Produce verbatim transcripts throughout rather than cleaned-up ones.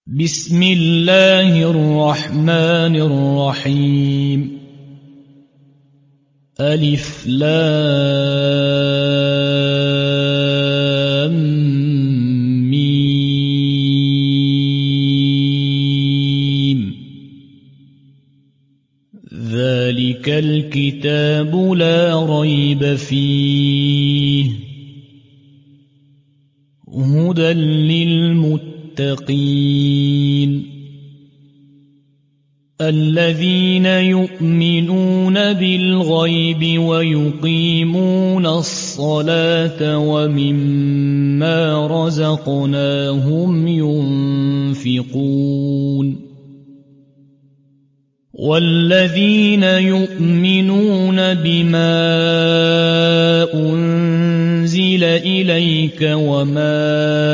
بسم الله الرحمن الرحيم ألف لام ميم ذلك الكتاب لا ريب فيه هدى للمتقين الذين يؤمنون بالغيب ويقيمون الصلاة ومما رزقناهم ينفقون والذين يؤمنون بما أنزل إليك وما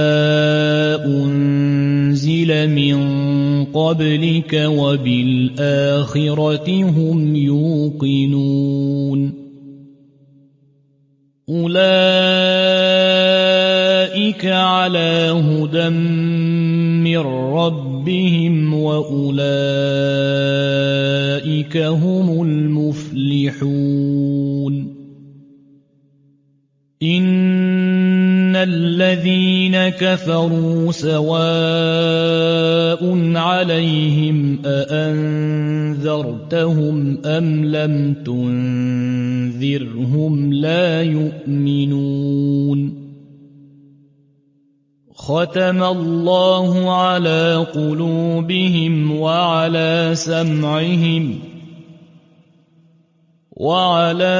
أنزل من قبلك وبالآخرة هم يوقنون أولئك على هدى من ربهم وأولئك هم المفلحون إن الذين كفروا سواء عليهم أأنذرتهم أم لم تنذرهم لا يؤمنون ختم الله على قلوبهم وعلى سمعهم وعلى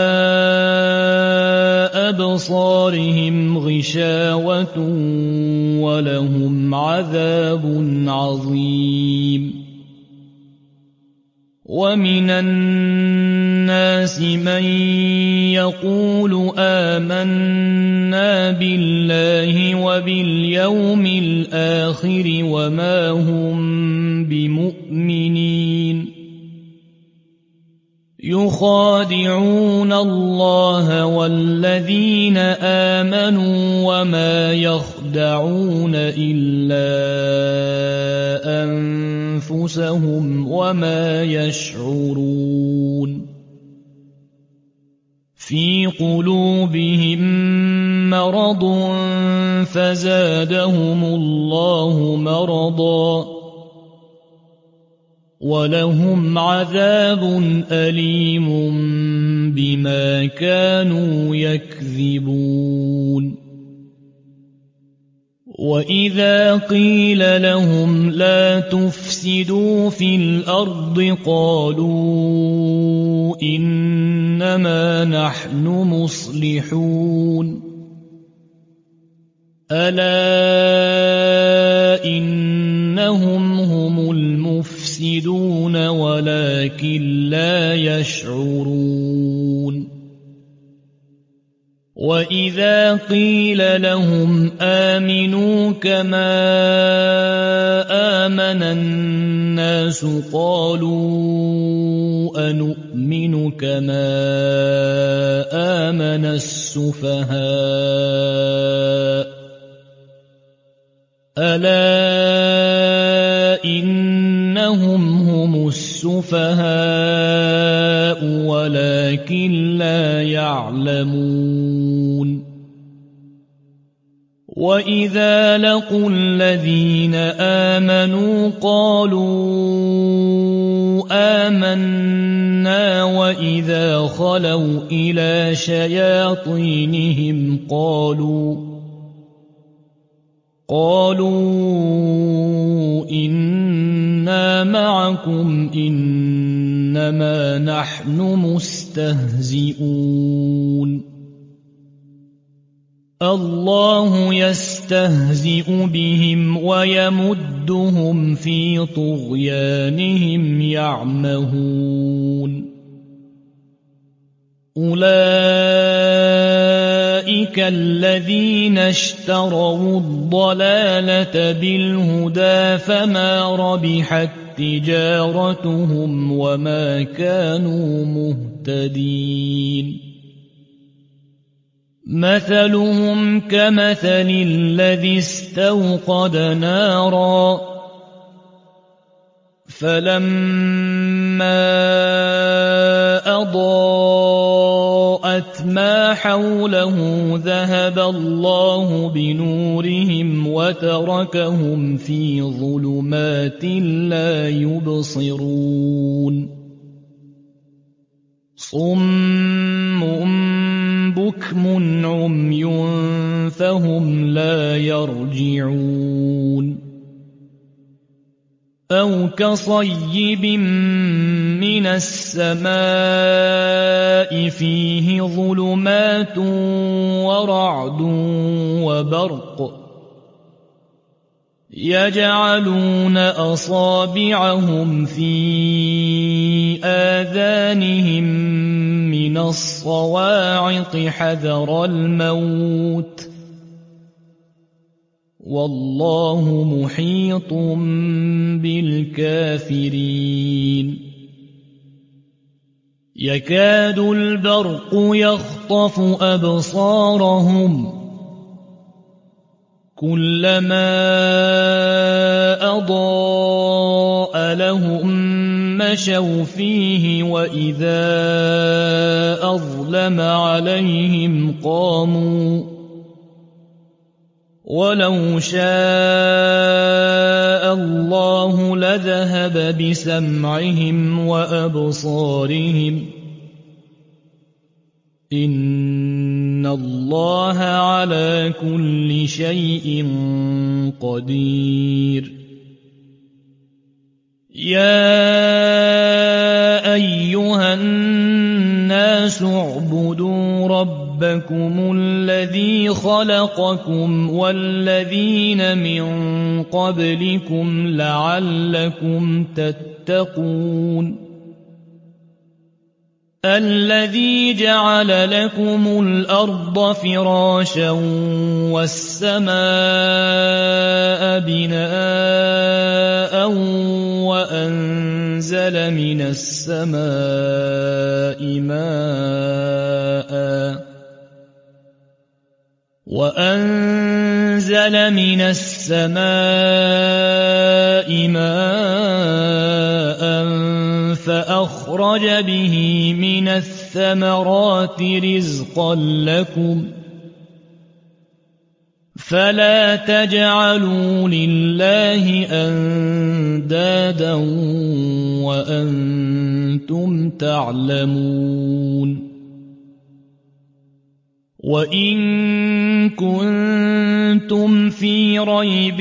أبصارهم غشاوة ولهم عذاب عظيم ومن الناس من يقول آمنا بالله وباليوم الآخر وما هم بمؤمنين يخادعون الله والذين آمنوا وما يخدعون إلا أنفسهم وما يشعرون في قلوبهم مرض فزادهم الله مرضا ولهم عذاب أليم بما كانوا يكذبون وإذا قيل لهم لا تفسدوا في الأرض قالوا إنما نحن مصلحون ألا إنهم هم المفسدون ولكن لا يشعرون وإذا قيل لهم آمنوا كما آمن الناس قالوا أنؤمن كما آمن السفهاء ألا إنهم هم السفهاء ولكن لا يعلمون وإذا لقوا الذين آمنوا قالوا آمنا وإذا خلوا إلى شياطينهم قالوا قالوا إنا معكم إنما نحن مستهزئون الله يستهزئ بهم ويمدهم في طغيانهم يعمهون أولئك الذين اشتروا الضلالة بالهدى فما ربحت تجارتهم وما كانوا مهتدين مثلهم كمثل الذي استوقد نارا فَلَمَّا أَضَاءَتْ مَا حَوْلَهُ ذَهَبَ اللَّهُ بِنُورِهِمْ وَتَرَكَهُمْ فِي ظُلُمَاتٍ لَّا يُبْصِرُونَ صُمٌّ بُكْمٌ عُمْيٌ فَهُمْ لَا يَرْجِعُونَ أَوْ كَصَيِّبٍ مِّنَ السَّمَاءِ فِيهِ ظُلُمَاتٌ وَرَعْدٌ وَبَرْقٌ يَجْعَلُونَ أَصَابِعَهُمْ فِي آذَانِهِم مِّنَ الصَّوَاعِقِ حَذَرَ الْمَوْتِ ۚ وَاللَّهُ مُحِيطٌ بِالْكَافِرِينَ يَكَادُ الْبَرْقُ يَخْطَفُ أَبْصَارَهُمْ كُلَّمَا أَضَاءَ لَهُم مَّشَوْا فِيهِ وَإِذَا أَظْلَمَ عَلَيْهِمْ قَامُوا وَلَوْ شَاءَ اللَّهُ لَذَهَبَ بِسَمْعِهِمْ وَأَبْصَارِهِمْ ۚ إِنَّ اللَّهَ عَلَىٰ كُلِّ شَيْءٍ قَدِيرٌ يَا أَيُّهَا النَّاسُ اعْبُدُوا رَبَّكُمُ الَّذِي خَلَقَكُمْ وَالَّذِينَ مِن قَبْلِكُمْ لَعَلَّكُمْ تَتَّقُونَ الَّذِي جَعَلَ لَكُمُ الْأَرْضَ فِرَاشًا وَالسَّمَاءَ بِنَاءً وَأَنزَلَ مِنَ السَّمَاءِ مَاءً وَأَنزَلَ مِنَ السَّمَاءِ مَاءً فَأَخْرَجَ بِهِ مِنَ الثَّمَرَاتِ رِزْقًا لَّكُمْ ۖ فَلَا تَجْعَلُوا لِلَّهِ أَندَادًا وَأَنتُمْ تَعْلَمُونَ وَإِن كُنتُمْ فِي رَيْبٍ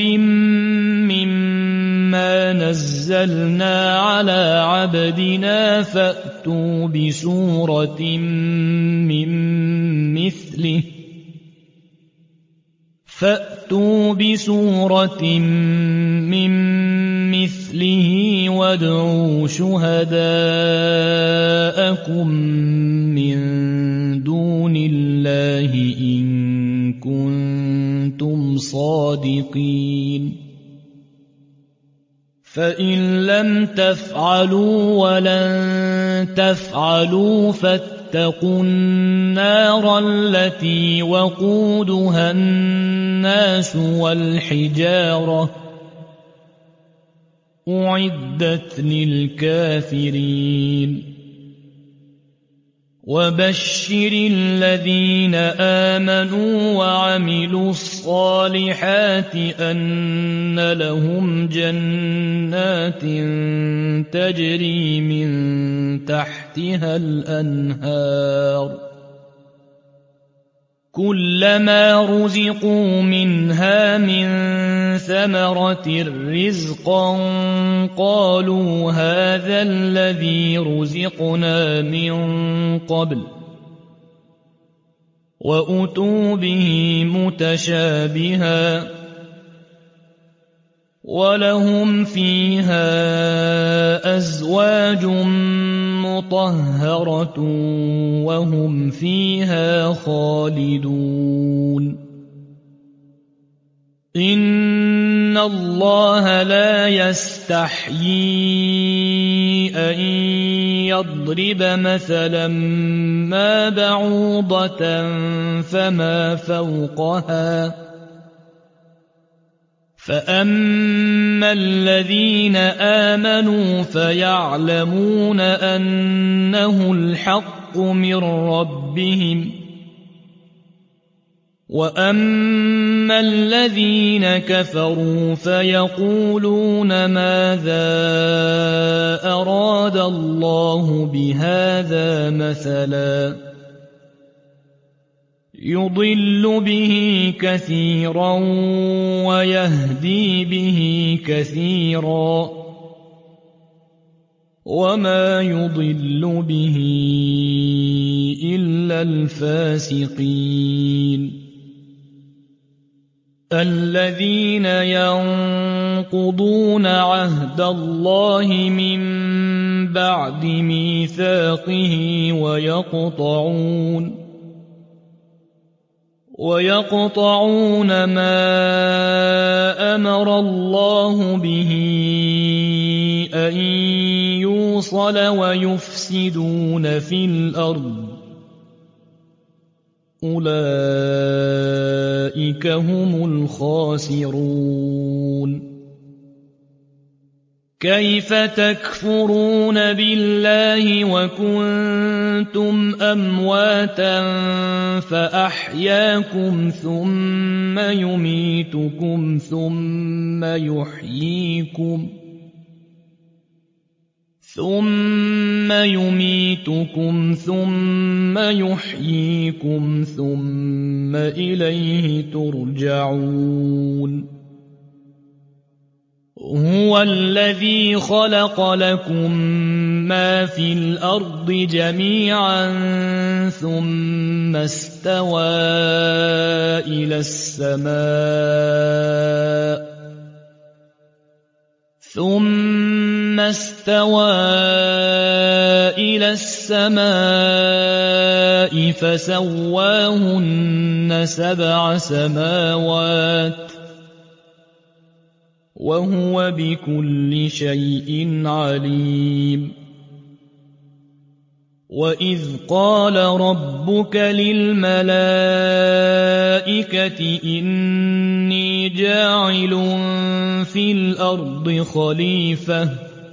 مِّمَّا نَزَّلْنَا عَلَىٰ عَبْدِنَا فَأْتُوا بِسُورَةٍ مِّن مِّثْلِهِ فَأْتُوا بِسُورَةٍ مِّن مِّثْلِهِ وَادْعُوا شُهَدَاءَكُم مِّن دُونِ اللَّهِ إِن كُنتُمْ صَادِقِينَ فَإِن لَّمْ تَفْعَلُوا وَلَن تَفْعَلُوا فَاتَّقُوا النَّارَ الَّتِي وَقُودُهَا النَّاسُ وَالْحِجَارَةُ ۖ أُعِدَّتْ لِلْكَافِرِينَ وَبَشِّرِ الَّذِينَ آمَنُوا وَعَمِلُوا الصَّالِحَاتِ أَنَّ لَهُمْ جَنَّاتٍ تَجْرِي مِن تَحْتِهَا الْأَنْهَارُ كُلَّمَا رُزِقُوا مِنْهَا مِن ثَمَرَةٍ رِّزْقًا قَالُوا هَٰذَا الَّذِي رُزِقْنَا مِن قَبْلُ وَأُتُوا بِهِ مُتَشَابِهًا ۖ وَلَهُمْ فِيهَا أَزْوَاجٌ مُّطَهَّرَةٌ وَهُمْ فِيهَا خَالِدُونَ إِنَّ اللَّهَ لَا يَسْتَحْيِي أَن يَضْرِبَ مَثَلًا مَّا بَعُوضَةً فَمَا فَوْقَهَا فأما الذين آمنوا فيعلمون أنه الحق من ربهم وأما الذين كفروا فيقولون ماذا أراد الله بهذا مثلا يضل به كثيرا ويهدي به كثيرا وما يضل به إلا الفاسقين الذين ينقضون عهد الله من بعد ميثاقه ويقطعون ويقطعون ما أمر الله به أن يوصل ويفسدون في الأرض أولئك هم الخاسرون كيف تكفرون بالله وكنتم أمواتا فأحياكم ثم يميتكم ثم يحييكم ثم يميتكم ثم يحييكم ثم إليه ترجعون هو الذي خلق لكم ما في الأرض جميعا ثم استوى إلى السماء ثم استوى إلى السماء فسواهن سبع سماوات وهو بكل شيء عليم وإذ قال ربك للملائكة إني جاعل في الأرض خليفة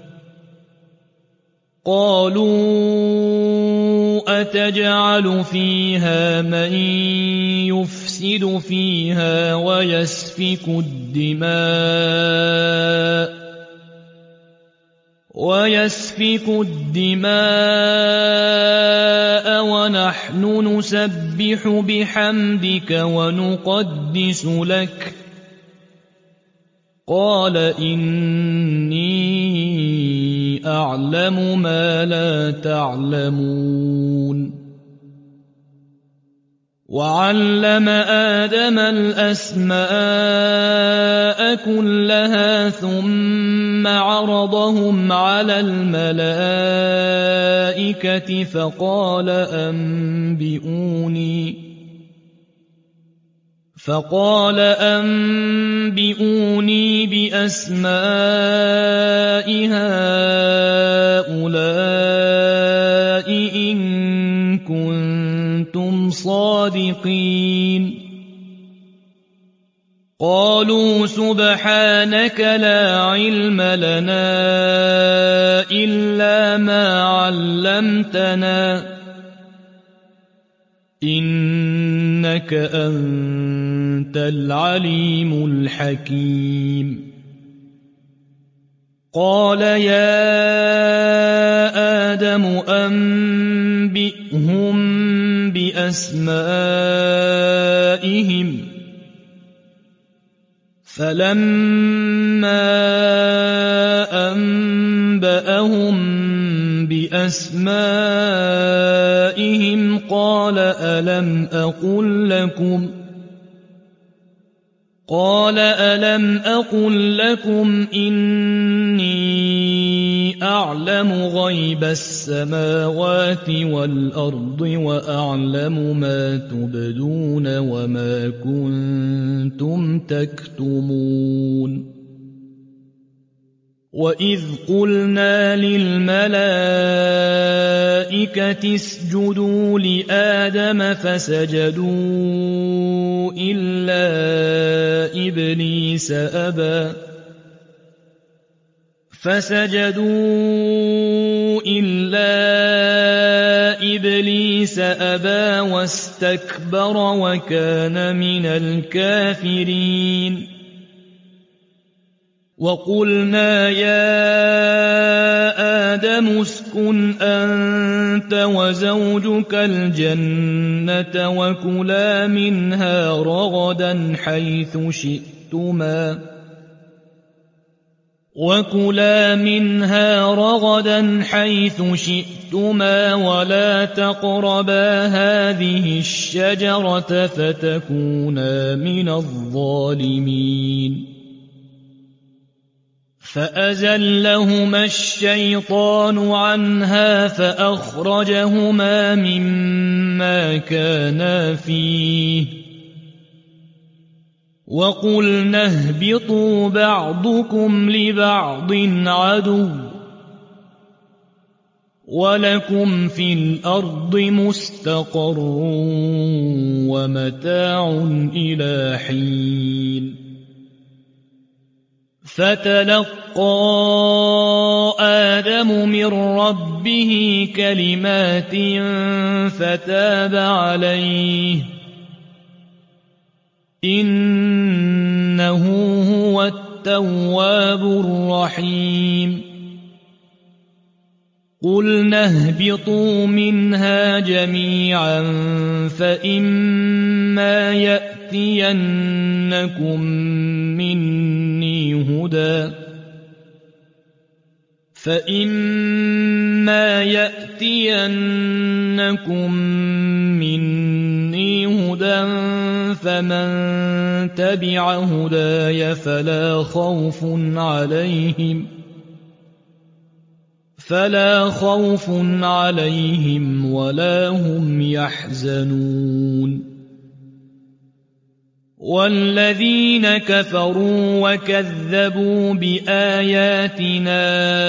قالوا أتجعل فيها من يفسد فيها ويسفك الدماء ويسفك الدماء ونحن نسبح بحمدك ونقدس لك قال إني أعلم ما لا تعلمون وعلم آدم الأسماء كلها ثم عرضهم على الملائكة فقال أنبئوني فقال أنبئوني بأسماء هؤلاء إن كنتم صادقين قالوا سبحانك لا علم لنا إلا ما علمتنا إنك أنت العليم الحكيم قال يا آدم أنبئهم بأسمائهم فلما أنبأهم بأسمائهم قال ألم أقل لكم قال ألم أقل لكم إني أعلم غيب السماوات والأرض وأعلم ما تبدون وما كنتم تكتمون وإذ قلنا للملائكة الْمَلَائِكَةِ اسْجُدُوا لِآدَمَ فَسَجَدُوا إِلَّا إِبْلِيسَ أَبَى فَسَجَدُوا إِلَّا إِبْلِيسَ أَبَى وَاسْتَكْبَرَ وَكَانَ مِنَ الْكَافِرِينَ وَقُلْنَا يَا آدَمُ اسْكُنْ أَنتَ وَزَوْجُكَ الْجَنَّةَ وَكُلَا مِنْهَا رَغَدًا حَيْثُ شِئْتُمَا وَكُلَا مِنْهَا رَغَدًا حَيْثُ شِئْتُمَا وَلَا تَقْرَبَا هَٰذِهِ الشَّجَرَةَ فَتَكُونَا مِنَ الظَّالِمِينَ فَأَزَلَّهُمَا الشَّيْطَانُ عَنْهَا فَأَخْرَجَهُمَا مِمَّا كَانَا فِيهِ وَقُلْنَا اهْبِطُوا بَعْضُكُمْ لِبَعْضٍ عَدُوٌّ وَلَكُمْ فِي الْأَرْضِ مُسْتَقَرٌّ وَمَتَاعٌ إِلَىٰ حِينٍ فَتَلَقَّىٰ آدَمُ مِن رَّبِّهِ كَلِمَاتٍ فَتَابَ عَلَيْهِ إِنَّهُ هُوَ التَّوَّابُ الرَّحِيمُ قُلْنَا اهْبِطُوا مِنْهَا جَمِيعًا فَإِمَّا يَأْتِيَنَّكُم مِّنِّي هُدًى فَإِمَّا يَأْتِيَنَّكُم مِّنِّي هُدًى فَمَن تَبِعَ هُدَايَ فَلَا خَوْفٌ عَلَيْهِمْ فَلَا خَوْفٌ عَلَيْهِمْ وَلَا هُمْ يَحْزَنُونَ وَالَّذِينَ كَفَرُوا وَكَذَّبُوا بِآيَاتِنَا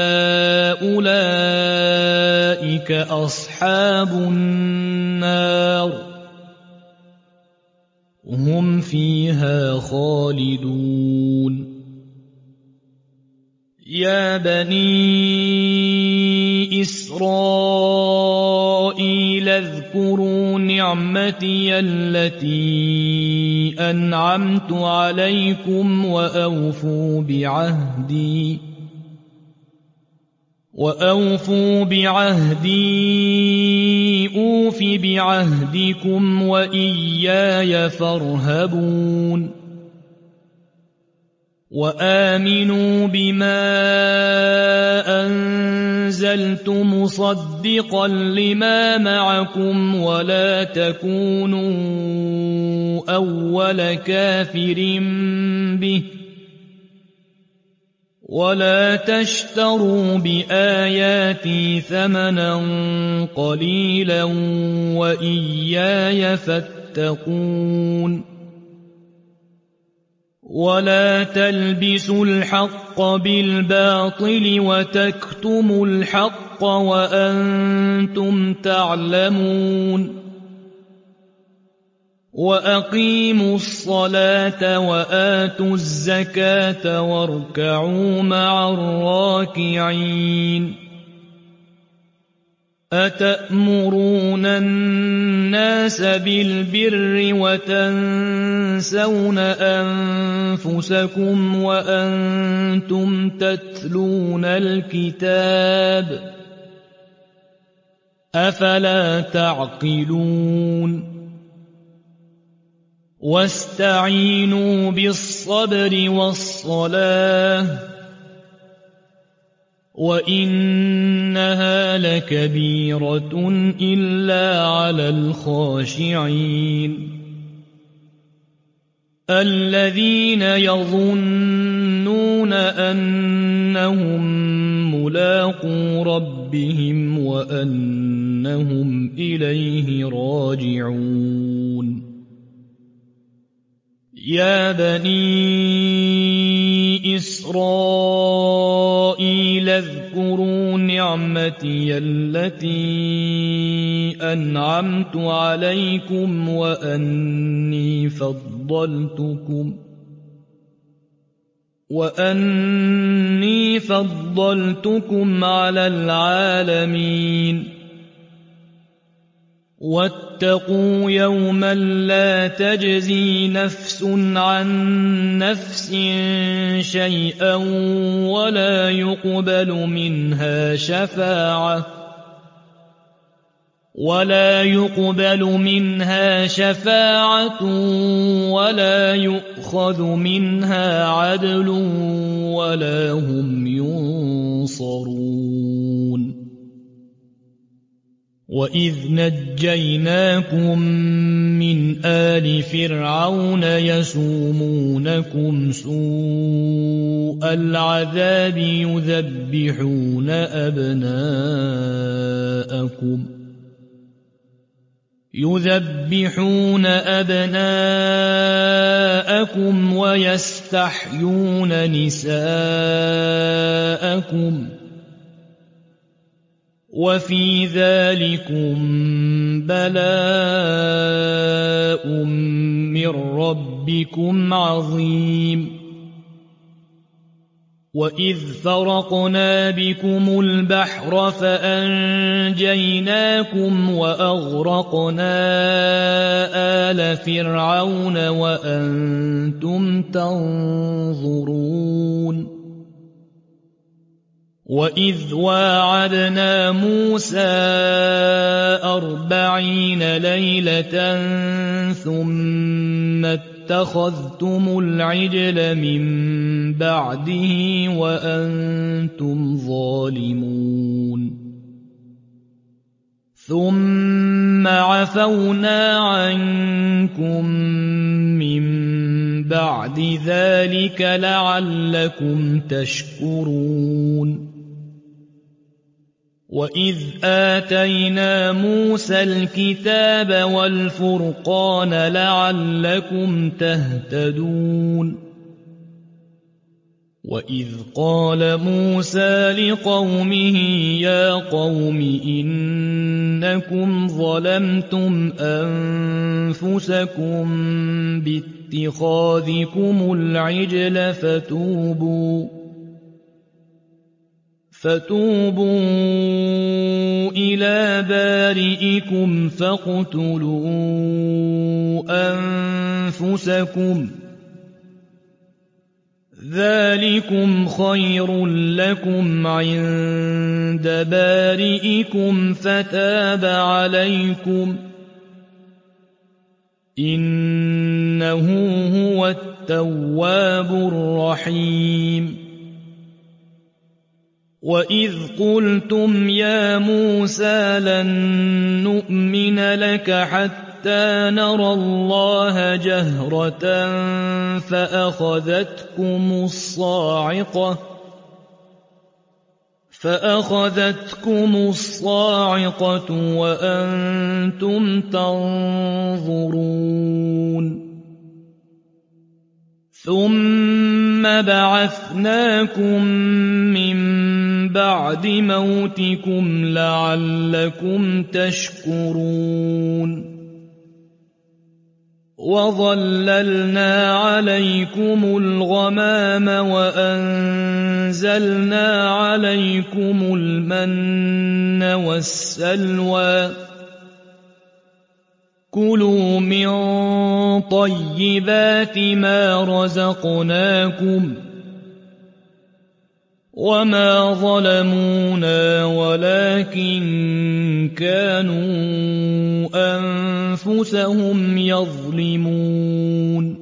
أُولَٰئِكَ أَصْحَابُ النَّارِ هُمْ فِيهَا خَالِدُونَ يَا بَنِي إِسْرَائِيلَ اذْكُرُوا نِعْمَتِيَ الَّتِي أَنْعَمْتُ عَلَيْكُمْ وَأَوْفُوا بِعَهْدِي وَأَوْفُوا بِعَهْدِي أُوفِ بِعَهْدِكُمْ وَإِيَّايَ فَارْهَبُونِ وَآمِنُوا بِمَا أَنزَلْتُ مُصَدِّقًا لِّمَا مَعَكُمْ وَلَا تَكُونُوا أَوَّلَ كَافِرٍ بِهِ وَلَا تَشْتَرُوا بِآيَاتِي ثَمَنًا قَلِيلًا وَإِيَّايَ فَاتَّقُونِ وَلَا تَلْبِسُوا الْحَقَّ بِالْبَاطِلِ وَتَكْتُمُوا الْحَقَّ وَأَنتُمْ تَعْلَمُونَ وَأَقِيمُوا الصَّلَاةَ وَآتُوا الزَّكَاةَ وَارْكَعُوا مَعَ الرَّاكِعِينَ أَتَأْمُرُونَ النَّاسَ بِالْبِرِّ وَتَنسَوْنَ أَنفُسَكُمْ وَأَنتُمْ تَتْلُونَ الْكِتَابَ أَفَلَا تَعْقِلُونَ وَاسْتَعِينُوا بِالصَّبْرِ وَالصَّلَاةِ وَإِنَّهَا لَكَبِيرَةٌ إِلَّا عَلَى الْخَاشِعِينَ الَّذِينَ يَظُنُّونَ أَنَّهُم مُّلَاقُو رَبِّهِمْ وَأَنَّهُمْ إِلَيْهِ رَاجِعُونَ يَا بَنِي إِسْرَائِيلَ إسرائيل اذكروا نعمتي التي أنعمت عليكم وأني فضلتكم وأني فضلتكم على العالمين واتقوا يوما لا تجزي نفس عن نفس شيئا ولا يقبل منها شفاعة ولا يقبل منها شفاعة ولا يؤخذ منها عدل ولا هم ينصرون وإذ نجيناكم من آل فرعون يسومونكم سوء العذاب يذبحون أبناءكم يذبحون أبناءكم ويستحيون نساءكم وفي ذلكم بلاء من ربكم عظيم وإذ فرقنا بكم البحر فأنجيناكم وأغرقنا آل فرعون وأنتم تنظرون وإذ واعدنا موسى أربعين ليلة ثم اتخذتم العجل من بعده وأنتم ظالمون ثم عفونا عنكم من بعد ذلك لعلكم تشكرون وإذ آتينا موسى الكتاب والفرقان لعلكم تهتدون وإذ قال موسى لقومه يا قوم إنكم ظلمتم أنفسكم باتخاذكم العجل فتوبوا فتوبوا إلى بارئكم فاقتلوا أنفسكم ذلكم خير لكم عند بارئكم فتاب عليكم إنه هو التواب الرحيم وإذ قلتم يا موسى لن نؤمن لك حتى نرى الله جهرة فأخذتكم الصاعقة فأخذتكم الصاعقة وأنتم تنظرون ثم بعثناكم من بعد موتكم لعلكم تشكرون وظللنا عليكم الغمام وأنزلنا عليكم المن والسلوى كلوا من طيبات ما رزقناكم وما ظلمونا ولكن كانوا أنفسهم يظلمون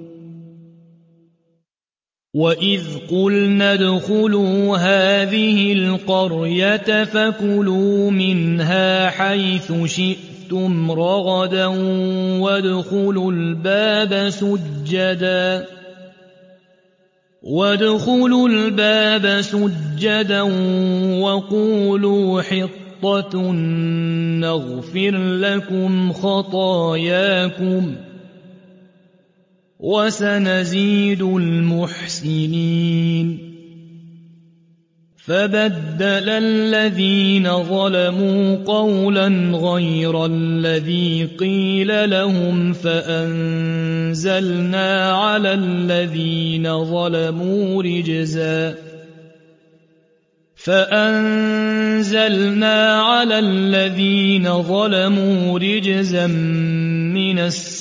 وإذ قلنا ادخلوا هذه القرية فكلوا منها حيث شئتم رغدا وادخلوا الباب سجدا وادخلوا الباب سجدا وقولوا حطة نغفر لكم خطاياكم وسنزيد المحسنين فبدل الذين ظلموا قولا غير الذي قيل لهم فأنزلنا على الذين ظلموا رجزا فأنزلنا على الذين ظلموا رجزا من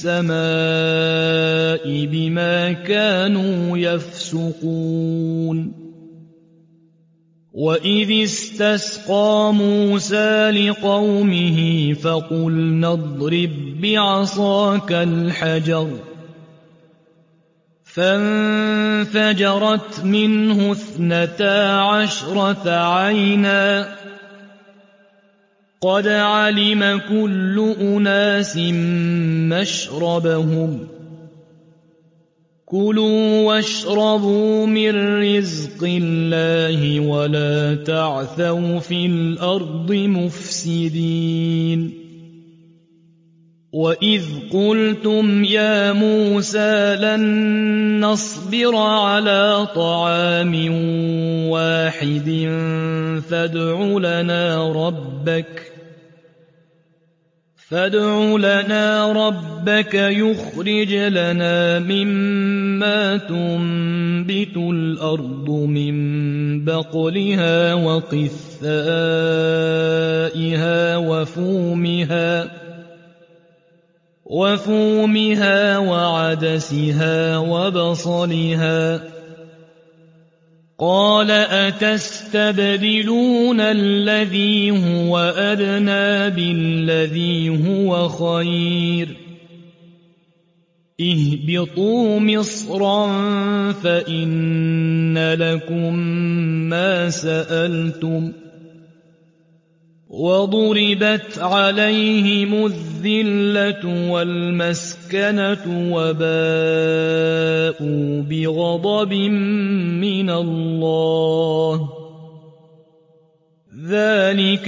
السماء بما كانوا يفسقون وإذ استسقى موسى لقومه فقلنا اضرب بعصاك الحجر فانفجرت منه اثنتا عشرة عينا قد علم كل أناس مشربهم كلوا واشربوا من رزق الله ولا تعثوا في الأرض مفسدين وإذ قلتم يا موسى لن نصبر على طعام واحد فادع لنا ربك فادع لنا ربك يخرج لنا مما تنبت الأرض من بقلها وقثائها وفومها وفومها وعدسها وبصلها قال أتستبدلون الذي هو أدنى بالذي هو خير اهبطوا مصرا فإن لكم ما سألتم وضربت عليهم الذلة والمسكنة وباءوا بغضب من الله ذلك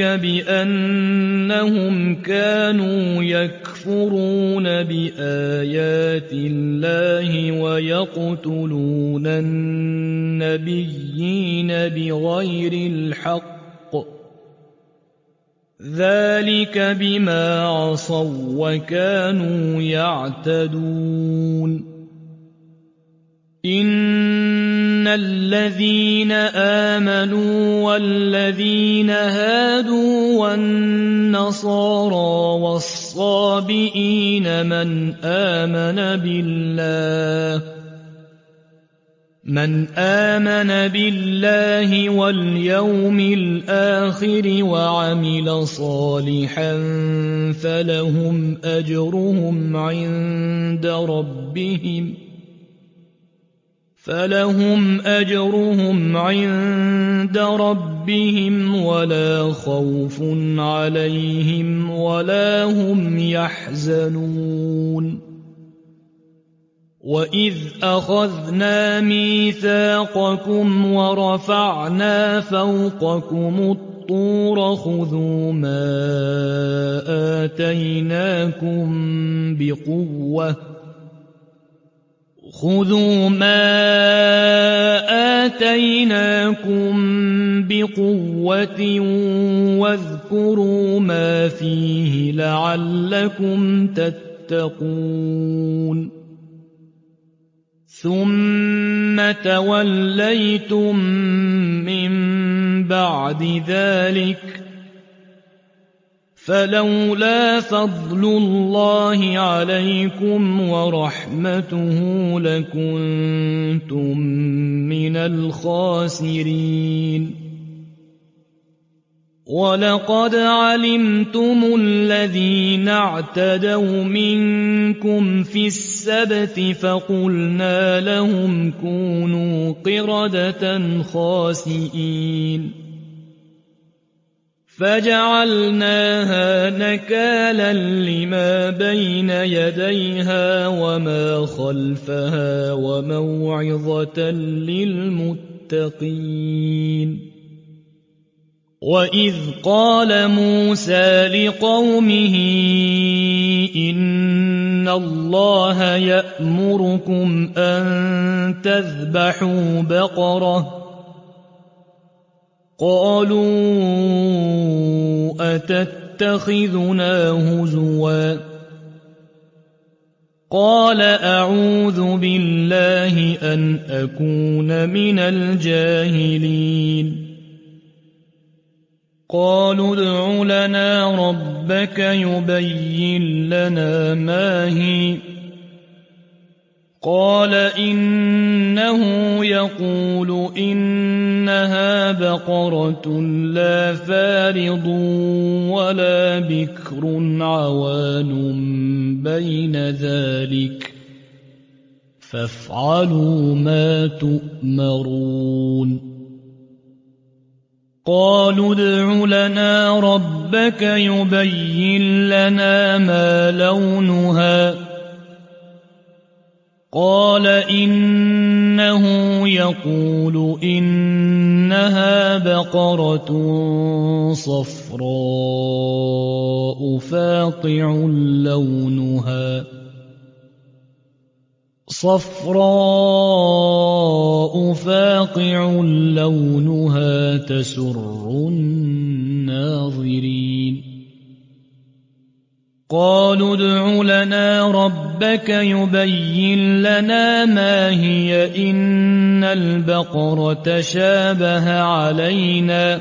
بأنهم كانوا يكفرون بآيات الله ويقتلون النبيين بغير الحق ذلك بما عصوا وكانوا يعتدون إن الذين آمنوا والذين هادوا والنصارى والصابئين من آمن بالله من آمن بالله واليوم الآخر وعمل صالحا فلهم أجرهم عند ربهم فلهم أجرهم عند ربهم ولا خوف عليهم ولا هم يحزنون وإذ أخذنا ميثاقكم ورفعنا فوقكم الطور خذوا ما آتيناكم بقوة خذوا ما آتيناكم بقوة واذكروا ما فيه لعلكم تتقون ثم توليتم من بعد ذلك فلولا فضل الله عليكم ورحمته لكنتم من الخاسرين ولقد علمتم الذين اعتدوا منكم في السبت فقلنا لهم كونوا قردة خاسئين فجعلناها نكالا لما بين يديها وما خلفها وموعظة للمتقين وإذ قال موسى لقومه إن الله يأمركم أن تذبحوا بقرة قالوا أتتخذنا هزوا قال أعوذ بالله أن أكون من الجاهلين قالوا ادع لنا ربك يبين لنا ما هي قال إنه يقول إنها بقرة لا فارض ولا بكر عوان بين ذلك فافعلوا ما تؤمرون قالوا ادع لنا ربك يبين لنا ما لونها قال إنه يقول إنها بقرة صفراء فاقع لونها صفراء فاقع لونها تسر الناظرين قالوا ادع لنا ربك يبين لنا ما هي إن البقرة شابه علينا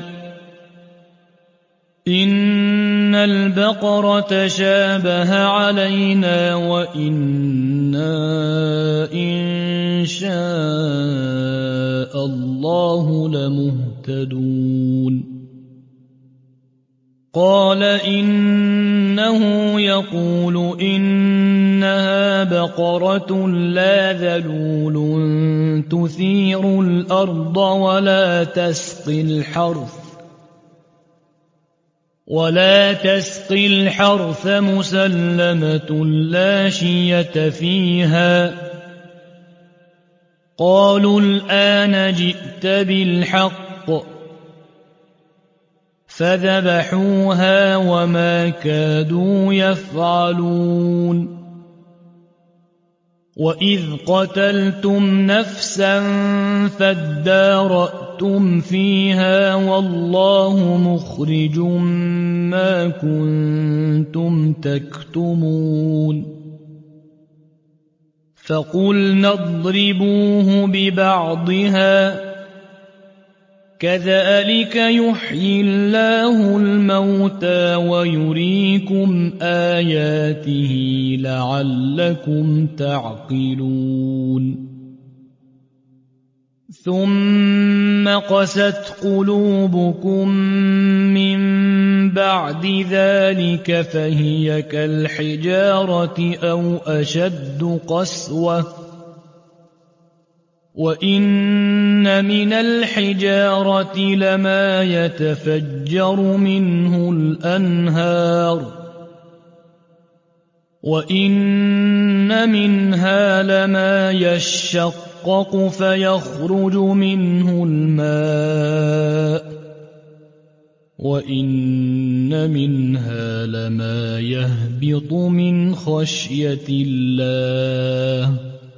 إن البقرة شابه علينا وإنا إن شاء الله لمهتدون قال إنه يقول إنها بقرة لا ذلول تثير الأرض ولا تسقي الحرث ولا تسقي الحرث مسلمة لا شية فيها قالوا الآن جئت بالحق فذبحوها وما كادوا يفعلون وإذ قتلتم نفسا فادارأتم فيها والله مخرج ما كنتم تكتمون فقلنا اضربوه ببعضها كذلك يحيي الله الموتى ويريكم آياته لعلكم تعقلون ثم قست قلوبكم من بعد ذلك فهي كالحجارة أو أشد قسوة وإن من الحجارة لما يتفجر منه الأنهار وإن منها لما يشقق فيخرج منه الماء وإن منها لما يهبط من خشية الله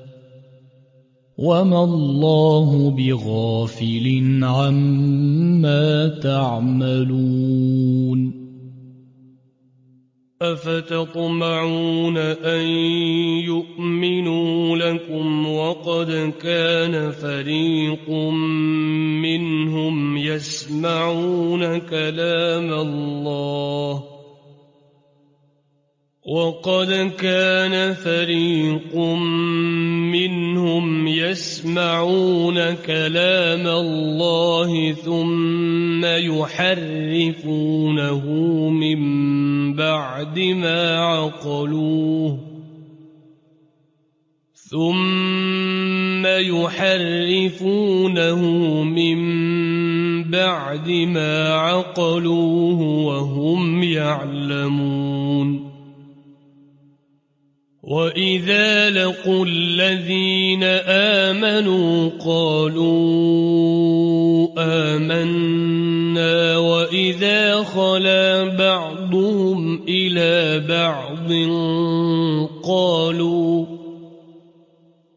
وما الله بغافل عما تعملون أفتطمعون أن يؤمنوا لكم وقد كان فريق منهم يسمعون كلام الله وقد كان فريق منهم يسمعون كلام الله ثم يحرفونه من بعد ما عقلوه ثم يحرفونه من بعد ما عقلوه وهم يعلمون وإذا لقوا الذين آمنوا قالوا آمنا وإذا خلا بعضهم إلى بعض قالوا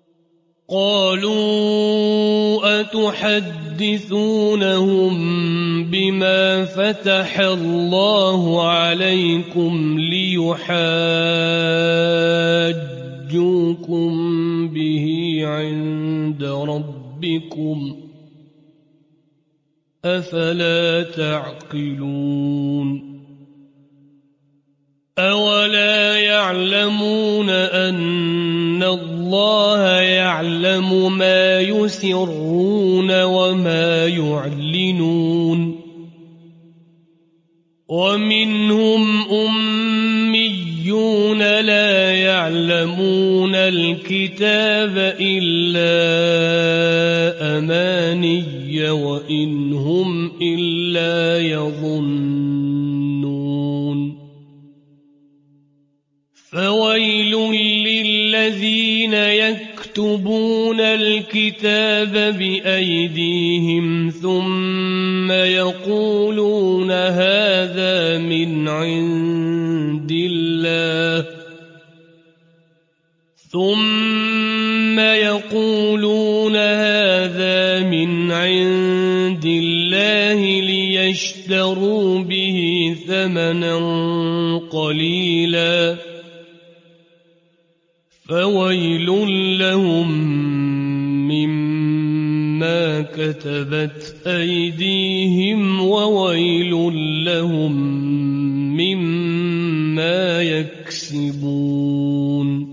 قالوا أتحدثونهم بما فتح الله عليكم ليحاجوكم به عند ربكم أفلا تعقلون أولا يعلمون أن الله يعلم ما يسرون وما يعلنون ومنهم أميون لا يعلمون الكتاب إلا أماني وإن هم إلا يظنون فويل للذين يكتبون الكتاب بأيديهم ثم يقولون هذا من عند الله ثم يقولون هذا من عند الله ليشتروا به ثمنا قليلا فويل لهم مما كتبت أيديهم وويل لهم مما يكسبون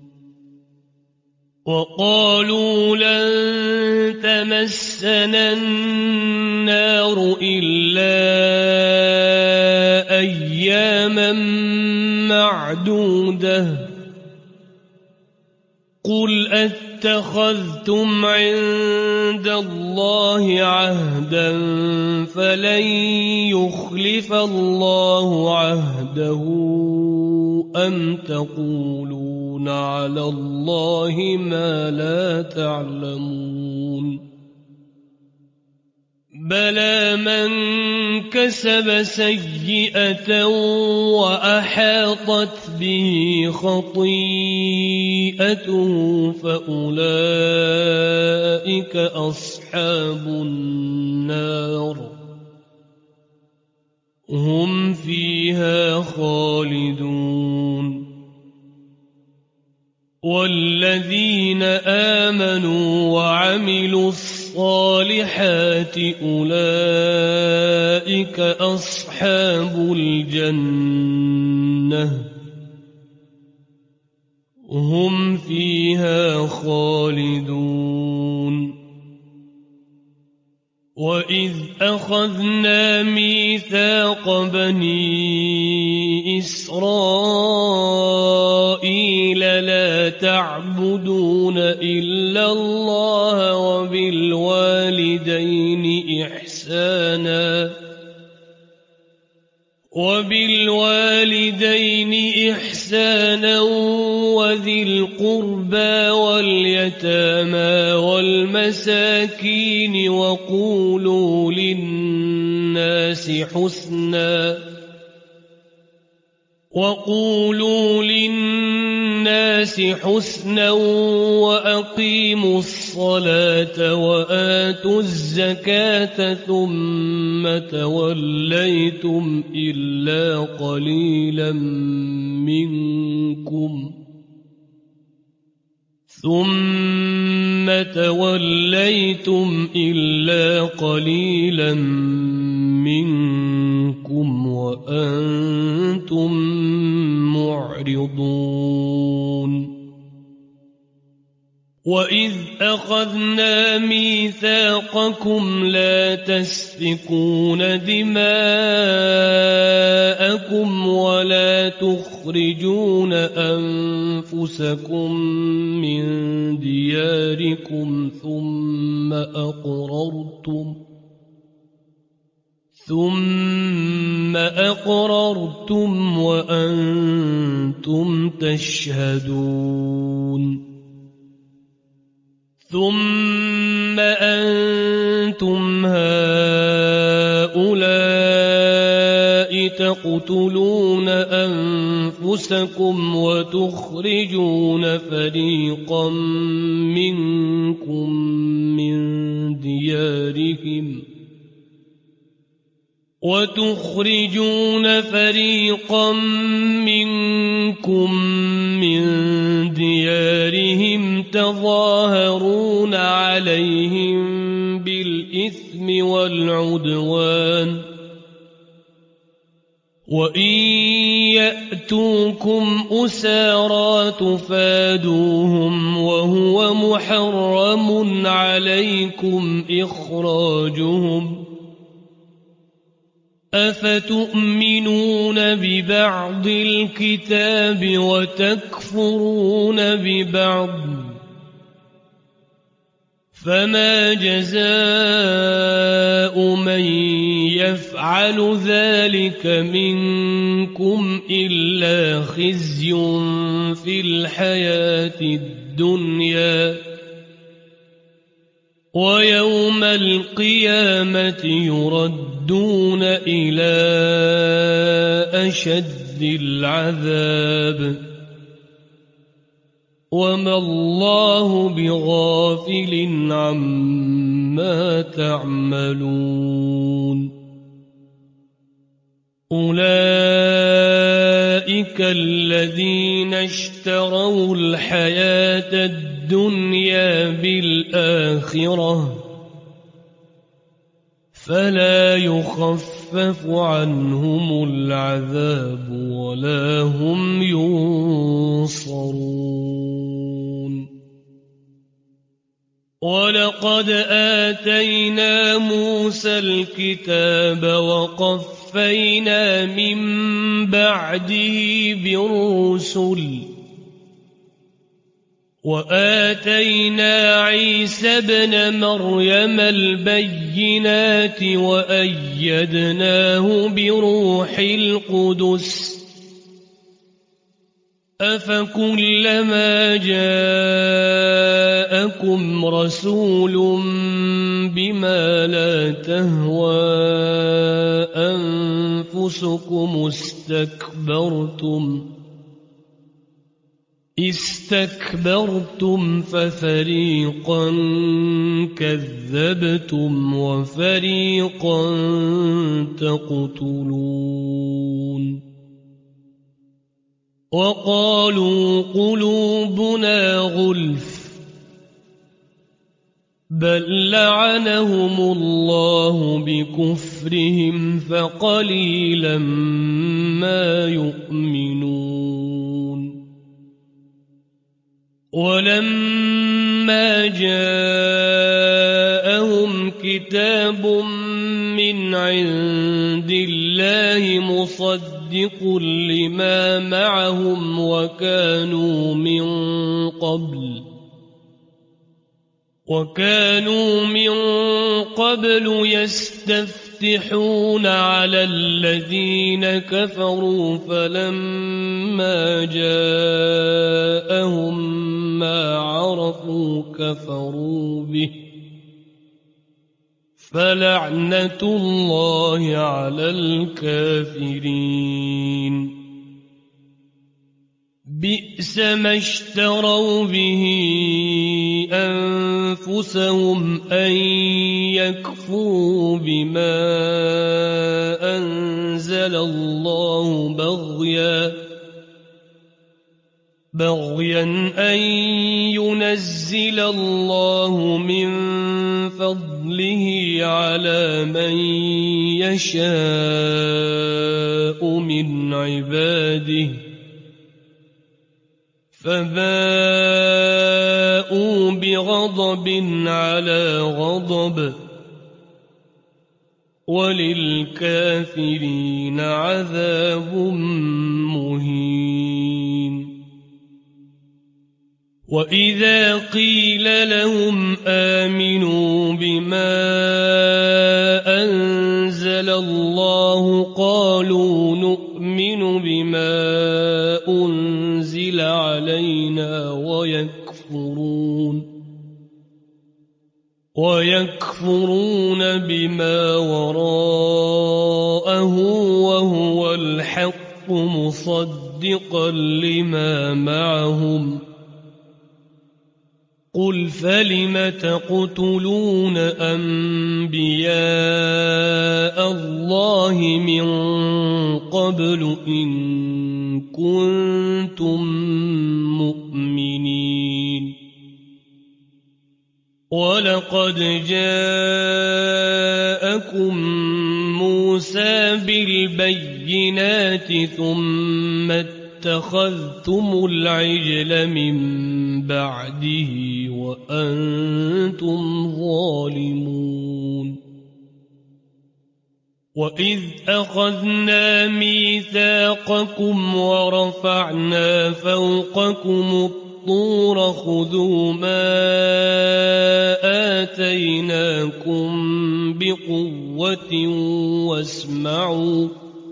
وقالوا لن تمسنا النار إلا أياما معدودة قل أتخذتم عند الله عهدا فلن يخلف الله عهده أم تقولون على الله ما لا تعلمون بلى من كسب سيئة وأحاطت به خطيئته فأولئك أصحاب النار هم فيها خالدون والذين آمنوا وعملوا الصالحات أولئك أصحاب الجنة هم فيها خالدون وإذ أخذنا ميثاق بني إسرائيل لا تعبدون إلا الله وبالوالدين إحسانا وبالوالدين إحسانا وذي القربى واليتامى والمساكين وقولوا للناس حسنا وقولوا للناس حسنا وأقيموا الصلاة وآتوا الزكاة ثم توليتم إلا قليلا منكم ثم توليتم إلا قليلا منكم وأنتم معرضون وإذ أخذنا ميثاقكم لا تسفكون دماءكم ولا تخرجون أنفسكم من دياركم ثم أقررتم ثم أقررتم وأنتم تشهدون ثم أنتم هؤلاء تقتلون أنفسكم وتخرجون فريقا منكم من ديارهم وتخرجون فريقا منكم من ديارهم تظاهرون عليهم بالإثم والعدوان وإن يأتوكم أسارى تفادوهم وهو محرم عليكم إخراجهم أفتؤمنون ببعض الكتاب وتكفرون ببعض فما جزاء من يفعل ذلك منكم إلا خزي في الحياة الدنيا ويوم القيامة يردون إلى أشد العذاب وما الله بغافل عما تعملون أولئك الذين اشتروا الحياة الدنيا بالآخرة فلا يخفف عنهم العذاب ولا هم ينصرون ولقد آتينا موسى الكتاب وقفينا من بعده بالرسل وآتينا عيسى ابن مريم البينات وأيدناه بروح القدس أفكلما جاءكم رسول بما لا تهوى أنفسكم استكبرتم استكبرتم ففريقا كذبتم وفريقا تقتلون وقالوا قلوبنا غلف بل لعنهم الله بكفرهم فقليلا ما يؤمنون ولما جاءهم كتاب من عند الله مصدق لما معهم وكانوا من قبل وكانوا من قبل يستفتحون على الذين كفروا فلما جاءهم ما عرفوا كفروا به فلعنة الله على الكافرين بئس ما اشتروا به أنفسهم أن يكفروا بما أنزل الله بغيا بغيا أن ينزل الله من فضله على من يشاء من عباده فباءوا بغضب على غضب وللكافرين عذاب مهين وإذا قيل لهم آمنوا بما أنزل الله قالوا نؤمن بما أنزل علينا ويكفرون ويكفرون بما وراءه وهو الحق مصدقا لما معهم قل فلم تقتلون أنبياء الله من قبل إن كنتم مؤمنين ولقد جاءكم موسى بالبينات ثم اتخذتم العجل من بعده وأنتم ظالمون وإذ أخذنا ميثاقكم ورفعنا فوقكم الطور خذوا ما آتيناكم بقوة واسمعوا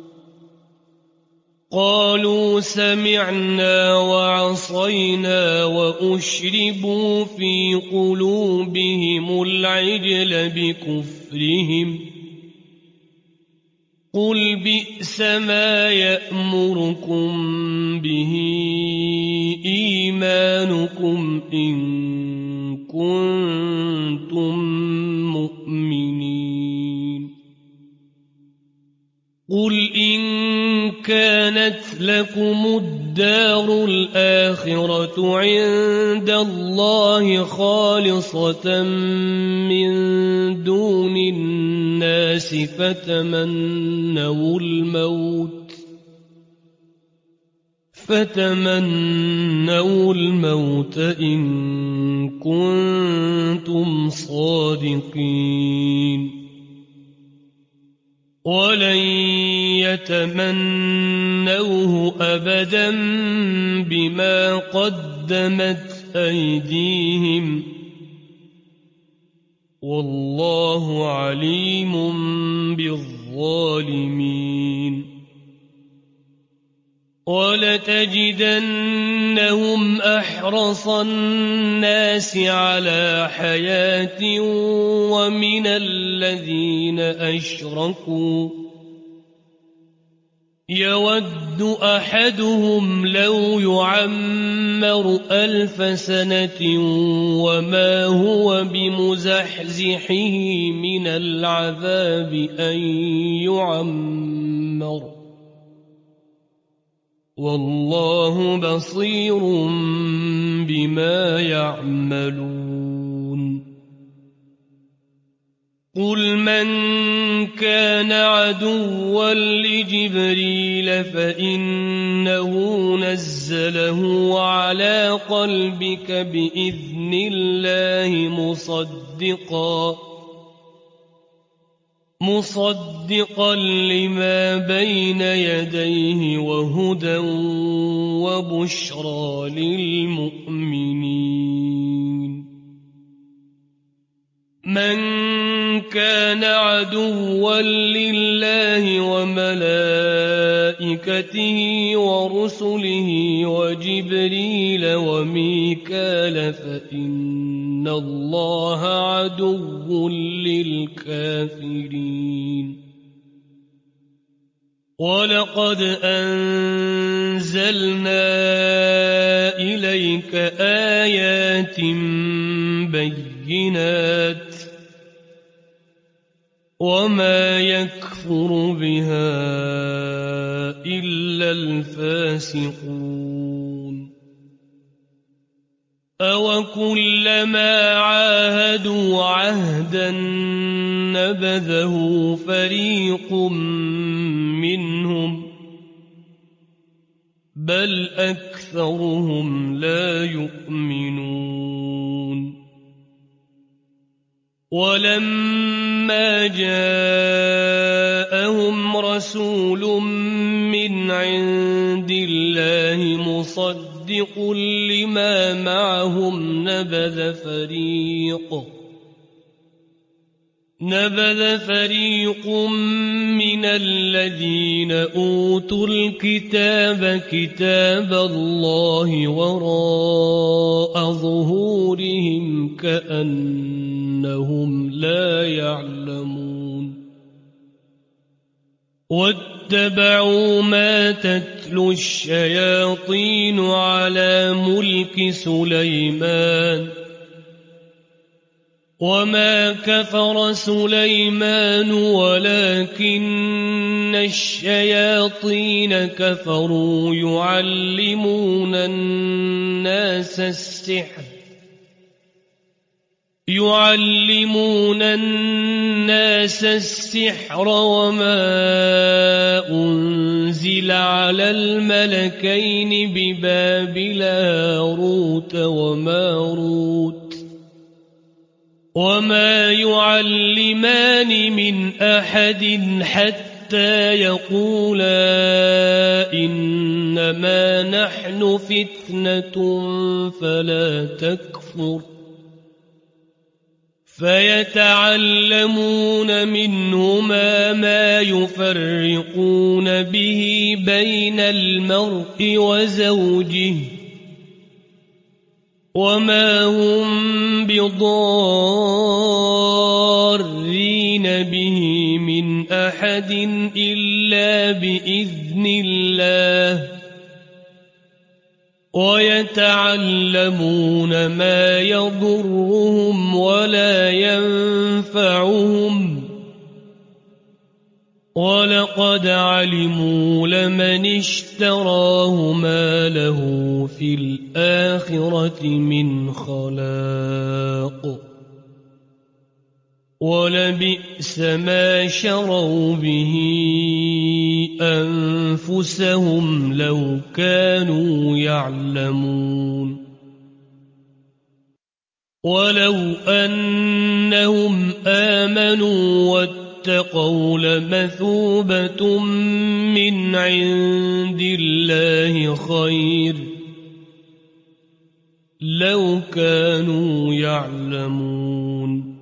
قالوا سمعنا وعصينا وأشربوا في قلوبهم العجل بكفرهم قل بئس ما يأمركم به إيمانكم إن كنتم مؤمنين قل إن كانت لكم الدار الآخرة عند الله خالصة من دون الناس فتمنوا الموت فتمنوا الموت إن كنتم صادقين ولن يتمنوه أبدا بما قدمت أيديهم والله عليم بالظالمين ولتجدنهم أحرص الناس على حياة ومن الذين أشركوا يود أحدهم لو يعمر ألف سنة وما هو بمزحزحه من العذاب أن يعمر والله بصير بما يعملون قل من كان عدوا لجبريل فإنه نزله على قلبك بإذن الله مصدقا مصدقا لما بين يديه وهدى وبشرى للمؤمنين من كان عدوا لله وملائكته ورسله وجبريل وميكال فإن الله عدو للكافرين ولقد أنزلنا إليك آيات بينات وما يكفر بها إلا الفاسقون أوكلما عاهدوا عهدا نبذه فريق منهم بل أكثرهم لا يؤمنون ولما جاءهم رسول من عند الله مصدق لما معهم نبذ فريق نبذ فريق من الذين أوتوا الكتاب كتاب الله وراء ظهورهم كأنهم لا يعلمون واتبعوا ما تتلو الشياطين على ملك سليمان وما كفر سليمان ولكن الشياطين كفروا يعلمون الناس السحر يعلمون الناس السحر وما أنزل على الملكين ببابل هاروت وماروت وما يعلمان من أحد حتى يقولا إنما نحن فتنة فلا تكفر فيتعلمون منهما ما يفرقون به بين المرء وزوجه وما هم بضارين به من أحد إلا بإذن الله ويتعلمون ما يضرهم ولا ينفعهم ولقد علموا لمن اشتراه ما له في الآخرة من خلاق ولبئس ما شروا به أنفسهم لو كانوا يعلمون ولو أنهم آمنوا واتقوا لمثوبة من عند الله خير لو كانوا يعلمون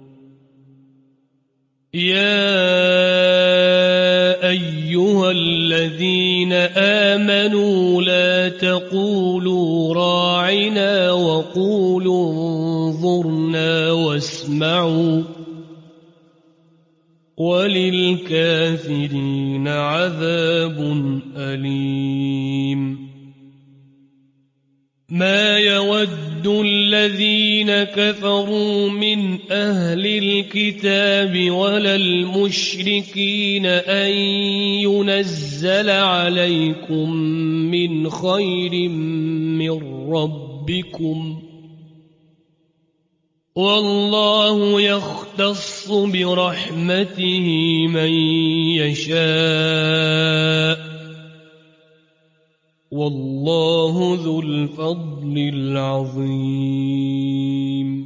يا أيها الذين آمنوا لا تقولوا راعنا وقولوا انظرنا واسمعوا وللكافرين عذاب أليم ما يود الذين كفروا من أهل الكتاب ولا المشركين أن ينزل عليكم من خير من ربكم والله يختص برحمته من يشاء والله ذو الفضل العظيم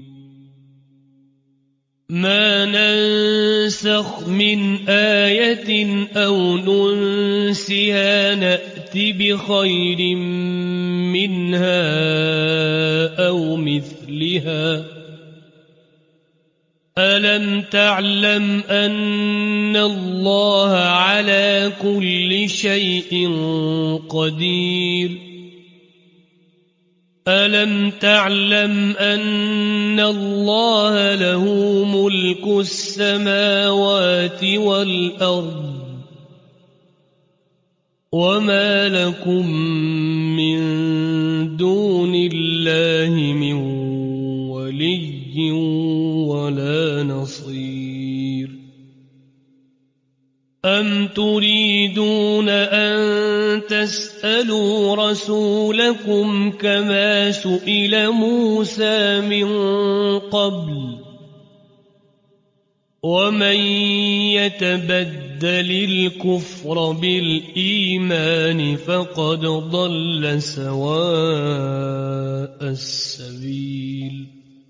ما ننسخ من آية أو ننسها نأت بخير منها أو مثلها ألم تعلم أن الله على كل شيء قدير ألم تعلم أن الله له ملك السماوات والأرض وما لكم من دون الله من ولي ولا نصير أم تريدون أن تسألوا رسولكم كما سئل موسى من قبل ومن يتبدل الكفر بالإيمان فقد ضل سواء السبيل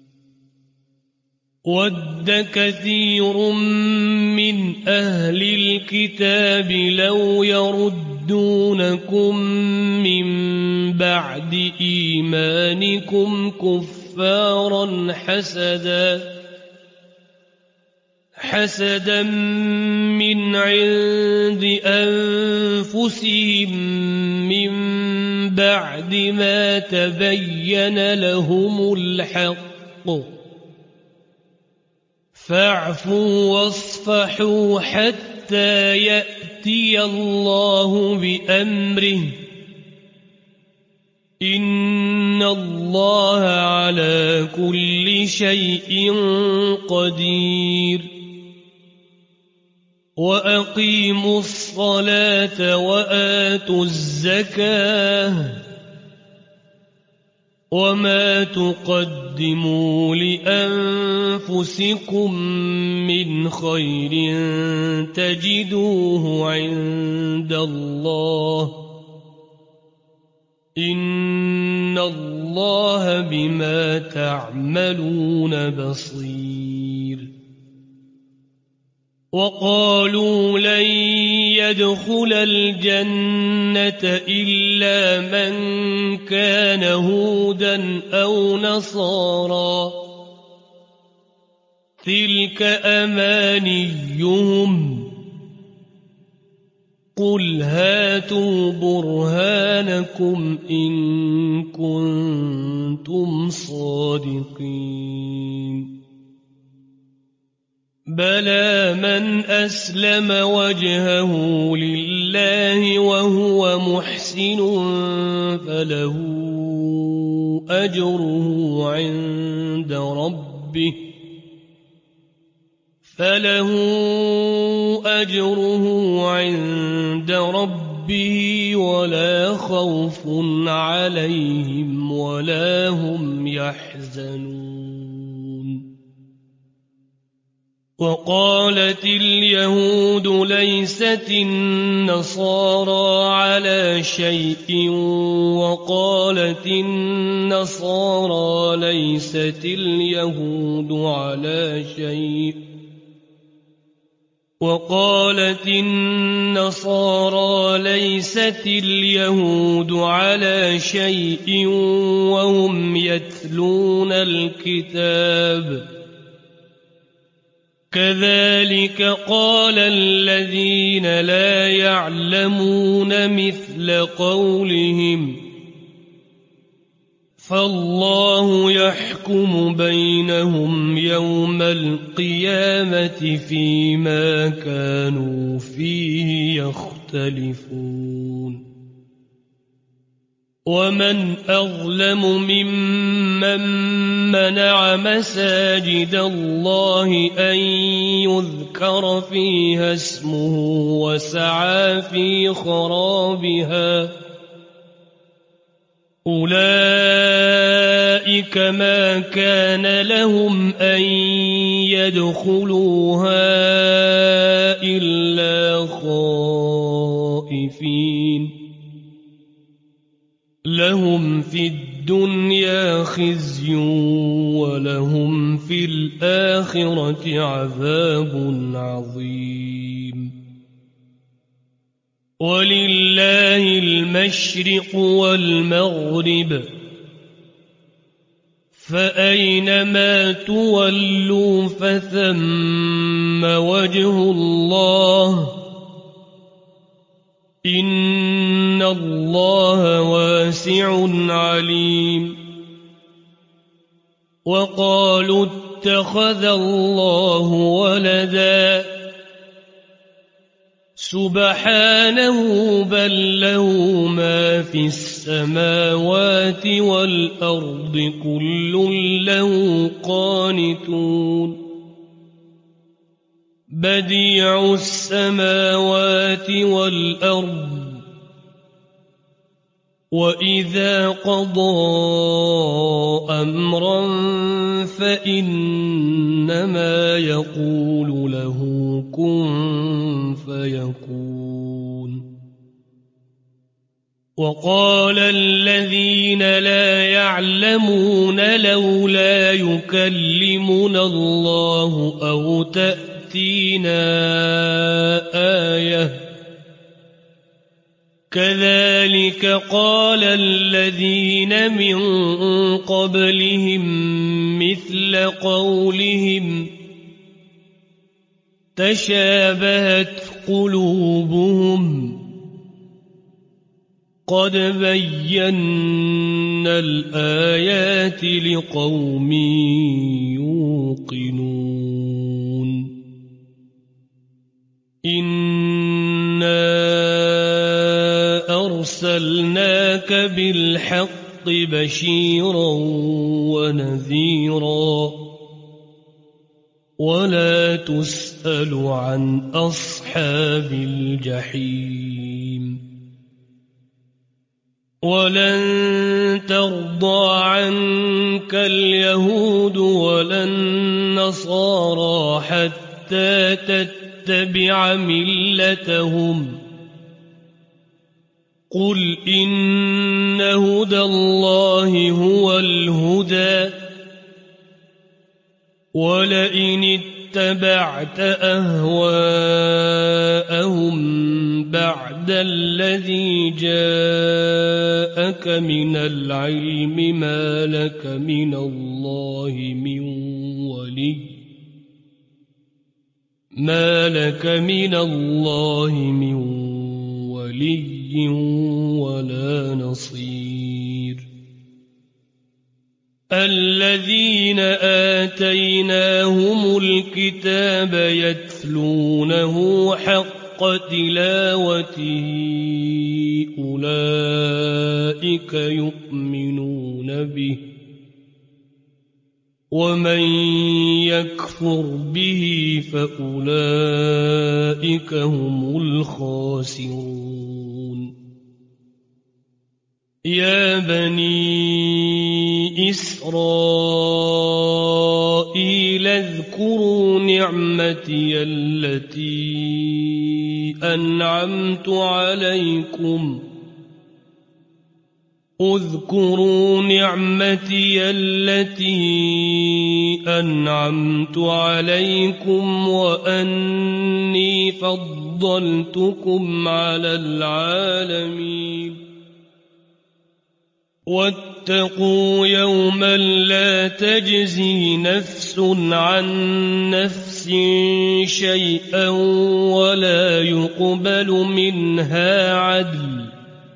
ود كثير من أهل الكتاب لو يردونكم من بعد إيمانكم كفارا حسدا حسدا من عند أنفسهم من بعد ما تبين لهم الحق فاعفوا واصفحوا حتى يأتي الله بأمره إن الله على كل شيء قدير وأقيموا الصلاة وآتوا الزكاة وما تقدموا لأنفسكم من خير تجدوه عند الله إن الله بما تعملون بصير وقالوا لن يدخل الجنة إلا من كان هودا أو نصارى تلك أمانيهم قل هاتوا برهانكم إن كنتم صادقين بلى من أسلم وجهه لله وهو محسن فله أجره عند ربه فله أجره عند ربه ولا خوف عليهم ولا هم يحزنون وقالت اليهود ليست النصارى على شيء وقالت النصارى ليست اليهود على شيء وقالت النصارى ليست اليهود على شيء وهم يتلون الكتاب كذلك قال الذين لا يعلمون مثل قولهم فالله يحكم بينهم يوم القيامة فيما كانوا فيه يختلفون ومن أظلم ممن منع مساجد الله أن يذكر فيها اسمه وسعى في خرابها أولئك ما كان لهم أن يدخلوها إلا خائفين لهم في الدنيا خزي ولهم في الآخرة عذاب عظيم ولله المشرق والمغرب فأينما تولوا فثم وجه الله إن الله واسع عليم وقالوا اتخذ الله ولدا سبحانه بل له ما في السماوات والأرض كل له قانتون بديع السماوات والأرض وإذا قضى أمرا فإنما يقول له كن فيكون وقال الذين لا يعلمون لولا يكلمنا الله أو تأتينا آية كذلك قال الذين من قبلهم مثل قولهم تشابهت قلوبهم قد بينا الآيات لقوم يوقنون إنا أرسلناك بالحق بشيرا ونذيرا ولا تسأل عن أصحاب الجحيم ولن ترضى عنك اليهود ولا النصارى حتى تتبع ملتهم قل إن هدى الله هو الهدى ولئن اتبعت أهواءهم بعد الذي جاءك من العلم ما لك من الله من ولي ما لك من الله من ولي ولا نصير الذين آتيناهم الكتاب يتلونه حق تلاوته أولئك يؤمنون به ومن يكفر به فأولئك هم الخاسرون يا بني إسرائيل اذكروا نعمتي التي أنعمت عليكم اذكروا نعمتي التي أنعمت عليكم وأني فضلتكم على العالمين واتقوا يوما لا تجزي نفس عن نفس شيئا ولا يقبل منها عدل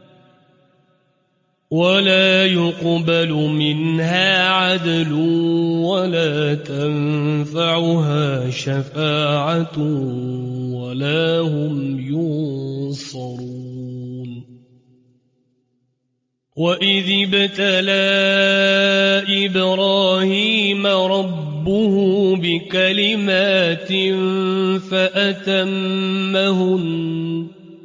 ولا يقبل منها عدل ولا تنفعها شفاعة ولا هم ينصرون وإذ ابتلى إبراهيم ربه بكلمات فأتمهن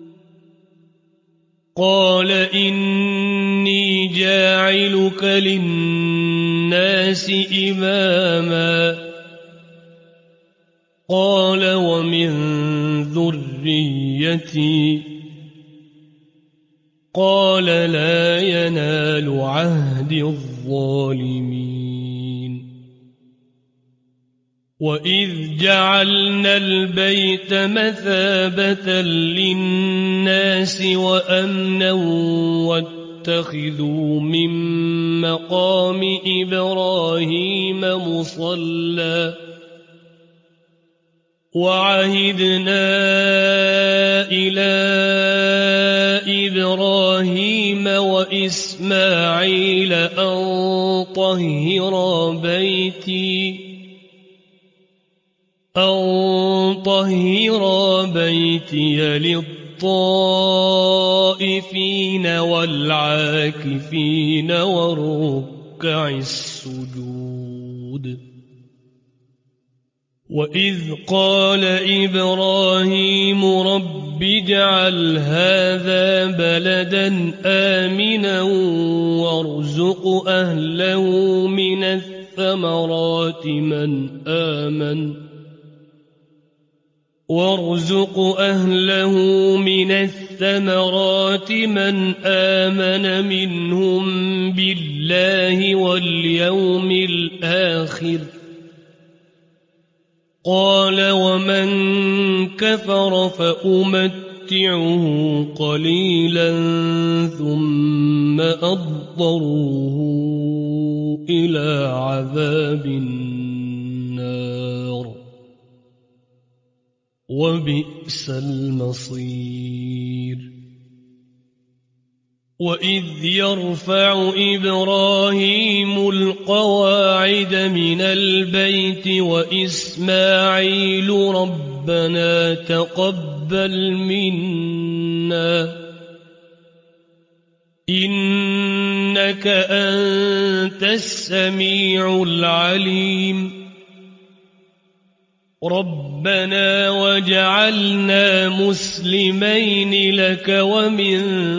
قال إني جاعلك للناس إماما قال ومن ذريتي قال لا ينال عهد الظالمين وإذ جعلنا البيت مثابة للناس وأمنا واتخذوا من مقام إبراهيم مصلى وعهدنا إلى إبراهيم وإسماعيل أن طهرا بيتي أن طهرا بيتي للطائفين والعاكفين والركع السجود وإذ قال إبراهيم رب اجعل هذا بلدا آمنا وارزق أهله من الثمرات من آمن وارزق أهله من الثمرات من آمن منهم بالله واليوم الآخر قال ومن كفر فأمتعه قليلا ثم أضطره إلى عذاب النار وبئس المصير وإذ يرفع إبراهيم القواعد من البيت وإسماعيل ربنا تقبل منا إنك إنك أنت السميع العليم ربنا واجعلنا مسلمين لك ومن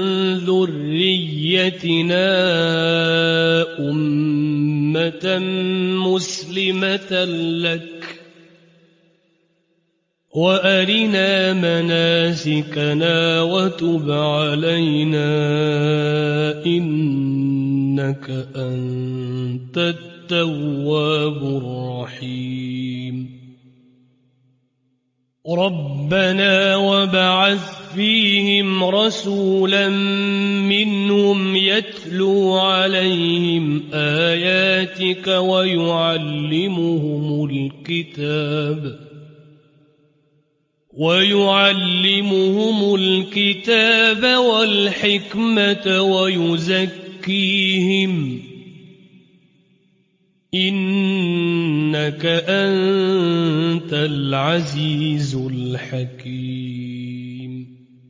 ذريتنا أمة مسلمة لك وأرنا مناسكنا وتب علينا إنك أنت التواب الرحيم ربنا وابعث فيهم رسولا منهم يتلو عليهم آياتك ويعلمهم الكتاب ويعلمهم الكتاب والحكمة ويزكيهم إنك أنت العزيز الحكيم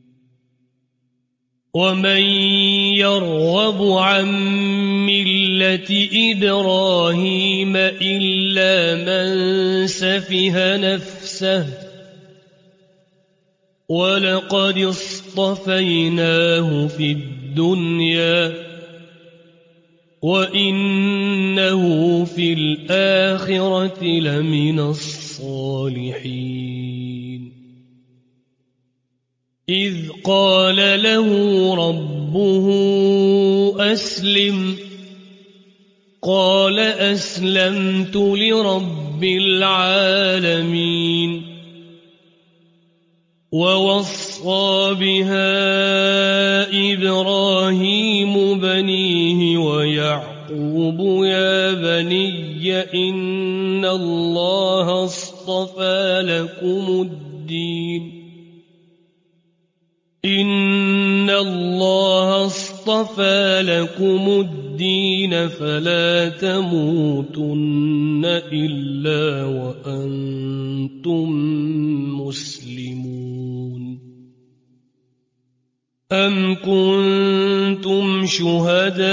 ومن يرغب عن ملة إبراهيم إلا من سفه نفسه ولقد اصطفيناه في الدنيا وإنه في الآخرة لمن الصالحين إذ قال له ربه أسلم قال أسلمت لرب العالمين ووصى بها إبراهيم بنيه ويعقوب يا بني إن الله اصطفى لكم الدين إن الله اصطفى لكم الدين فلا تموتن إلا وأنتم مسلمون أم كنتم شهداء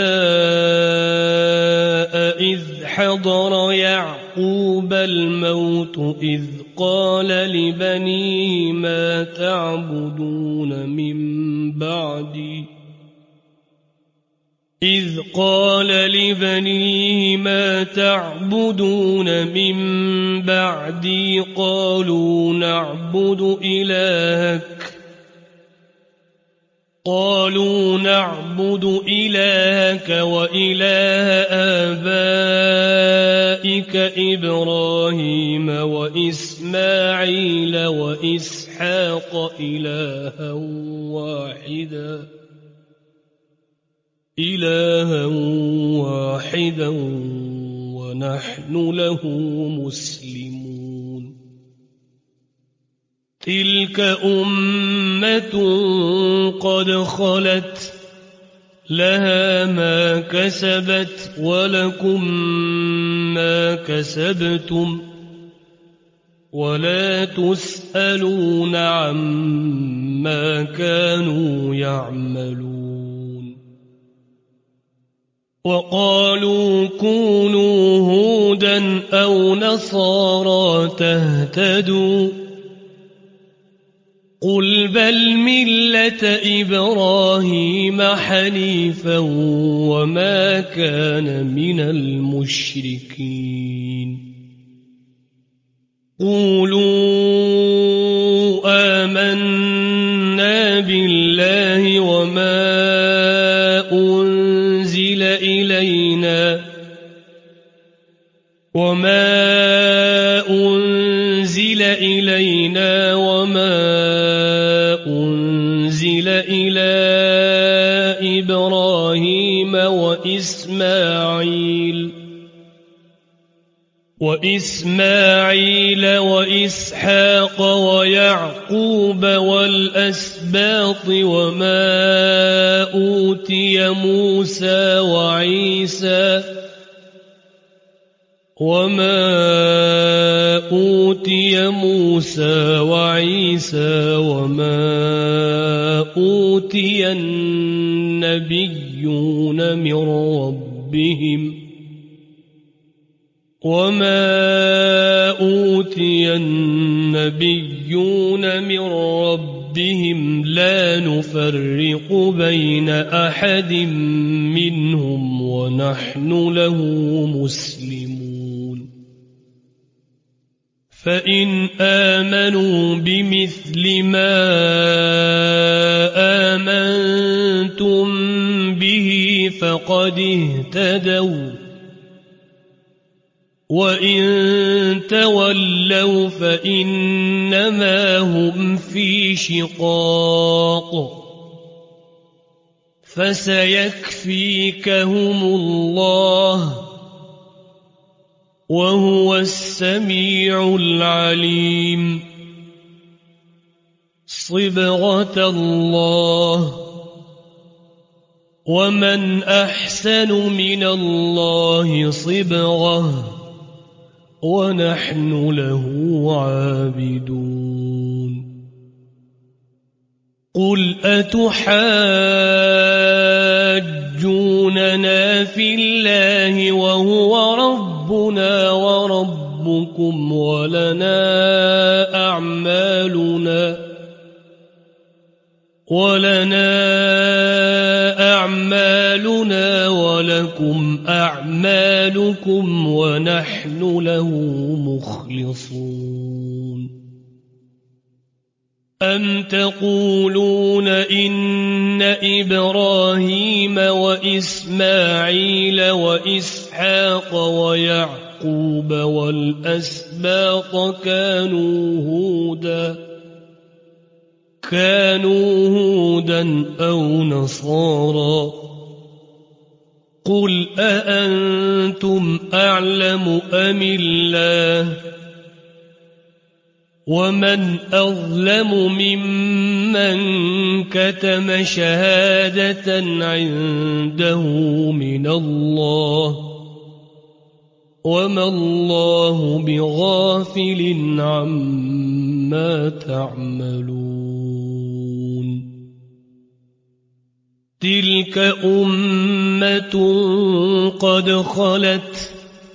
إذ حضر يعقوب الموت إذ قال لبنيه ما تعبدون من بعدي إذ قال لبنيه ما تعبدون من بعدي قالوا نعبد إلهك قالوا نعبد إلهك وإله آبائك إبراهيم وإسماعيل وإسحاق إلها واحدا إلها واحدا ونحن له مسلمون تلك أمة قد خلت لها ما كسبت ولكم ما كسبتم ولا تسألون عما كانوا يعملون وقالوا كونوا هودا أو نصارى تهتدوا قل بل ملة إبراهيم حنيفا وما كان من المشركين قولوا آمنا بالله وما أنزل إلينا وما أنزل إلينا وما أنزل إلى إبراهيم وإسماعيل وإسماعيل وإسحاق ويعقوب والأسباط وما أوتي موسى وعيسى وما أوتي موسى وعيسى وما أوتي النبيون النبيون من ربهم وما أوتي النبيون من ربهم لا نفرق بين أحد منهم ونحن له مسلمون فإن آمنوا بمثل ما آمنتم به فقد اهتدوا وإن تولوا فإنما هم في شقاق فسيكفيكهم الله وهو السميع العليم صبغة الله ومن أحسن من الله صبغة ونحن له عابدون قل أتحاجوننا في الله وهو ربنا وربكم ولنا أعمالنا ولنا أعمالنا ولكم أعمالكم ونحن له مخلصون أم تقولون إن إبراهيم وإسماعيل وإسحاق ويعقوب والأسباط كانوا هودا كانوا هودا أو نصارى قل أأنتم أعلم أم الله ومن أظلم ممن كتم شهادة عنده من الله وما الله بغافل عما تعملون تلك أمة قد خلت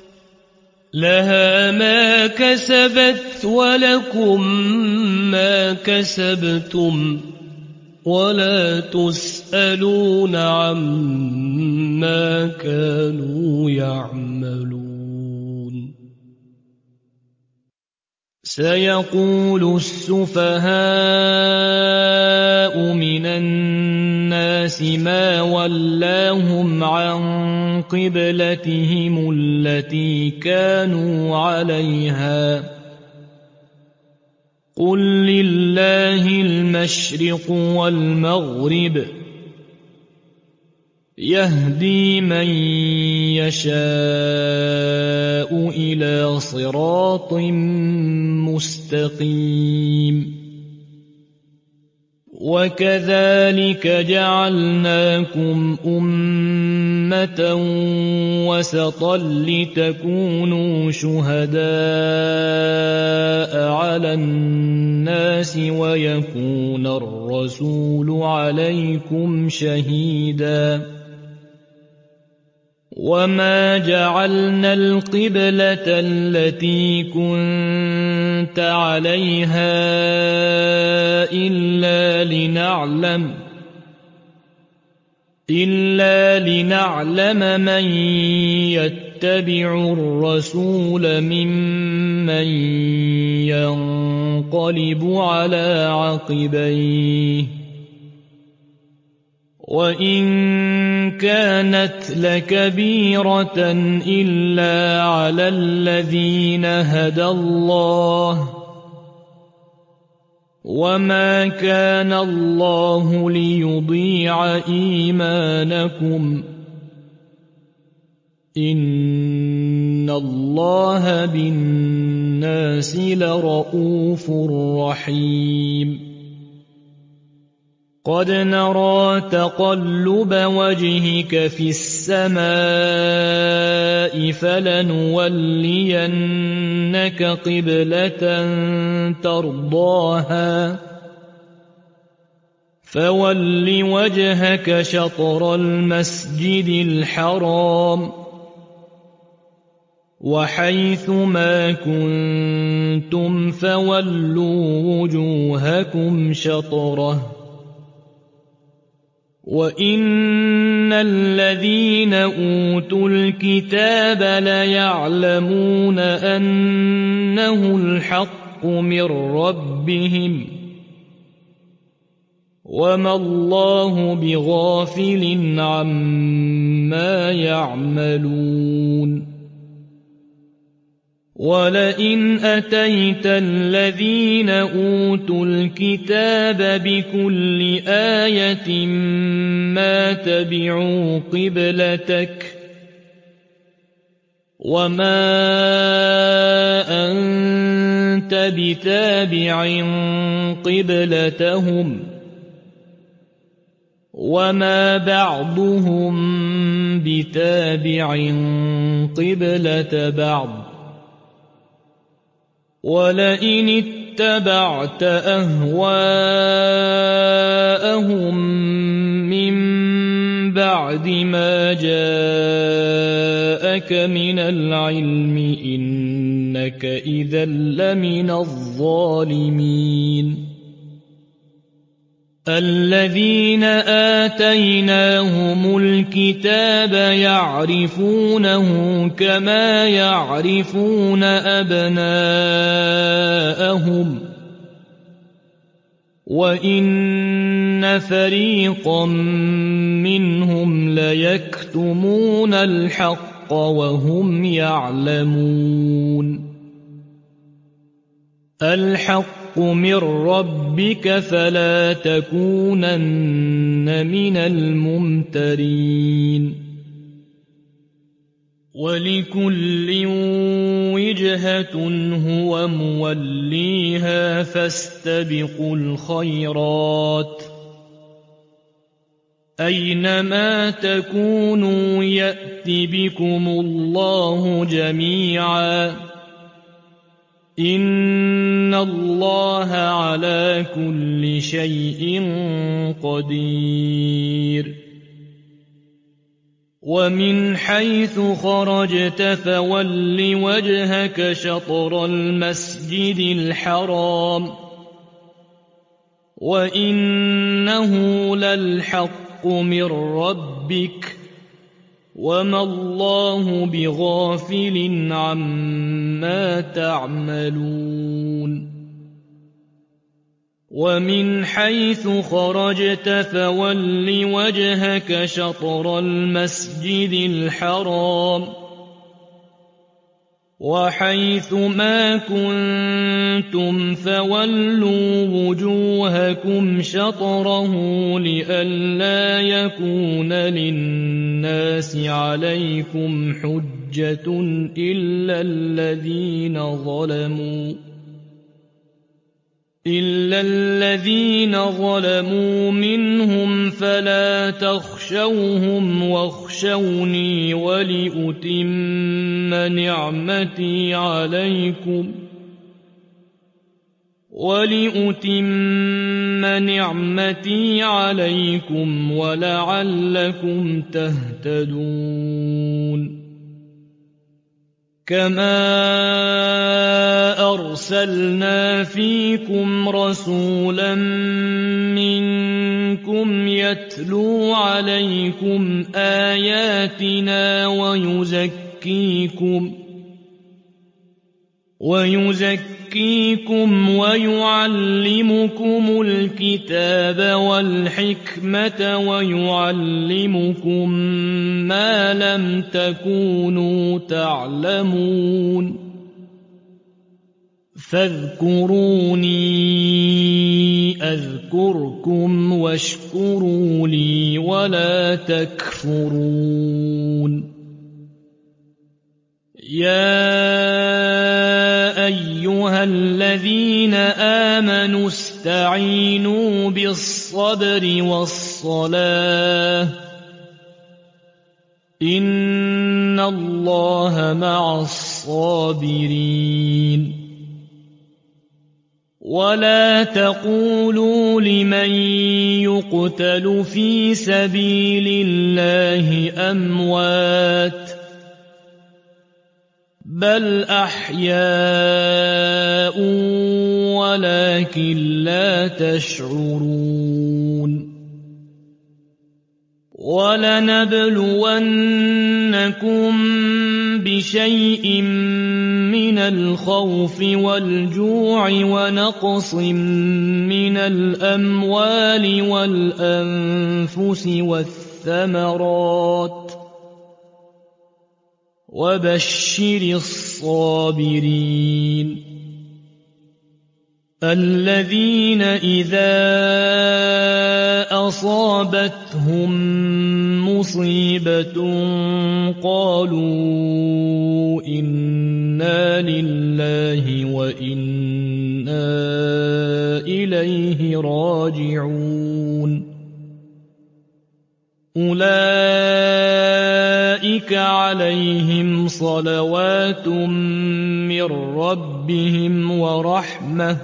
لها ما كسبت ولكم ما كسبتم ولا تسألون عما كانوا يعملون سيقول السفهاء من الناس ما ولاهم عن قبلتهم التي كانوا عليها قل لله المشرق والمغرب يهدي من يشاء إلى صراط مستقيم وكذلك جعلناكم أمة وسطا لتكونوا شهداء على الناس ويكون الرسول عليكم شهيدا وما جعلنا القبلة التي كنت عليها إلا لنعلم إلا لنعلم من يتبع الرسول ممن ينقلب على عقبيه وإن كانت لكبيرة إلا على الذين هدى الله وما كان الله ليضيع إيمانكم إن الله بالناس لرءوف رحيم قد نرى تقلب وجهك في السماء فلنولينك قبلة ترضاها فول وجهك شطر المسجد الحرام وحيث ما كنتم فولوا وجوهكم شطره وإن الذين أوتوا الكتاب ليعلمون أنه الحق من ربهم وما الله بغافل عما يعملون ولئن أتيت الذين أوتوا الكتاب بكل آية ما تبعوا قبلتك وما أنت بتابع قبلتهم وما بعضهم بتابع قبلة بعض ولئن اتبعت أهواءهم من بعد ما جاءك من العلم إنك إذا لمن الظالمين الذين آتيناهم الكتاب يعرفونه كما يعرفون أبناءهم وإن فريقا منهم ليكتمون الحق وهم يعلمون الحق من ربك فلا تكونن من الممترين ولكل وجهة هو موليها فاستبقوا الخيرات أينما تكونوا يأت بكم الله جميعا إن الله على كل شيء قدير ومن حيث خرجت فول وجهك شطر المسجد الحرام وإنه للحق من ربك وما الله بغافل عما تعملون ومن حيث خرجت فول وجهك شطر المسجد الحرام وحيث ما كنتم فولوا وجوهكم شطره لئلا يكون للناس عليكم حجة إلا الذين ظلموا إلا الذين ظلموا منهم فلا تخشوهم واخشوني ولأتم نعمتي عليكم ولأتم نعمتي عليكم ولعلكم تهتدون كما أرسلنا فيكم رسولا منكم يتلو عليكم آياتنا ويزكيكم ويزكيكم ويعلمكم الكتاب والحكمة ويعلمكم ما لم تكونوا تعلمون فاذكروني أذكركم واشكروا لي ولا تكفرون يا أيها الذين آمنوا استعينوا بالصبر والصلاة إن الله مع الصابرين ولا تقولوا لمن يقتل في سبيل الله أموات بل أحياء ولكن لا تشعرون ولنبلونكم بشيء من الخوف والجوع ونقص من الأموال والأنفس والثمرات وبشر الصابرين الذين إذا أصابتهم مصيبة قالوا إنا لله وإنا إليه راجعون أولئك عليهم صلوات من ربهم ورحمة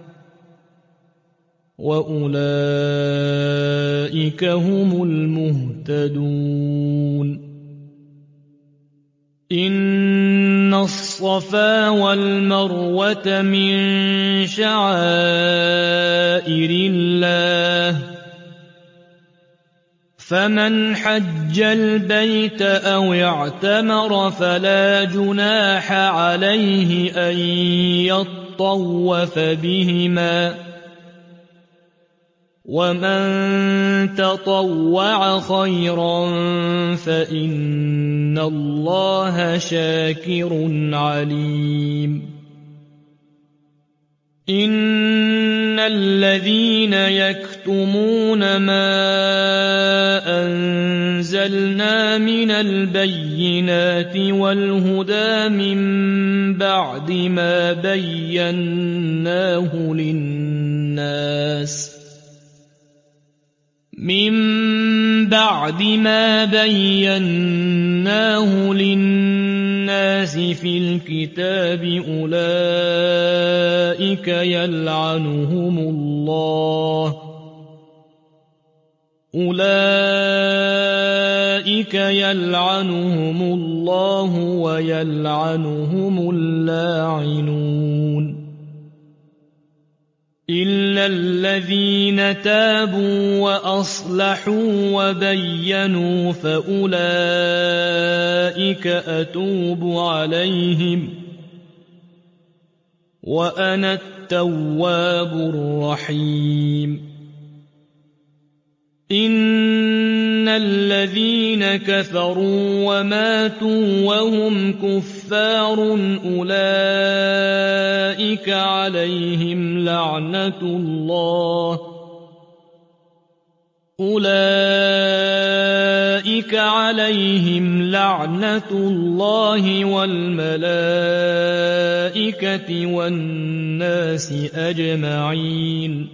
وأولئك هم المهتدون إن الصفا والمروة من شعائر الله فمن حج البيت أو اعتمر فلا جناح عليه أن يطوف بهما ومن تطوع خيرا فإن الله شاكر عليم إن الذين يكتمون ما أنزلنا من البينات والهدى من بعد ما بيناه للناس من بعد ما بيناه للناس في الكتاب أولئك يلعنهم الله أولئك يلعنهم الله ويلعنهم اللاعنون إلا الذين تابوا وأصلحوا وبينوا فأولئك أتوب عليهم وأنا التواب الرحيم إن الذين كفروا وماتوا وهم كفار أولئك عليهم لعنة الله أولئك عليهم لعنة الله والملائكة والناس أجمعين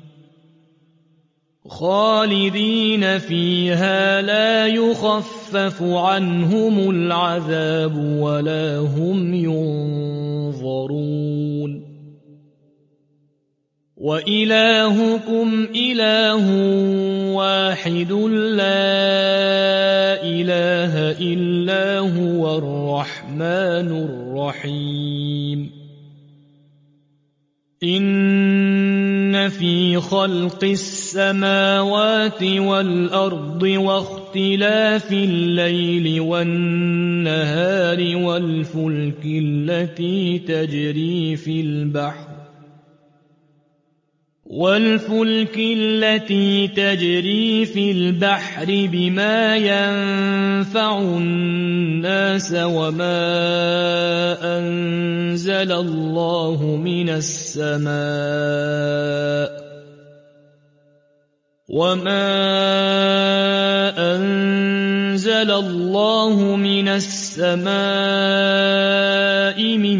خالدين فيها لا يخفف عنهم العذاب ولا هم ينظرون وإلهكم إله واحد لا إله إلا هو الرحمن الرحيم إن في خلق السماوات والأرض واختلاف الليل والنهار والفلك التي تجري في البحر والفلك التي تجري في البحر بما ينفع الناس وما أنزل الله من السماء وما أنزل الله من السماء من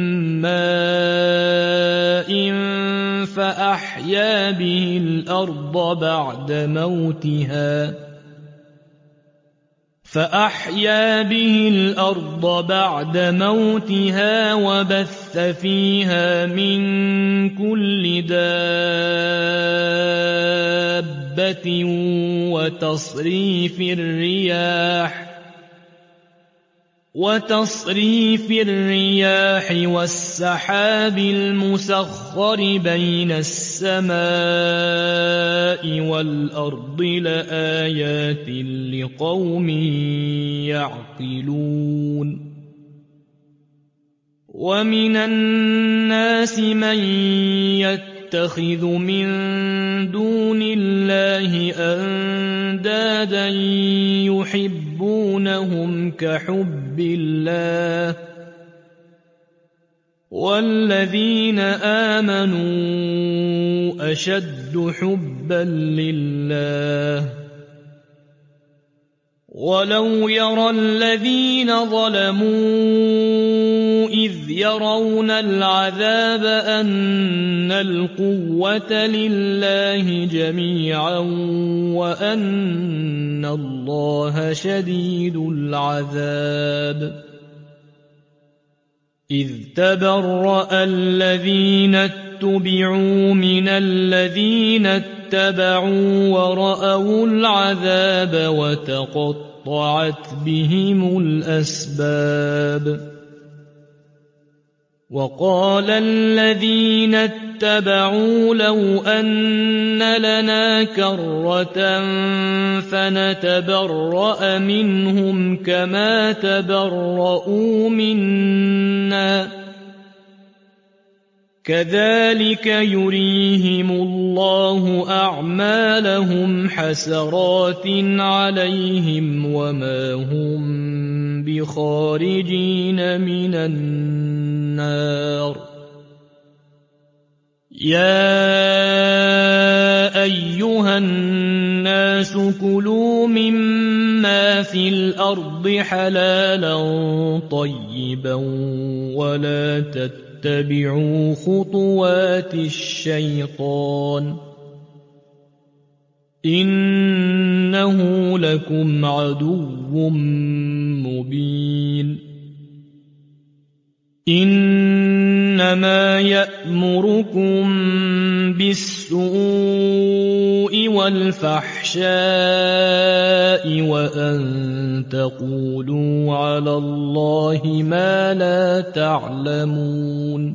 ماء فأحيا به الأرض بعد موتها فأحيا به الأرض بعد موتها وبث فيها من كل دابة وتصريف الرياح وتصريف الرياح والسحاب المسخر بين السماء والأرض لآيات لقوم يعقلون ومن الناس من يتخذ من دون الله أندادا يحبونهم كحب الله والذين آمنوا أشد حبا لله ولو يرى الذين ظلموا إذ يرون العذاب أن القوة لله جميعا وأن الله شديد العذاب إذ تبرأ الذين اتبعوا من الذين اتبعوا ورأوا العذاب وتقطعت بهم الأسباب وقال الذين اتبعوا لو أن لنا كرة فنتبرأ منهم كما تبرؤوا منا كذلك يريهم الله أعمالهم حسرات عليهم وما هم بخارجين من النار يا أيها الناس كلوا مما في الأرض حلالا طيبا ولا تتبعوا خطوات الشيطان إنه لكم عدو مبين إنما يأمركم بالسوء والفحشاء وأن تقولوا على الله ما لا تعلمون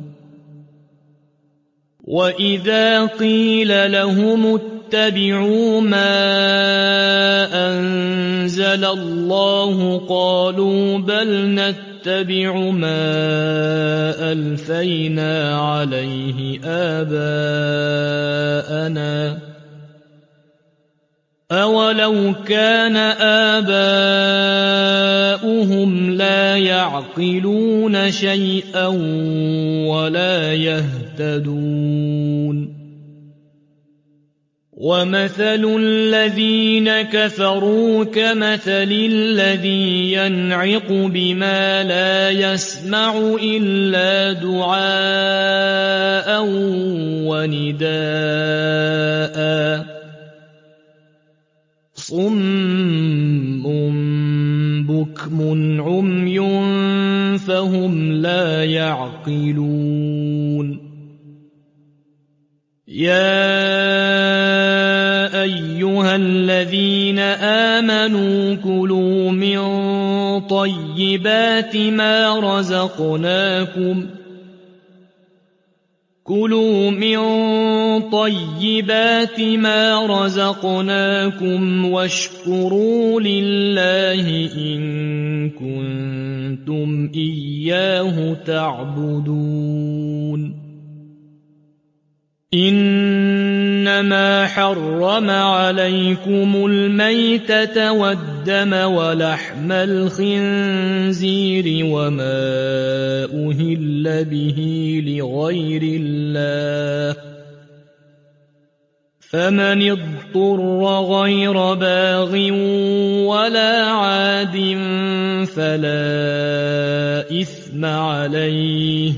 وإذا قيل لهم اتبعوا ما أنزل الله قالوا بل نتبع ما ألفينا عليه آباءنا أولو كان آباؤهم لا يعقلون شيئا ولا يهتدون ومثل الذين كفروا كمثل الذي ينعق بما لا يسمع إلا دعاء ونداء صم بكم عمي فهم لا يعقلون يا أيها الذين آمنوا كلوا من طيبات ما رزقناكم كلوا من طيبات ما رزقناكم واشكروا لله إن كنتم إياه تعبدون إنما حرم عليكم الميتة والدم ولحم الخنزير وما أهل به لغير الله فمن اضطر غير باغ ولا عاد فلا إثم عليه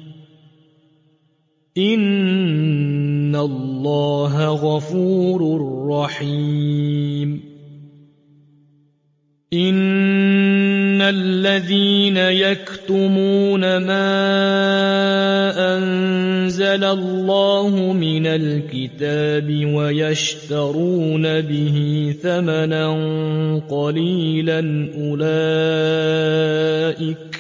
إن الله غفور رحيم إن الذين يكتمون ما أنزل الله من الكتاب ويشترون به ثمنا قليلا أولئك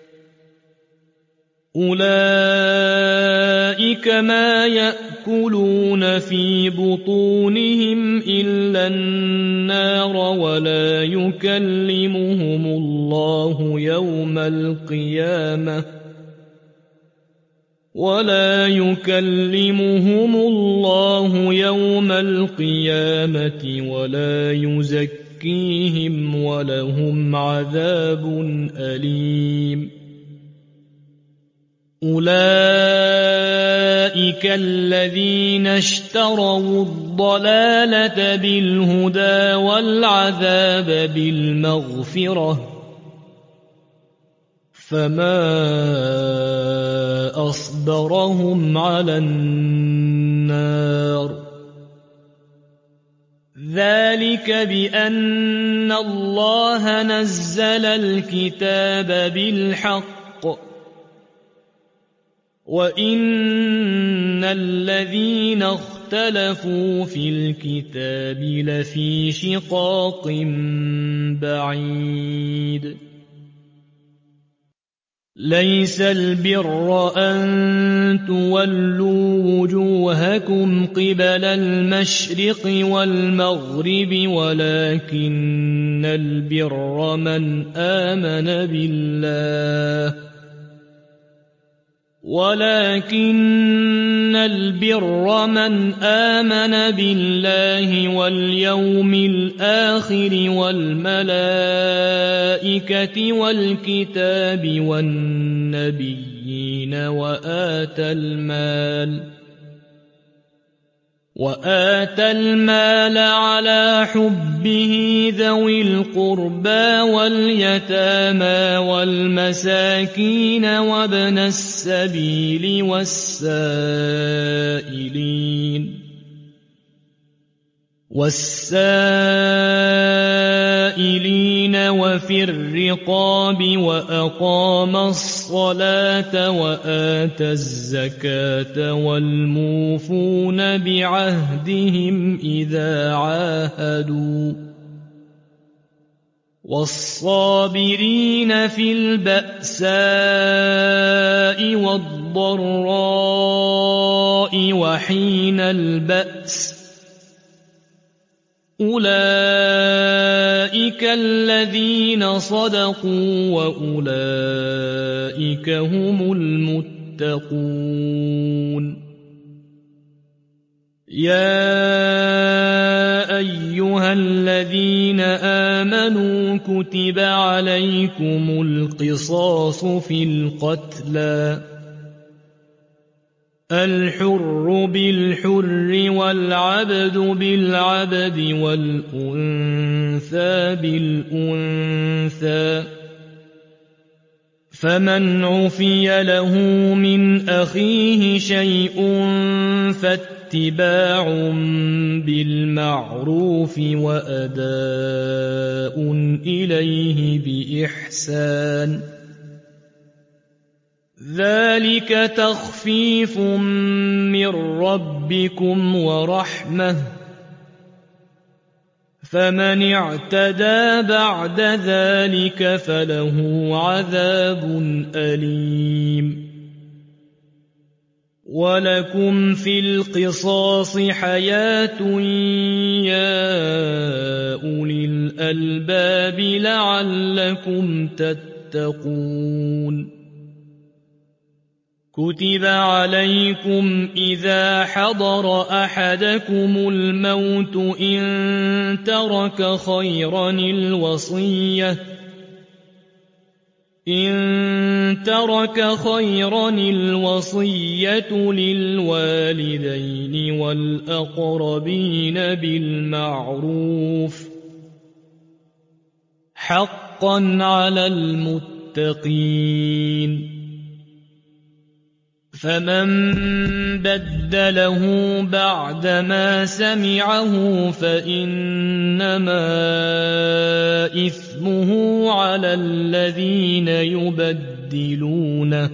أولئك ما يأكلون في بطونهم إلا النار ولا يكلمهم الله يوم القيامة ولا يكلمهم الله يوم القيامة ولا يزكيهم ولهم عذاب أليم أولئك الذين اشتروا الضلالة بالهدى والعذاب بالمغفرة فما أصبرهم على النار ذلك بأن الله نزل الكتاب بالحق وَإِنَّ الَّذِينَ اخْتَلَفُوا فِي الْكِتَابِ لَفِي شِقَاقٍ بَعِيدٍ لَيْسَ الْبِرَّ أَن تُوَلُّوا وُجُوهَكُمْ قِبَلَ الْمَشْرِقِ وَالْمَغْرِبِ وَلَكِنَّ الْبِرَّ مَنْ آمَنَ بِاللَّهِ ولكن البر من آمن بالله واليوم الآخر والملائكة والكتاب والنبيين وآتى المال وآتى المال على حبه ذوي القربى واليتامى والمساكين وابن السبيل والسائلين والسائلين وفي الرقاب وأقام الصلاة وآتى الزكاة والموفون بعهدهم إذا عاهدوا والصابرين في البأساء والضراء وحين البأس أولئك الذين صدقوا وأولئك هم المتقون يا أيها الذين آمنوا كتب عليكم القصاص في القتلى الحر بالحر والعبد بالعبد والأنثى بالأنثى فمن عفي له من أخيه شيء فاتباع بالمعروف وأداء إليه بإحسان ذلك تخفيف من ربكم ورحمة فمن اعتدى بعد ذلك فله عذاب أليم ولكم في القصاص حياة يا أولي الألباب لعلكم تتقون كتب عليكم إذا حضر أحدكم الموت إن ترك خيرا الوصية إن ترك خيرا الوصية للوالدين والأقربين بالمعروف حقا على المتقين فمن بدله بعدما سمعه فإنما إثمه على الذين يبدلونه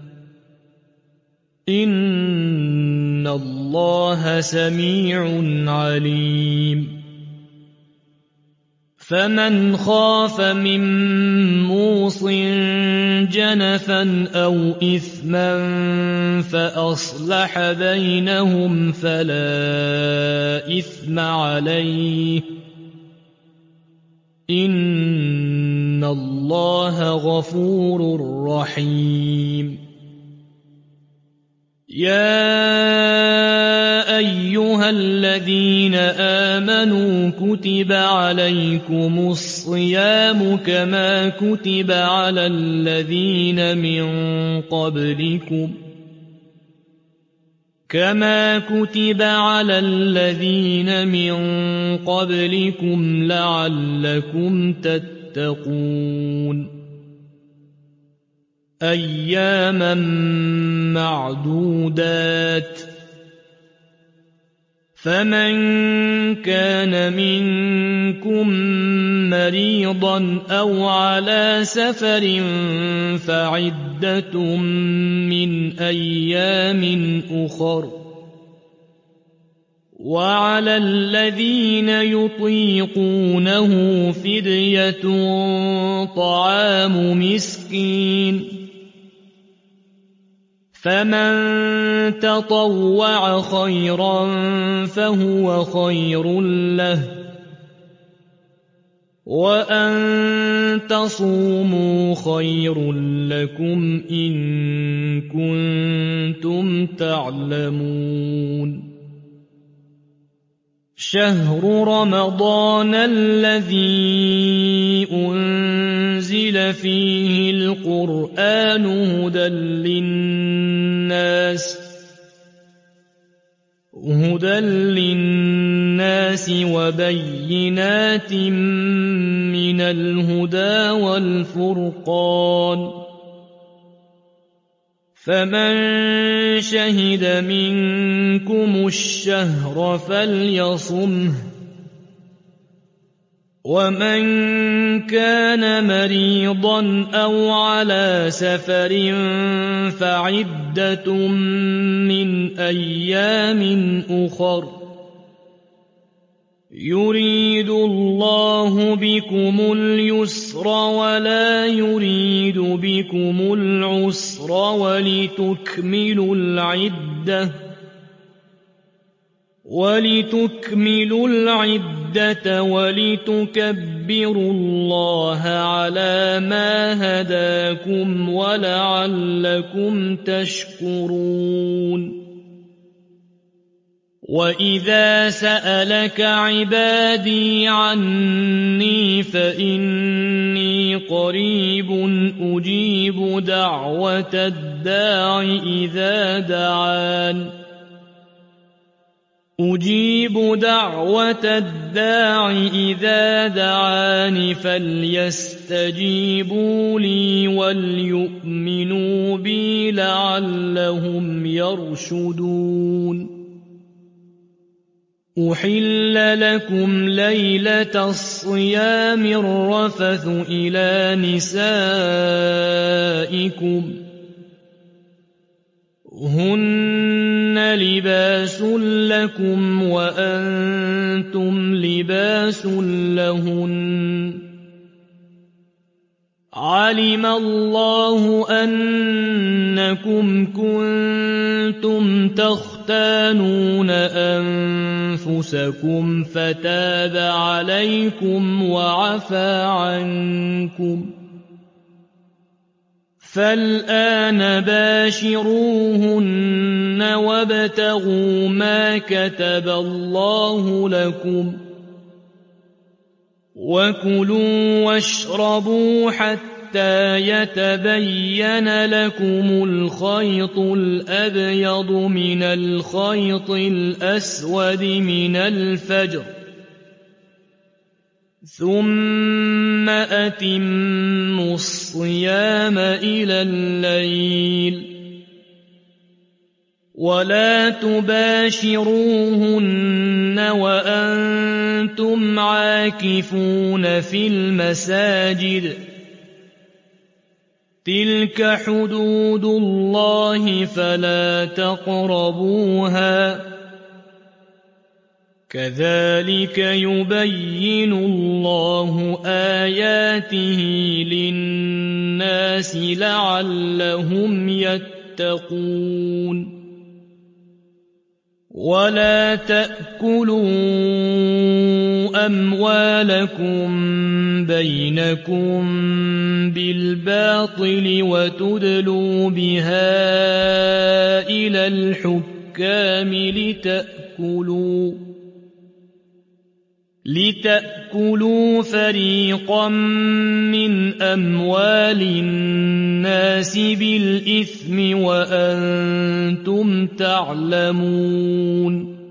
إن الله سميع عليم فمن خاف من موص جنفا أو إثما فأصلح بينهم فلا إثم عليه إن الله غفور رحيم يا أيها الذين آمنوا كتب عليكم الصيام كما كتب على الذين من قبلكم كما كتب على الذين من قبلكم لعلكم تتقون أياما معدودات فمن كان منكم مريضا أو على سفر فعدة من أيام أخر وعلى الذين يطيقونه فدية طعام مسكين فمن تطوع خيرا فهو خير له وأن تصوموا خير لكم إن كنتم تعلمون شهر رمضان الذي أنزل فيه القرآن هدى للناس هدى للناس وبينات من الهدى والفرقان فمن شهد منكم الشهر فليصمه ومن كان مريضا أو على سفر فعدة من أيام أخر يريد الله بكم اليسر ولا يريد بكم العسر ولتكملوا العدة ولتكملوا العدة ولتكبروا الله على ما هداكم ولعلكم تشكرون وإذا سألك عبادي عني فإني قريب أجيب دعوة الداع إذا دعان أجيب دعوة الداع إذا دعان فليستجيبوا لي وليؤمنوا بي لعلهم يرشدون أحل لكم ليلة الصيام الرفث إلى نسائكم هن لباس لكم وأنتم لباس لهن علم الله أنكم كنتم تختانون أنفسكم فتاب عليكم وعفى عنكم فالآن باشروهن وابتغوا ما كتب الله لكم وكلوا واشربوا حتى يتبين لكم الخيط الأبيض من الخيط الأسود من الفجر ثم أتموا الصيام إلى الليل ولا تباشروهن وأنتم عاكفون في المساجد تلك حدود الله فلا تقربوها كذلك يبين الله آياته للناس لعلهم يتقون ولا تأكلوا أموالكم بينكم بالباطل وتدلوا بها إلى الحكام لتأكلوا لتأكلوا فريقا من أموال الناس بالإثم وأنتم تعلمون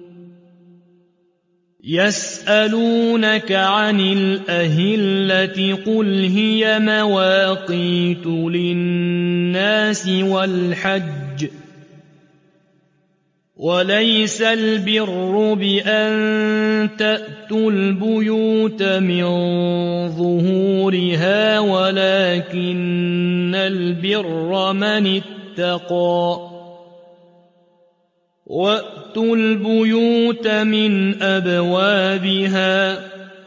يسألونك عن الأهلة قل هي مواقيت للناس والحج وليس البر بأن تأتوا البيوت من ظهورها ولكن البر من اتقى وأتوا البيوت من أبوابها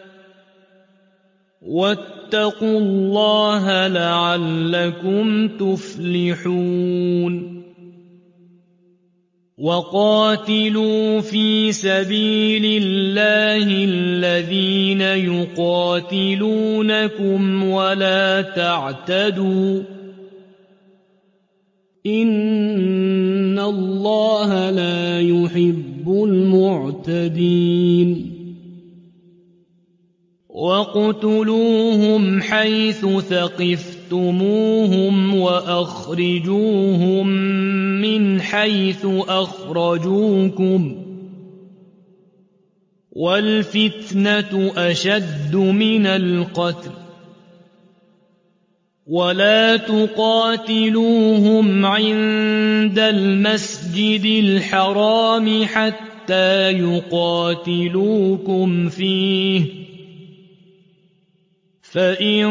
واتقوا الله لعلكم تفلحون وقاتلوا في سبيل الله الذين يقاتلونكم ولا تعتدوا إن الله لا يحب المعتدين واقتلوهم حيث ثقفتموهم وأخرجوهم من حيث أخرجوكم والفتنة أشد من القتل ولا تقاتلوهم عند المسجد الحرام حتى يقاتلوكم فيه فإن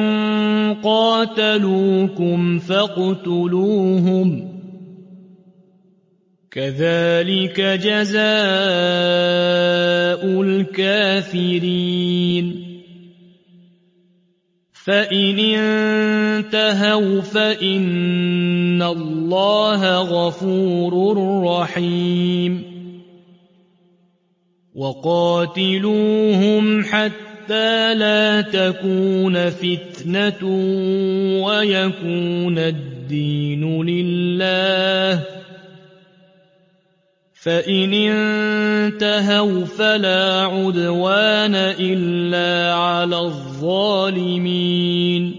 قاتلوكم فاقتلوهم كذلك جزاء الكافرين فإن انتهوا فإن الله غفور رحيم وقاتلوهم حتى لا تكون فتنة ويكون الدين لله فإن انتهوا فلا عدوان إلا على الظالمين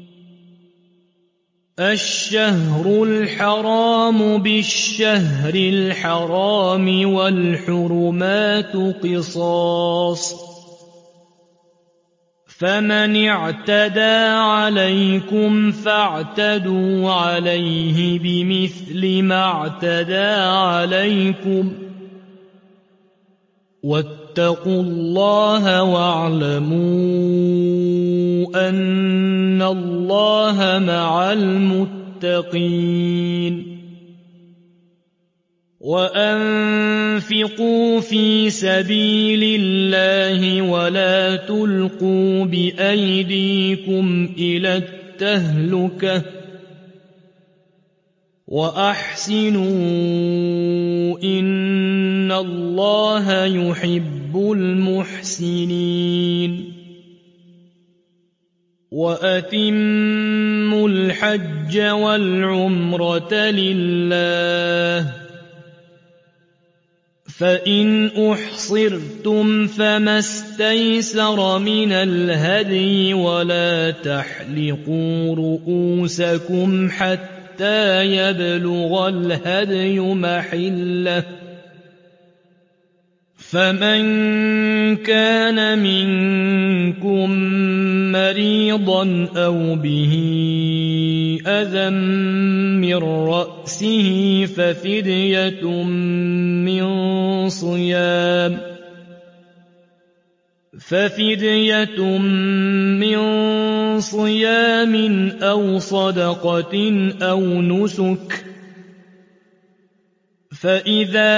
الشهر الحرام بالشهر الحرام والحرمات قصاص فمن اعتدى عليكم فاعتدوا عليه بمثل ما اعتدى عليكم واتقوا الله واعلموا أن الله مع المتقين وأنفقوا في سبيل الله ولا تلقوا بأيديكم إلى التهلكة وأحسنوا إن الله يحب المحسنين وأتموا الحج والعمرة لله فإن أحصرتم فما استيسر من الهدي ولا تحلقوا رؤوسكم حتى يبلغ الهدي محله فمن كان منكم مريضا أو به أذى من رأسه ففدية من صيام ففدية من صيام أو صدقة أو نسك فإذا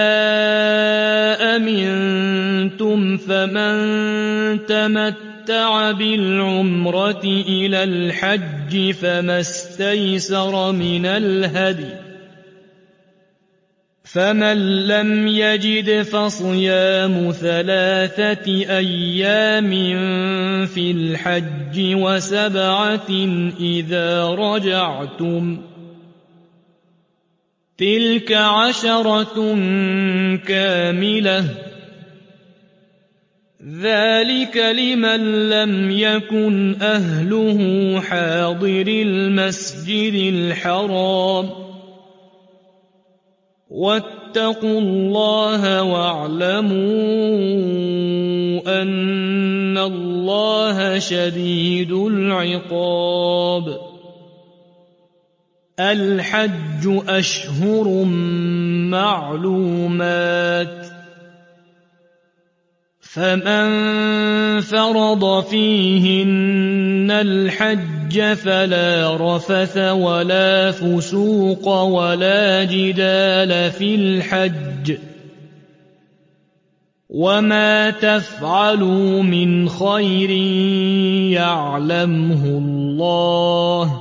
أمنتم فمن تمتع بالعمرة إلى الحج فما استيسر من الهدي فمن لم يجد فصيام ثلاثة أيام في الحج وسبعة إذا رجعتم تلك عشرة كاملة ذلك لمن لم يكن أهله حاضر المسجد الحرام واتقوا الله واعلموا أن الله شديد العقاب الحج أشهر معلومات فمن فرض فيهن الحج فلا رفث ولا فسوق ولا جدال في الحج وما تفعلوا من خير يعلمه الله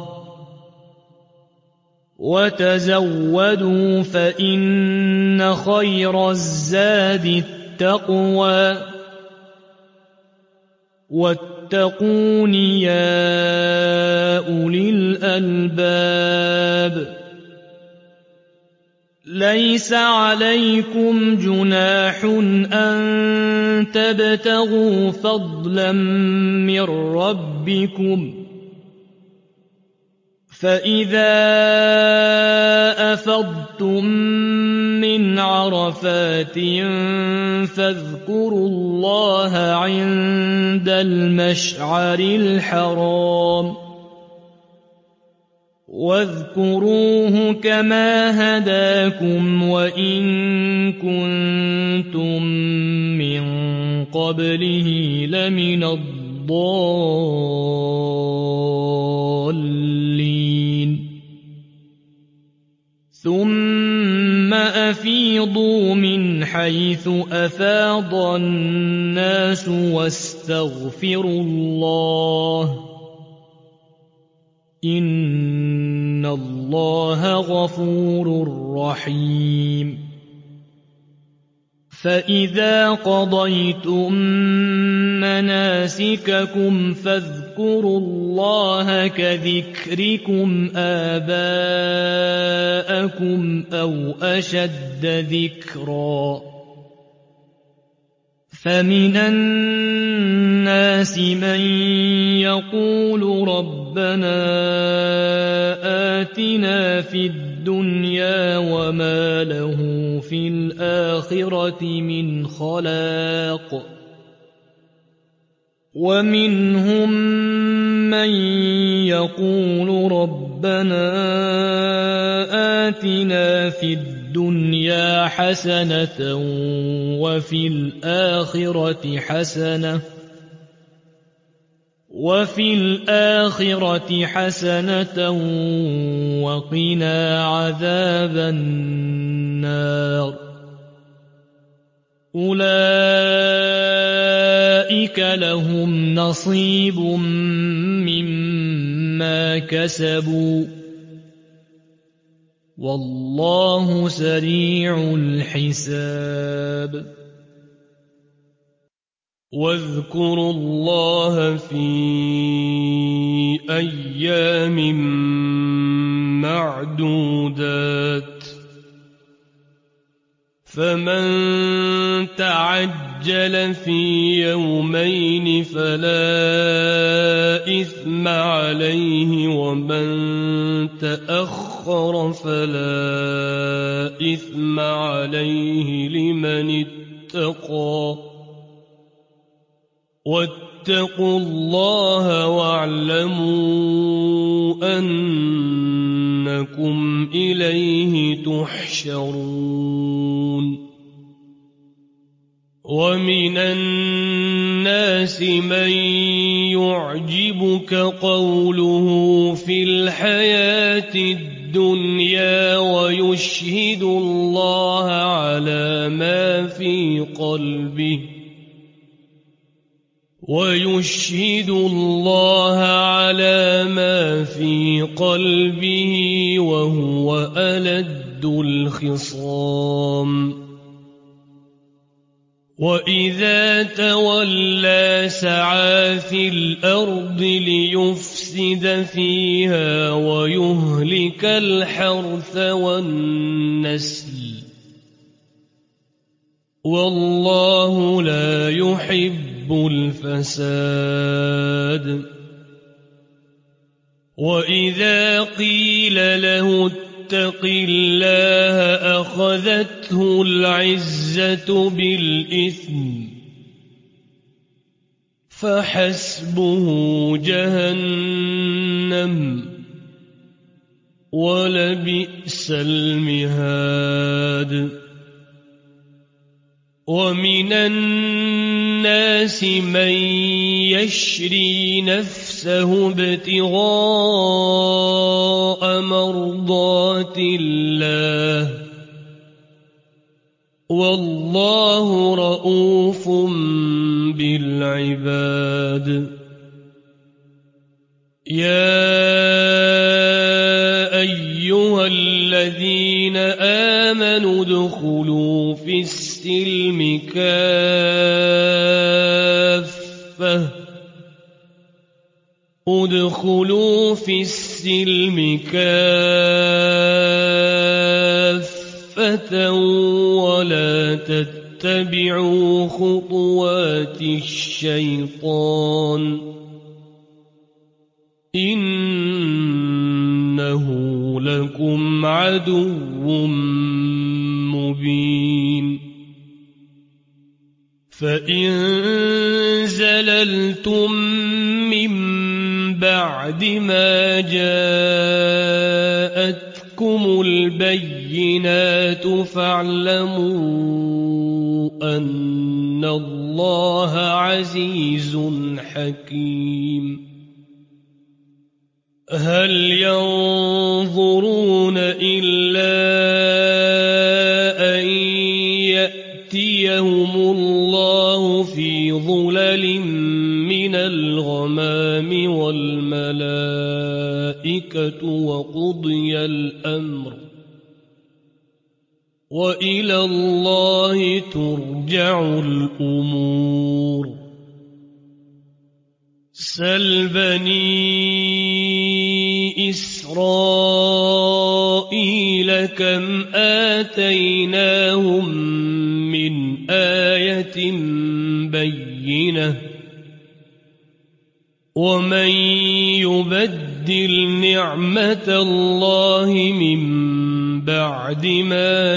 وتزودوا فإن خير الزاد التقوى واتقون يا أولي الألباب ليس عليكم جناح أن تبتغوا فضلا من ربكم فإذا أفضتم من عرفات فاذكروا الله عند المشعر الحرام واذكروه كما هداكم وإن كنتم من قبله لمن الضالين ثم أفيضوا من حيث أفاض الناس واستغفروا الله إن الله غفور رحيم فإذا قضيتم مناسككم فاذكروا الله كذكركم آباءكم أو أشد ذكرا فمن الناس من يقول ربنا آتنا في الدنيا وما له في الآخرة من خلاق ومنهم من يقول ربنا آتنا في الدنيا حسنة وفي الآخرة حسنة وفي الآخرة حسنة وقنا عذاب النار أولئك لهم نصيب مما كسبوا والله سريع الحساب واذكروا الله في أيام معدودات فمن تعجل في يومين فلا إثم عليه ومن تأخر فلا إثم عليه لمن اتقى واتقوا الله واعلموا أنكم إليه تحشرون ومن الناس من يعجبك قوله في الحياة الدنيا ويشهد الله على ما في قلبه ويشهد الله على ما في قلبه وهو ألد الخصام وإذا تولى سعى في الأرض ليفسد فيها ويهلك الحرث والنسل والله لا يحب الفساد وإذا قيل له اتق الله أخذته العزة بالإثم فحسبه جهنم ولبئس المهاد ومن الناس من يشري نفسه ابتغاء مرضات الله والله رءوف بالعباد يا أيها الذين آمنوا ادخلوا في السلم كافة ادخلوا في السلم كافة ولا تتبعوا خطوات الشيطان إنه لكم عدو مبين فإن زللتم من بعد ما جاءتكم البينات فاعلموا أن الله عزيز حكيم هل ينظرون إلا أن يأتيهم الله في ظلل من الغمام والملائكة وقضي الأمر وإلى الله ترجع الأمور سل بني إسرائيل كم آتيناهم من آية بينة ومن يبدل نعمة الله من بعد ما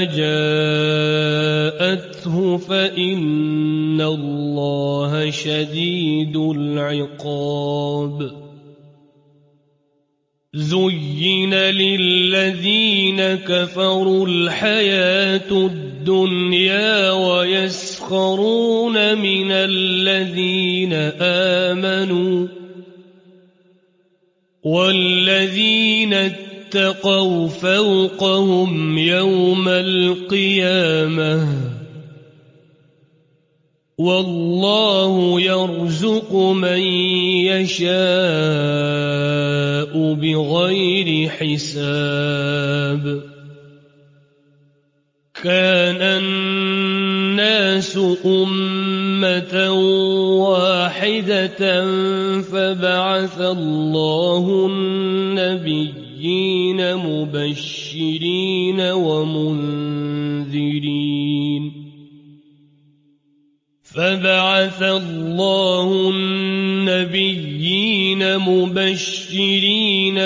جاءته فإن الله شديد العقاب زين للذين كفروا الحياة الدنيا ويسخرون من الذين آمنوا والذين اتقوا فوقهم يوم القيامة والله يرزق من يشاء بغير حساب كان الناس أمة واحدة فبعث الله النبيين مبشرين ومنذرين فبعث الله النبيين مبشرين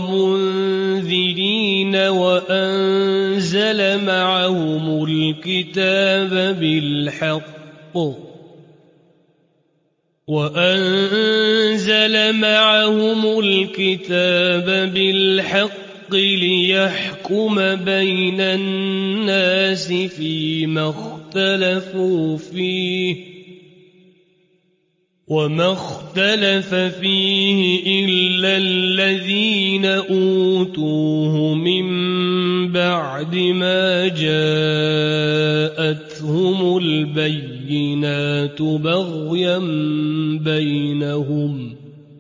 ومنذرين وأنزل معهم الكتاب بالحق وأنزل معهم الكتاب بالحق ليحكم بين الناس فيما اختلفوا فيه وما اختلف فيه إلا الذين أوتوه من بعد ما جاءتهم البينات بغيا بينهم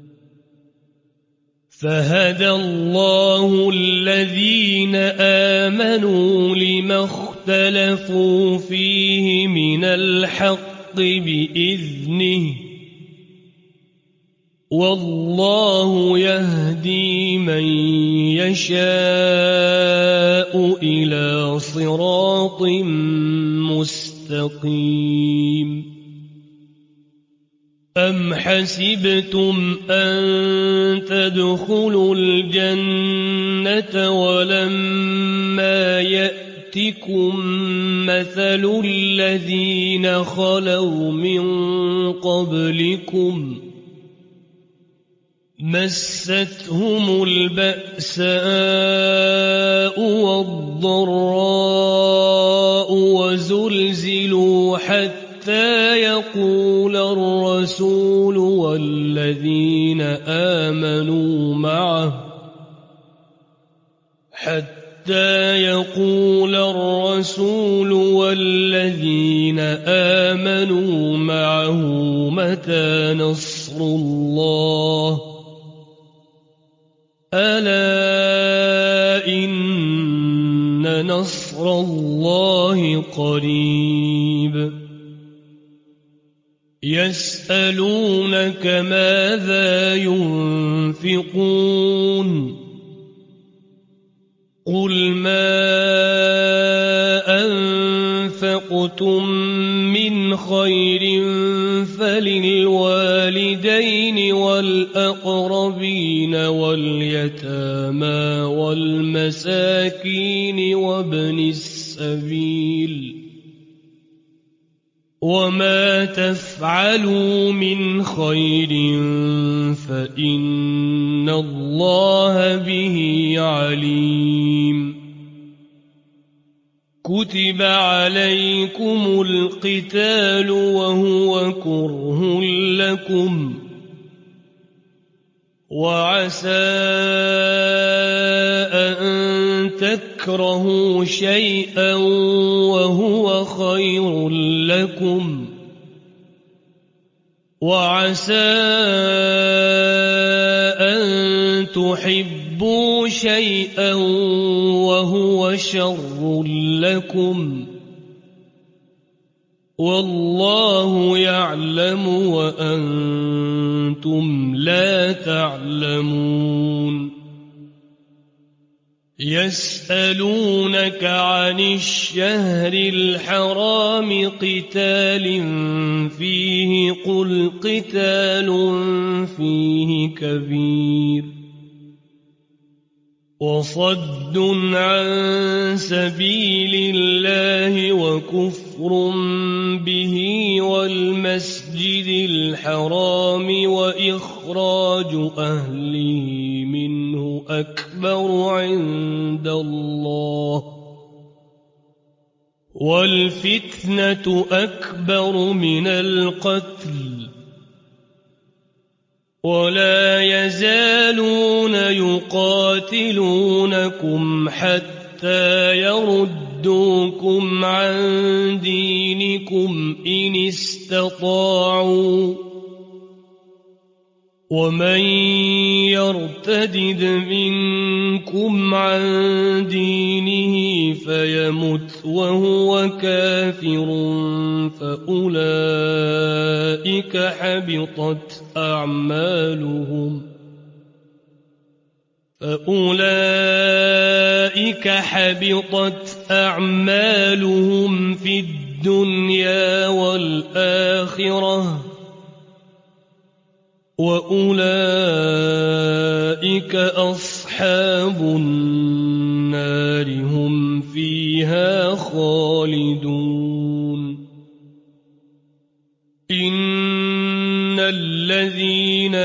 فهدى الله الذين آمنوا لما اختلفوا فيه من الحق بإذنه والله يهدي من يشاء إلى صراط مستقيم أم حسبتم أن تدخلوا الجنة ولما يأتكم مثل الذين خلوا من قبلكم مستهم البأساء والضراء وزلزلوا حتى يقول الرسول والذين آمنوا معه حتى يقول الرسول والذين آمنوا معه متى نصر الله ألا إن نصر الله قريب يسألونك ماذا ينفقون قل ما أنفقتم من خير فللوالدين والأقربين واليتامى والمساكين وابن السبيل وما تفعلوا من خير فإن الله به عليم كتب عليكم القتال وهو كره لكم وعسى أن تكرهوا شيئا وهو خير لكم وعسى أن تحبوا شيئا وهو شر لكم والله يعلم وأنتم لا تعلمون يسألونك عن الشهر الحرام قتال فيه قل قتال فيه كبير وصد عن سبيل الله وكفر به والمسجد الحرام وإخراج أهله منه أكبر عند الله والفتنة أكبر من القتل ولا يزالون يقاتلونكم حتى يردوكم عن دينكم إن استطاعوا ومن يرتدد منكم عن دينه فيمت وهو كافر فأولئك حبطت أعمالهم فأولئك حبطت أعمالهم في الدنيا والآخرة وأولئك أصحاب النار هم فيها خالدون إن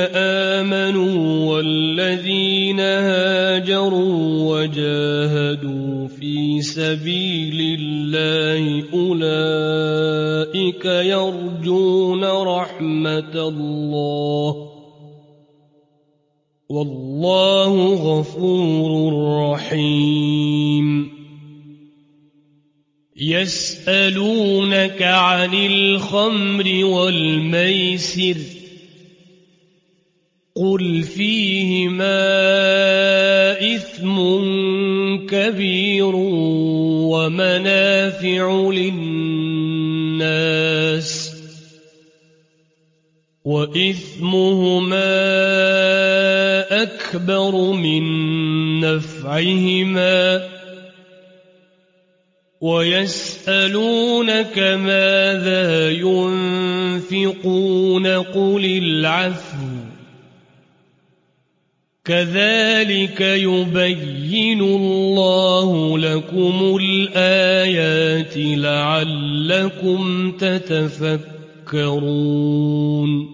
آمنوا والذين هاجروا وجاهدوا في سبيل الله أولئك يرجون رحمة الله والله غفور رحيم يسألونك عن الخمر والميسر قل فيهما إثم كبير ومنافع للناس وإثمهما أكبر من نفعهما ويسألونك ماذا ينفقون قل العفو كذلك يبين الله لكم الآيات لعلكم تتفكرون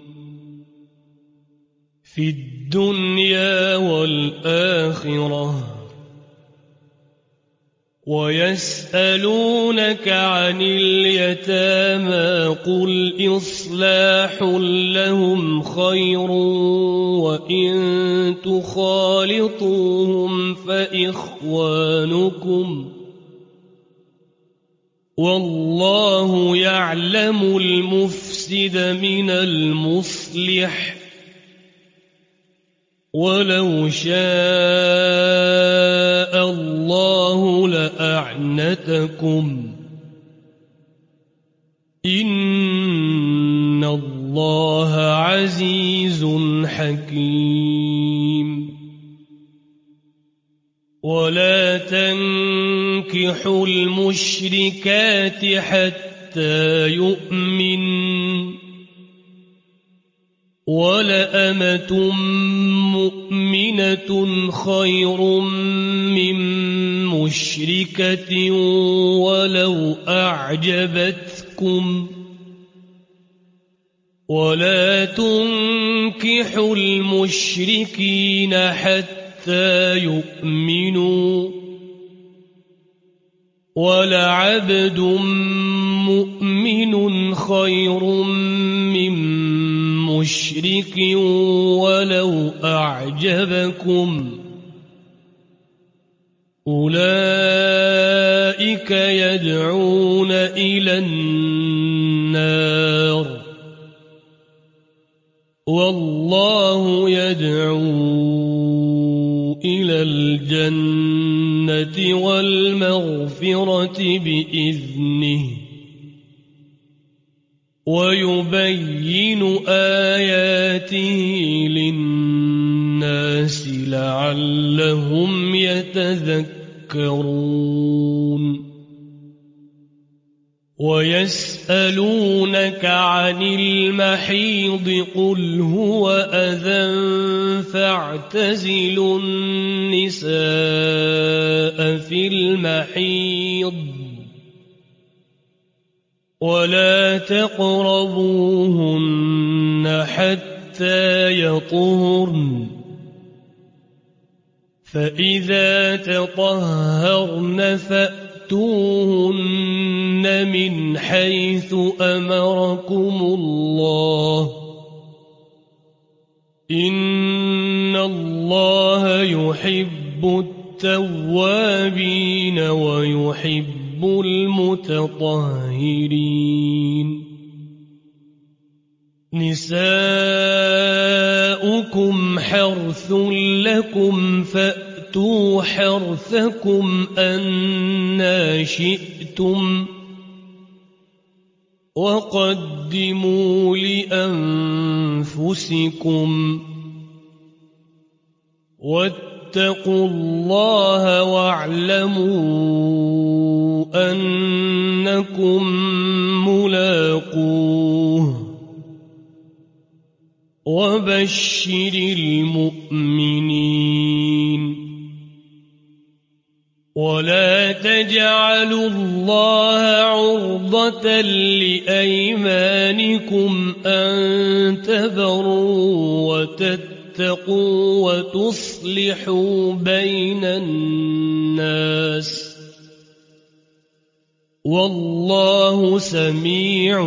في الدنيا والآخرة ويسألونك عن اليتامى قل إصلاح لهم خير وإن تخالطوهم فإخوانكم والله يعلم المفسد من المصلح ولو شاء الله لأعنتكم إن الله عزيز حكيم ولا تنكحوا المشركات حتى يؤمنوا ولأمة مؤمنة خير من مشركة ولو أعجبتكم ولا تنكحوا المشركين حتى يؤمنوا ولعبد مؤمن خير من مشرك ولو أعجبكم أولئك يدعون إلى النار والله يدعو إلى الجنة والمغفرة بإذنه ويبين آياته للناس لعلهم يتذكرون ويسألونك عن المحيض قل هو أذى فاعتزلوا النساء في المحيض ولا تقربوهن حتى يطهرن فإذا تطهرن فأتوهن من حيث أمركم الله إن الله يحب التوابين ويحب المتطهرين نساؤكم حرث لكم فأتوا حرثكم أنى شئتم وقدموا لأنفسكم واتقوا الله واعلموا أنكم ملاقوه وبشر المؤمنين ولا تجعلوا الله عرضة لأيمانكم أن تبروا وتتقوا وتصلحوا بين الناس والله سميع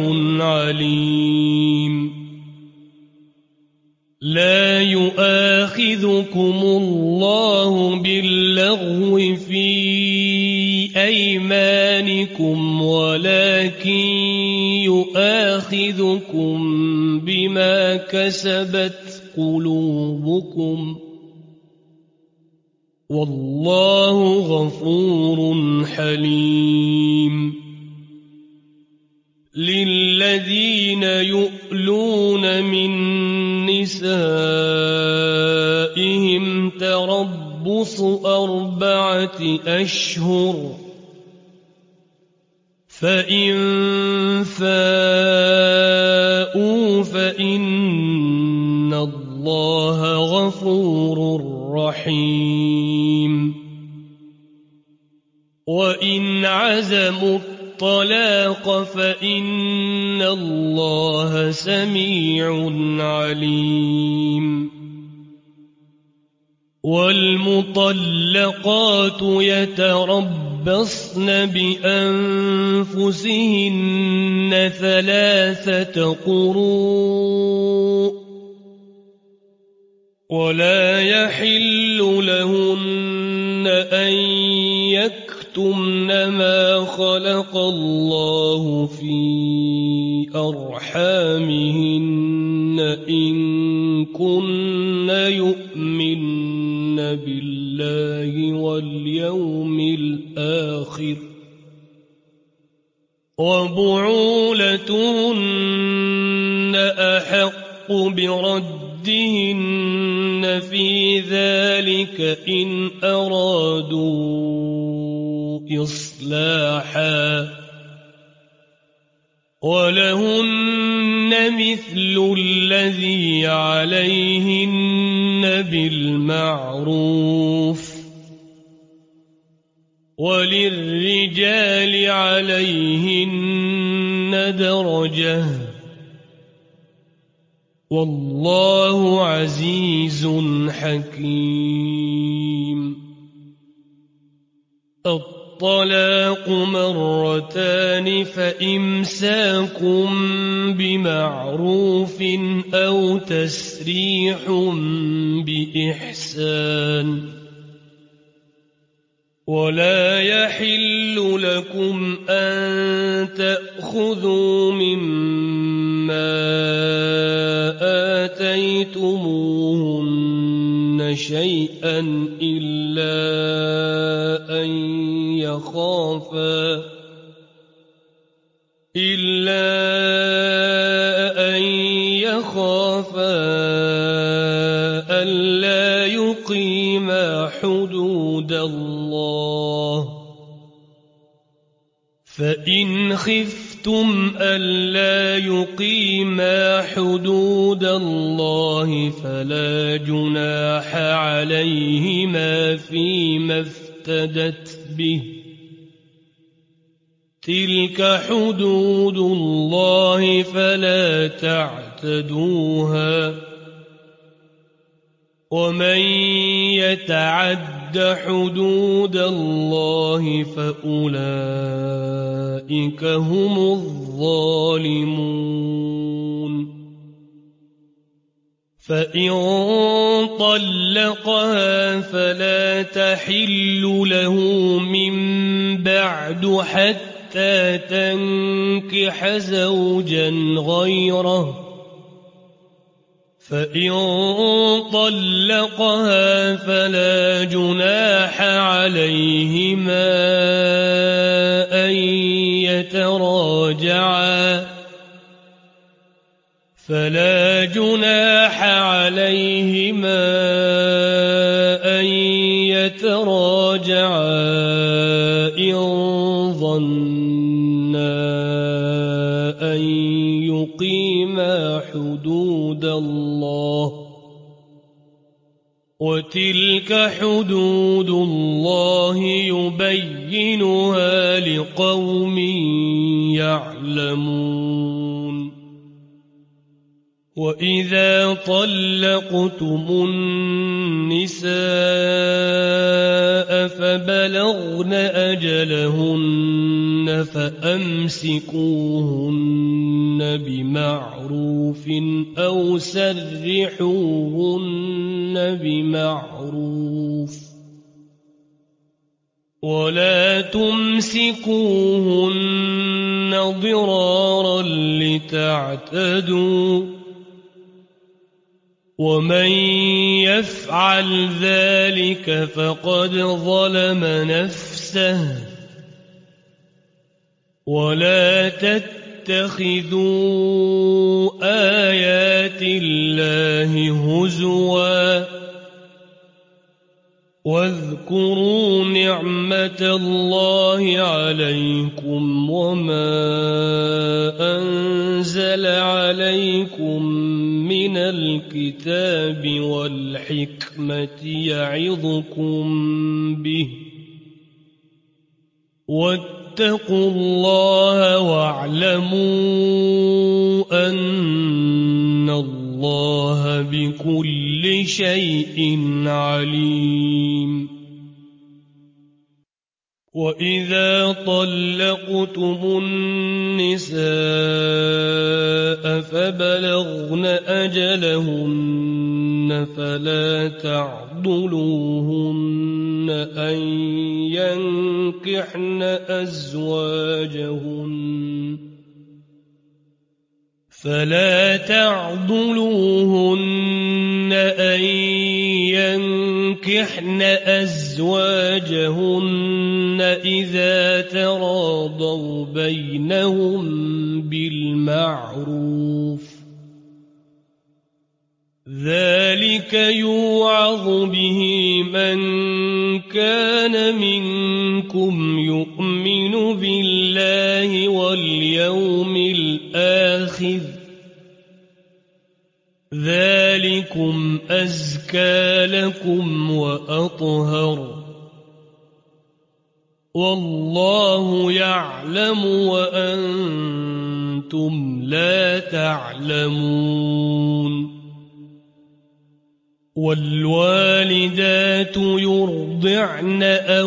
عليم لا يؤاخذكم الله باللغو في أيمانكم ولكن يؤاخذكم بما كسبت قلوبكم والله غفور حليم للذين يؤلون من نسائهم تربص أربعة أشهر فإن فاءوا فإن الله غفور رحيم وإن عزموا الطلاق فإن الله سميع عليم والمطلقات يتربصن بأنفسهن ثلاثة قروء ولا يحل لهن أن يكتمن ما خلق الله في أرحامهن إن كن يؤمن بالله واليوم الآخر وبعولتهن أحق بردهن في ذلك إن أرادوا إصلاحا ولهن مثل الذي عليهن بالمعروف وللرجال عليهن درجة والله عزيز حكيم الطلاق مرتان فإمساك بمعروف أو تسريح بإحسان ولا يحل لكم أن تأخذوا مما آتيتموهن شيئا إلا أن يخافا إلا أن يخافا ألا يقيما حدود الله فإن خفتم ألا يقيما حدود الله فلا جناح عليهما فيما افتدت به تلك حدود الله فلا تعتدوها ومن يتعد حدود الله فأولئك هم الظالمون فإن طلقها فلا تحل له من بعد حتى تنكح زوجا غيره فإن طلقها فلا جناح عليهما أن يتراجعا فلا جناح عليهما أن يتراجعا إن ظنا أن يقيما حدود الله وتلك حدود الله يبينها لقوم يعلمون وإذا طلقتم النساء فبلغن أجلهن فأمسكوهن بمعروف أو سرحوهن بمعروف ولا تمسكوهن ضرارا لتعتدوا ومن يفعل ذلك فقد ظلم نفسه ولا تتخذوا آيات الله هزوا واذكروا نعمة الله عليكم وما أنزل عليكم من الكتاب والحكمة يعظكم به واتقوا الله واعلموا أن الله بكل شيء عليم وإذا طلقتم النساء فبلغن أجلهن فلا تعضلوهن أن ينكحن أزواجهن فلا تعضلوهن أن ينكحن أزواجهن إذا تراضوا بينهم بالمعروف ذلك يوعظ به من كان منكم يؤمن بالله واليوم الآخر ذلكم أزكى لكم وأطهر والله يعلم وأنتم لا تعلمون والوالدات يرضعن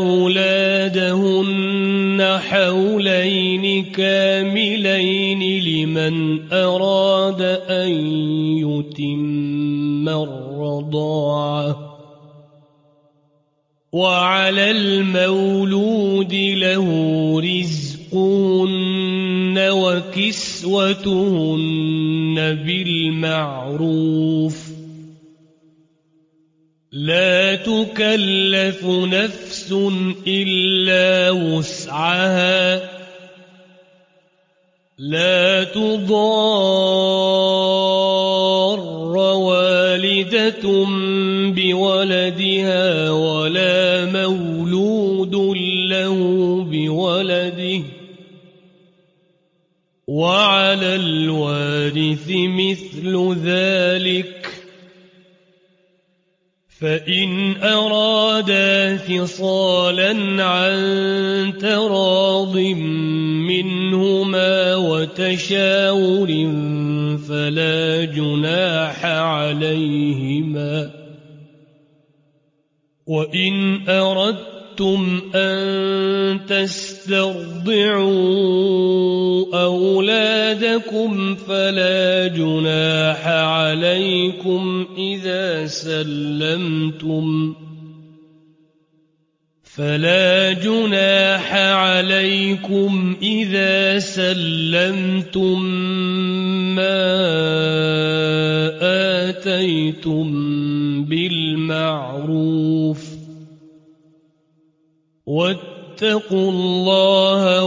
أولادهن حولين كاملين لمن أراد أن يتم الرضاعة وعلى المولود له رزقهن وكسوتهن بالمعروف لا تكلف نفس إلا وسعها لا تضار والدة بولدها ولا مولود له بولده وعلى الوارث مثل ذلك فإن أرادا فصالا عن تراض منهما وتشاور فلا جناح عليهما وإن أردتم أن تسترضعوا أولادكم فلا جناح عليكم إذا سلمتم فلا جناح عليكم إذا سلمتم ما آتيتم بالمعروف واتقوا الله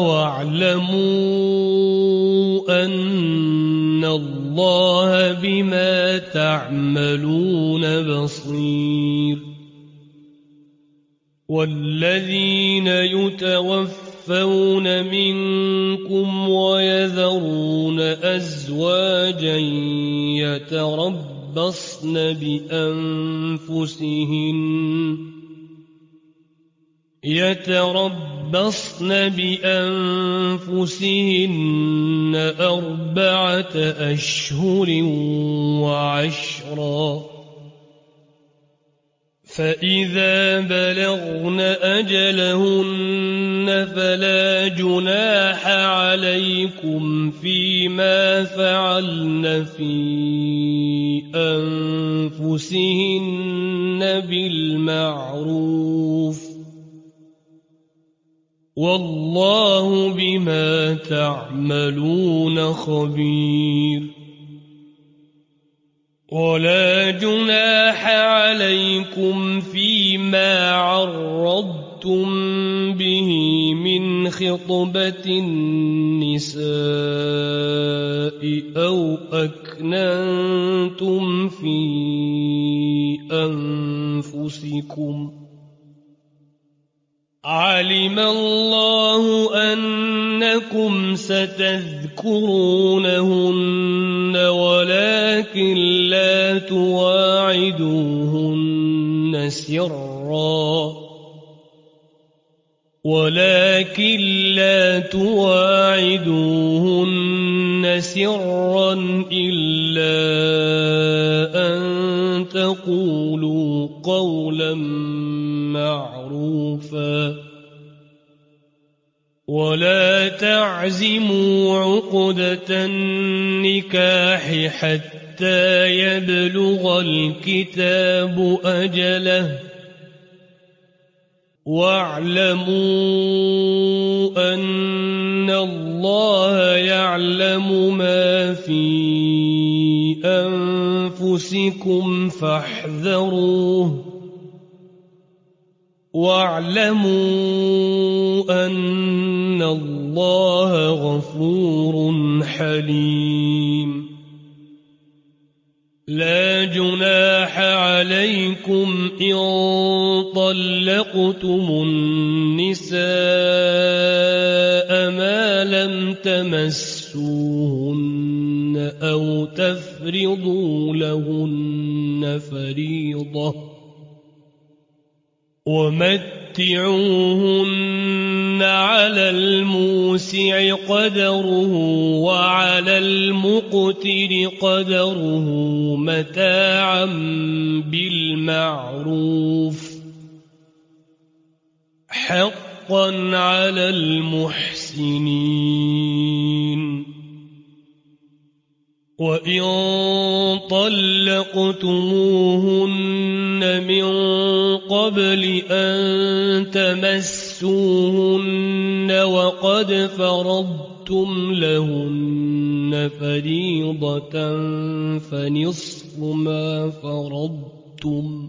واعلموا أن الله بما تعملون بصير والذين يتوفون منكم ويذرون أزواجا يتربصن يتربصن بأنفسهن يتربصن بأنفسهن أربعة أشهر وعشرا فإذا بلغن أجلهن فلا جناح عليكم فيما فعلن في أنفسهن بالمعروف والله بما تعملون خبير ولا جناح عليكم فيما عرضتم به من خطبة النساء أو أكننتم في أنفسكم علم الله أنكم ستذكرونهن ولكن لا تواعدوهن سرا ولكن لا تواعدوهن سرا إلا أن تقولوا قولا معروفا ولا تعزموا عقدة النكاح حتى يبلغ الكتاب أجله واعلموا أن الله يعلم ما في أنفسكم فاحذروه واعلموا أن الله غفور حليم لا جناح عليكم إن طلقتم النساء ما لم تمسوهن أو تفرضوا لهن فريضة ومتعوهن على الموسع قدره وعلى المقتر قدره متاعا بالمعروف حقا على المحسنين وإن طلقتموهن من قبل أن تمسوهن وقد فرضتم لهن فريضة فنصف ما فرضتم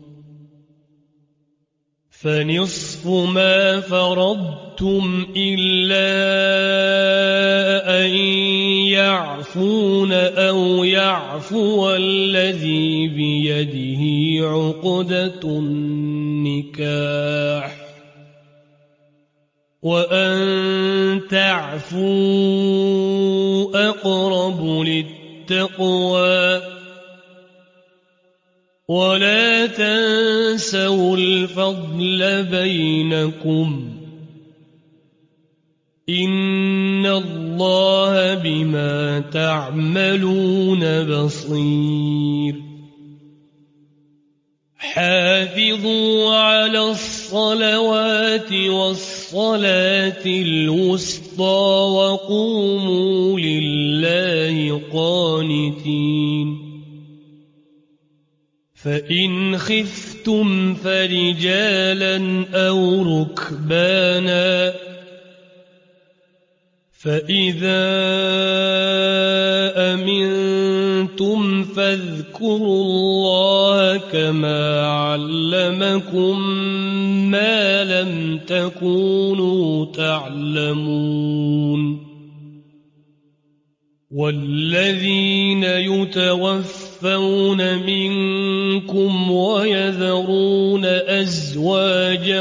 فنصف ما فرضتم إلا أن يعفون أو يعفو الذي بيده عقدة النكاح وأن تعفوا أقرب للتقوى ولا تنسوا الفضل بينكم إن الله بما تعملون بصير حافظوا على الصلوات والصلاة الوسطى وقوموا لله قانتين فإن خفتم فرجالا أو ركبانا فإذا أمنتم فاذكروا الله كما علمكم ما لم تكونوا تعلمون والذين يتوفون منكم ويذرون أزواجا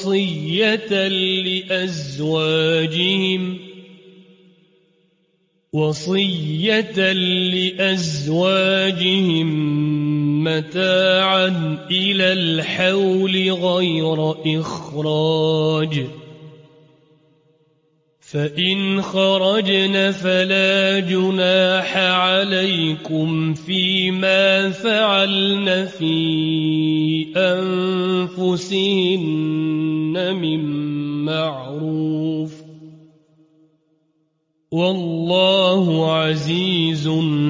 وصية لأزواجهم وصية لأزواجهم متاعا إلى الحول غير إخراج، فإن خرجن فلا جناح عليكم فيما فعلن في أنفسهن من معروف، والله عزيز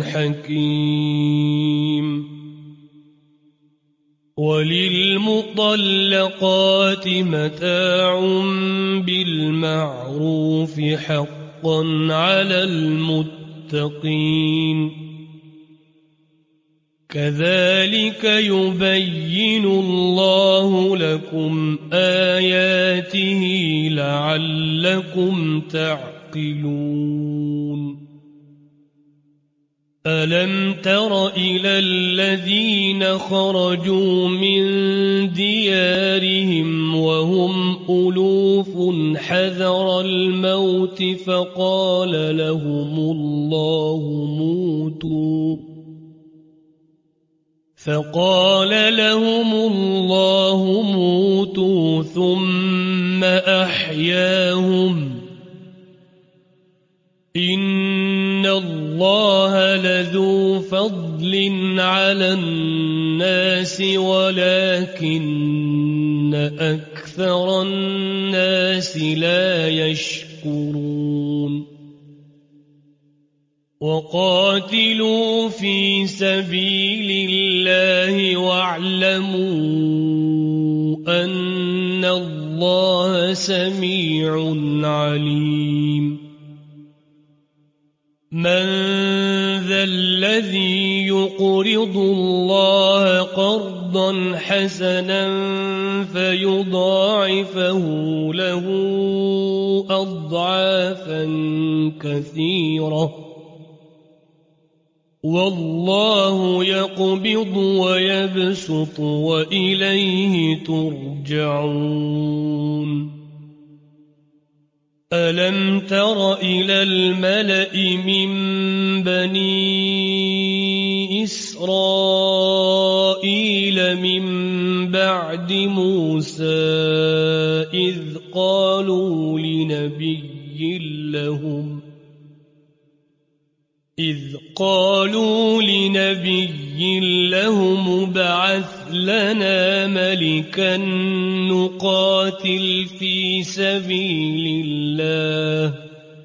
حكيم. وللمطلقات متاع بالمعروف حقا على المتقين، كذلك يبين الله لكم آياته لعلكم تعقلون. ألم تر إلى الذين خرجوا من ديارهم وهم ألوف حذر الموت فقال لهم الله موتوا فقال لهم الله موتوا ثم أحياهم، إن الله لذو فضل على الناس ولكن أكثر الناس لا يشكرون. وقاتلوا في سبيل الله واعلموا أن الله سميع عليم. من ذا الذي يقرض الله قرضا حسنا فيضاعفه له أضعافا كثيرة، والله يقبض ويبسط وإليه ترجعون. ألم تر إلى الملأ من بني إسرائيل من بعد موسى إذ قالوا لنبي لهم إذ قالوا لنبي لهم ابعث لنا ملكا نقاتل في سبيل الله،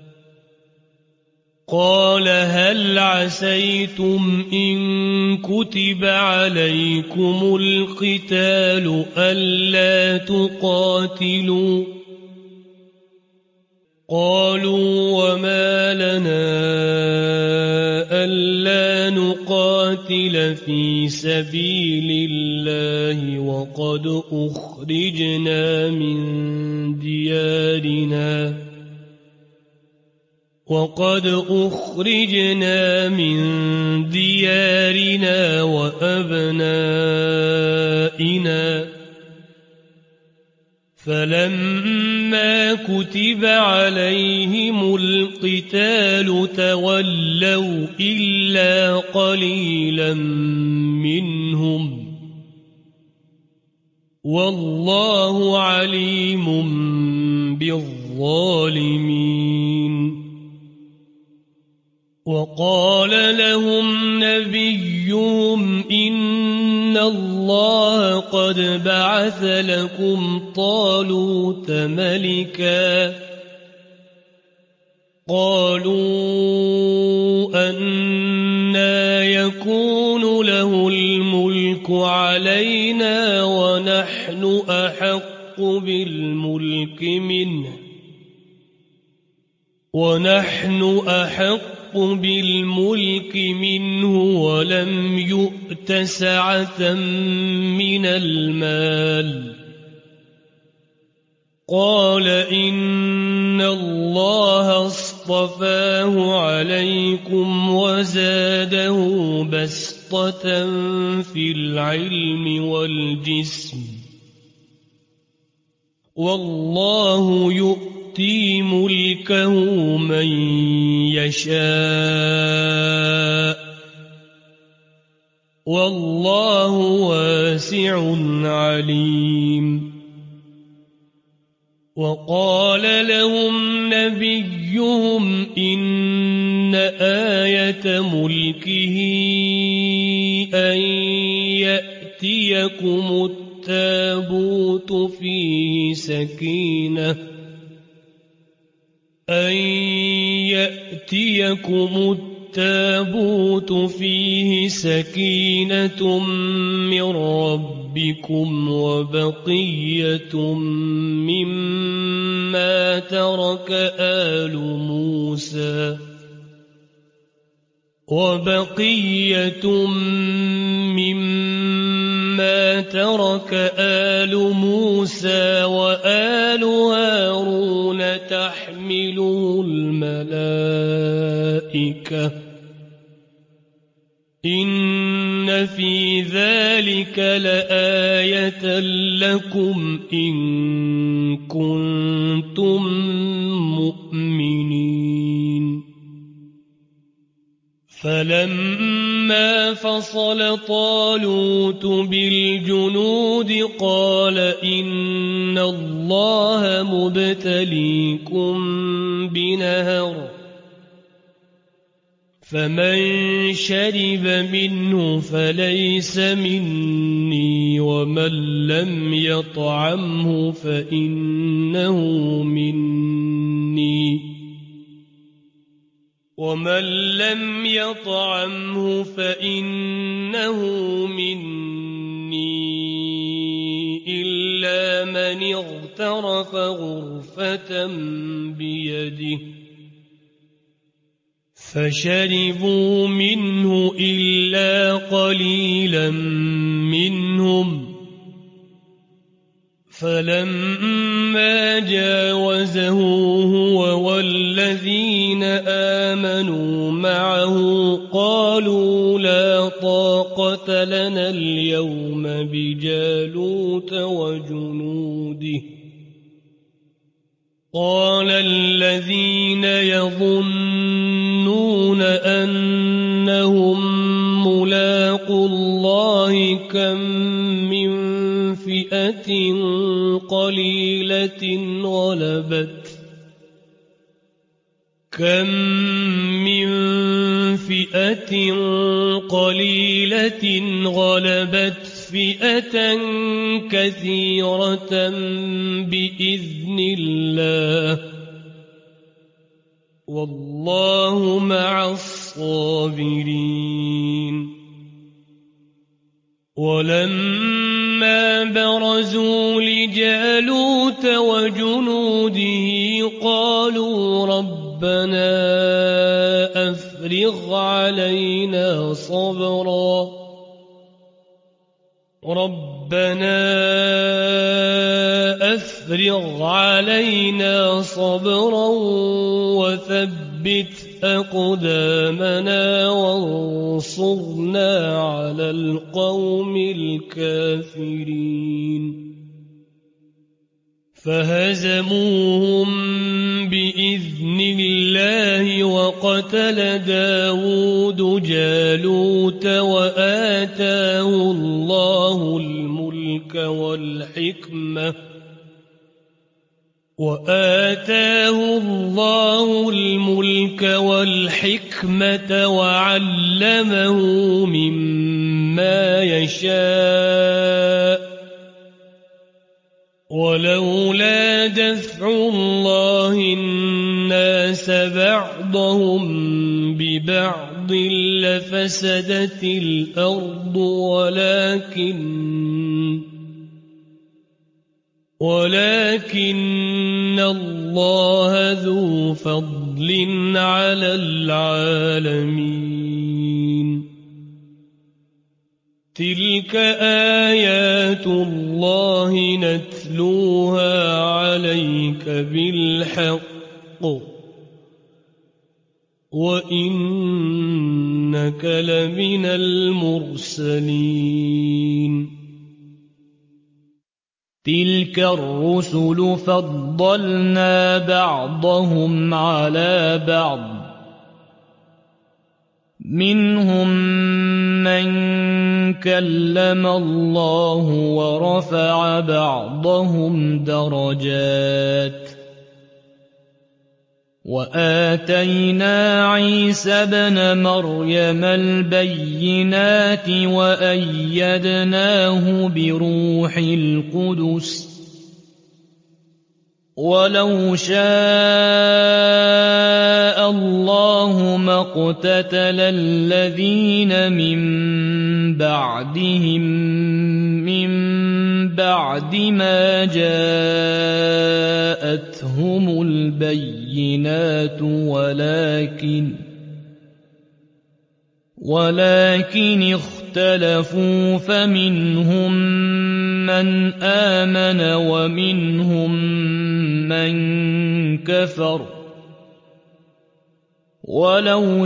قال هل عسيتم إن كتب عليكم القتال ألا تقاتلوا؟ قالوا وما لنا ألا نقاتل في سبيل الله وقد أخرجنا من ديارنا وقد أخرجنا من ديارنا وأبنائنا. فلما كتب عليهم القتال تولوا إلا قليلا منهم، والله عليم بالظالمين. وقال لهم نبيهم إن الله قد بعث لكم طالوت ملكا. قالوا أنى يكون له الملك علينا ونحن أحق بالملك منه ونحن أحق بالملك منه ولم يؤت سعة من المال. قال إن الله اصطفاه عليكم وزاده بسطة في العلم والجسم، والله يؤمن يؤتي ملكه من يشاء والله واسع عليم. وقال لهم نبيهم إن آية ملكه أن يأتيكم التابوت فيه سكينة أن يأتيكم التابوت فيه سكينة من ربكم وبقية مما ترك آل موسى وبقية مما ترك آل موسى وآل هارون تحمله الملائكة إن في ذلك لآية لكم إن كنتم مؤمنين. فلما فصل طالوت بالجنود قال إن الله مبتليكم بنهر فمن شرب منه فليس مني ومن لم يطعمه فإنه مني ومن لم يطعمه فإنه مني إلا من اغترف غرفة بيده فشربوا منه إلا قليلا منهم فلما جاوزه هو والذين آمنوا معه قالوا لا طاقة لنا اليوم بجالوت وجنوده قال الذين يظنون أنهم ملاقو الله كم من فئة قليلة غلبت كم من فئة قليلة غلبت فئة كثيرة بإذن الله والله مع الصابرين. ولما برزوا لجالوت وجنوده قالوا ربنا أفرغ علينا صبرا ربنا أفرغ علينا صبرا وثبت أقدامنا وانصرنا على القوم الكافرين. فهزموهم بإذن الله وقتل داود جالوت وآتاه الله الملك والحكمة وآتاه الله الملك والحكمة وعلمه مما يشاء ولولا دفع الله الناس بعضهم ببعض لفسدت الأرض ولكن ولكن الله ذو فضل على العالمين. تلك آيات الله نتلوها عليك بالحق وإنك لمن المرسلين. تِلْكَ الرُّسُلُ فَضَّلْنَا بَعْضَهُمْ عَلَىٰ بَعْضٍ ۘ مِّنْهُم مَّن كَلَّمَ اللَّهُ وَرَفَعَ بَعْضَهُمْ دَرَجَاتٍ ۚ وَآتَيْنَا عِيسَى ابْنَ مَرْيَمَ الْبَيِّنَاتِ وَأَيَّدْنَاهُ بِرُوحِ الْقُدُسِ ۗ وَلَوْ شَاءَ اللَّهُ مَا اقْتَتَلَ الَّذِينَ مِن بَعْدِهِم مِّن بَعْدِ مَا جَاءَتْهُمُ الْبَيِّنَاتُ وَلَٰكِنْ وَلَٰكِنِ اخْتَلَفُوا فَمِنْهُم مَّنْ آمَنَ وَمِنْهُم مَّن كَفَرَ ۚ وَلَوْ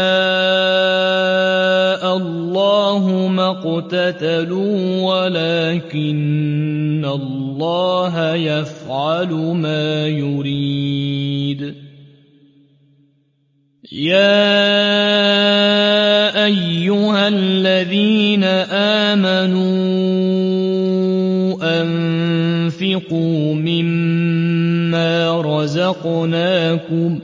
شَاءَ اللَّهُ مَا اقْتَتَلُوا وَلَٰكِنَّ اللَّهَ يَفْعَلُ مَا يُرِيدُ يَا أَيُّهَا الَّذِينَ آمَنُوا أَنفِقُوا مِمَّا رَزَقْنَاكُمْ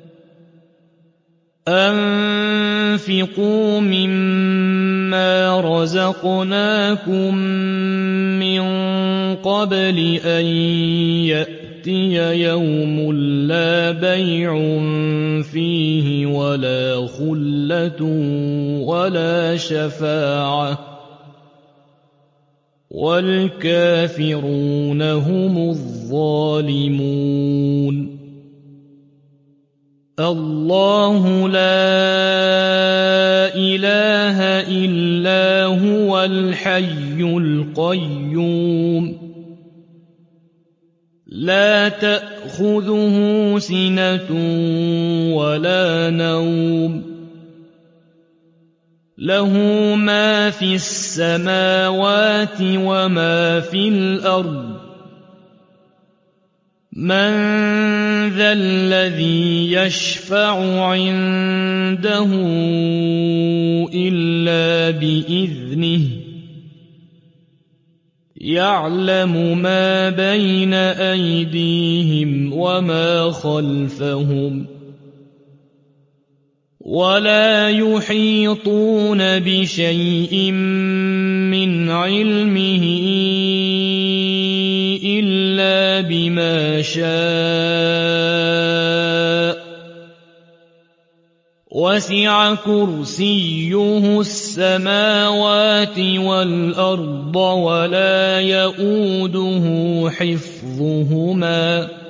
أَنفِقُوا مِمَّا رَزَقْنَاكُم مِّن قَبْلِ أَن يَأْتِيَ يَوْمٌ لَّا بَيْعٌ فِيهِ وَلَا خُلَّةٌ وَلَا شَفَاعَةٌ ۗ وَالْكَافِرُونَ هُمُ الظَّالِمُونَ اللَّهُ لَا إِلَٰهَ إِلَّا هُوَ الْحَيُّ الْقَيُّومُ لَا تَأْخُذُهُ سِنَةٌ وَلَا نَوْمٌ لَّهُ مَا فِي السَّمَاوَاتِ وَمَا فِي الْأَرْضِ مَن ذَا الَّذِي يَشْفَعُ عِندَهُ إِلَّا بِإِذْنِهِ ۚ يَعْلَمُ مَا بَيْنَ أَيْدِيهِمْ وَمَا خَلْفَهُمْ ۖ وَلَا يُحِيطُونَ بِشَيْءٍ مِّنْ عِلْمِهِ إِلَّا بِمَا شَاءَ ۚ وَسِعَ كُرْسِيُّهُ السَّمَاوَاتِ وَالْأَرْضَ وَلَا يَئُودُهُ حِفْظُهُمَا ۚ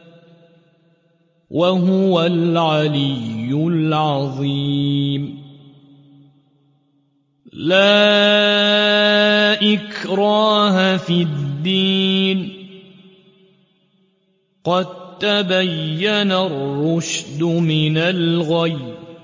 وَهُوَ الْعَلِيُّ الْعَظِيمُ لَا إِكْرَاهَ فِي الدِّينِ ۖ قَد تَّبَيَّنَ الرُّشْدُ مِنَ الْغَيِّ ۚ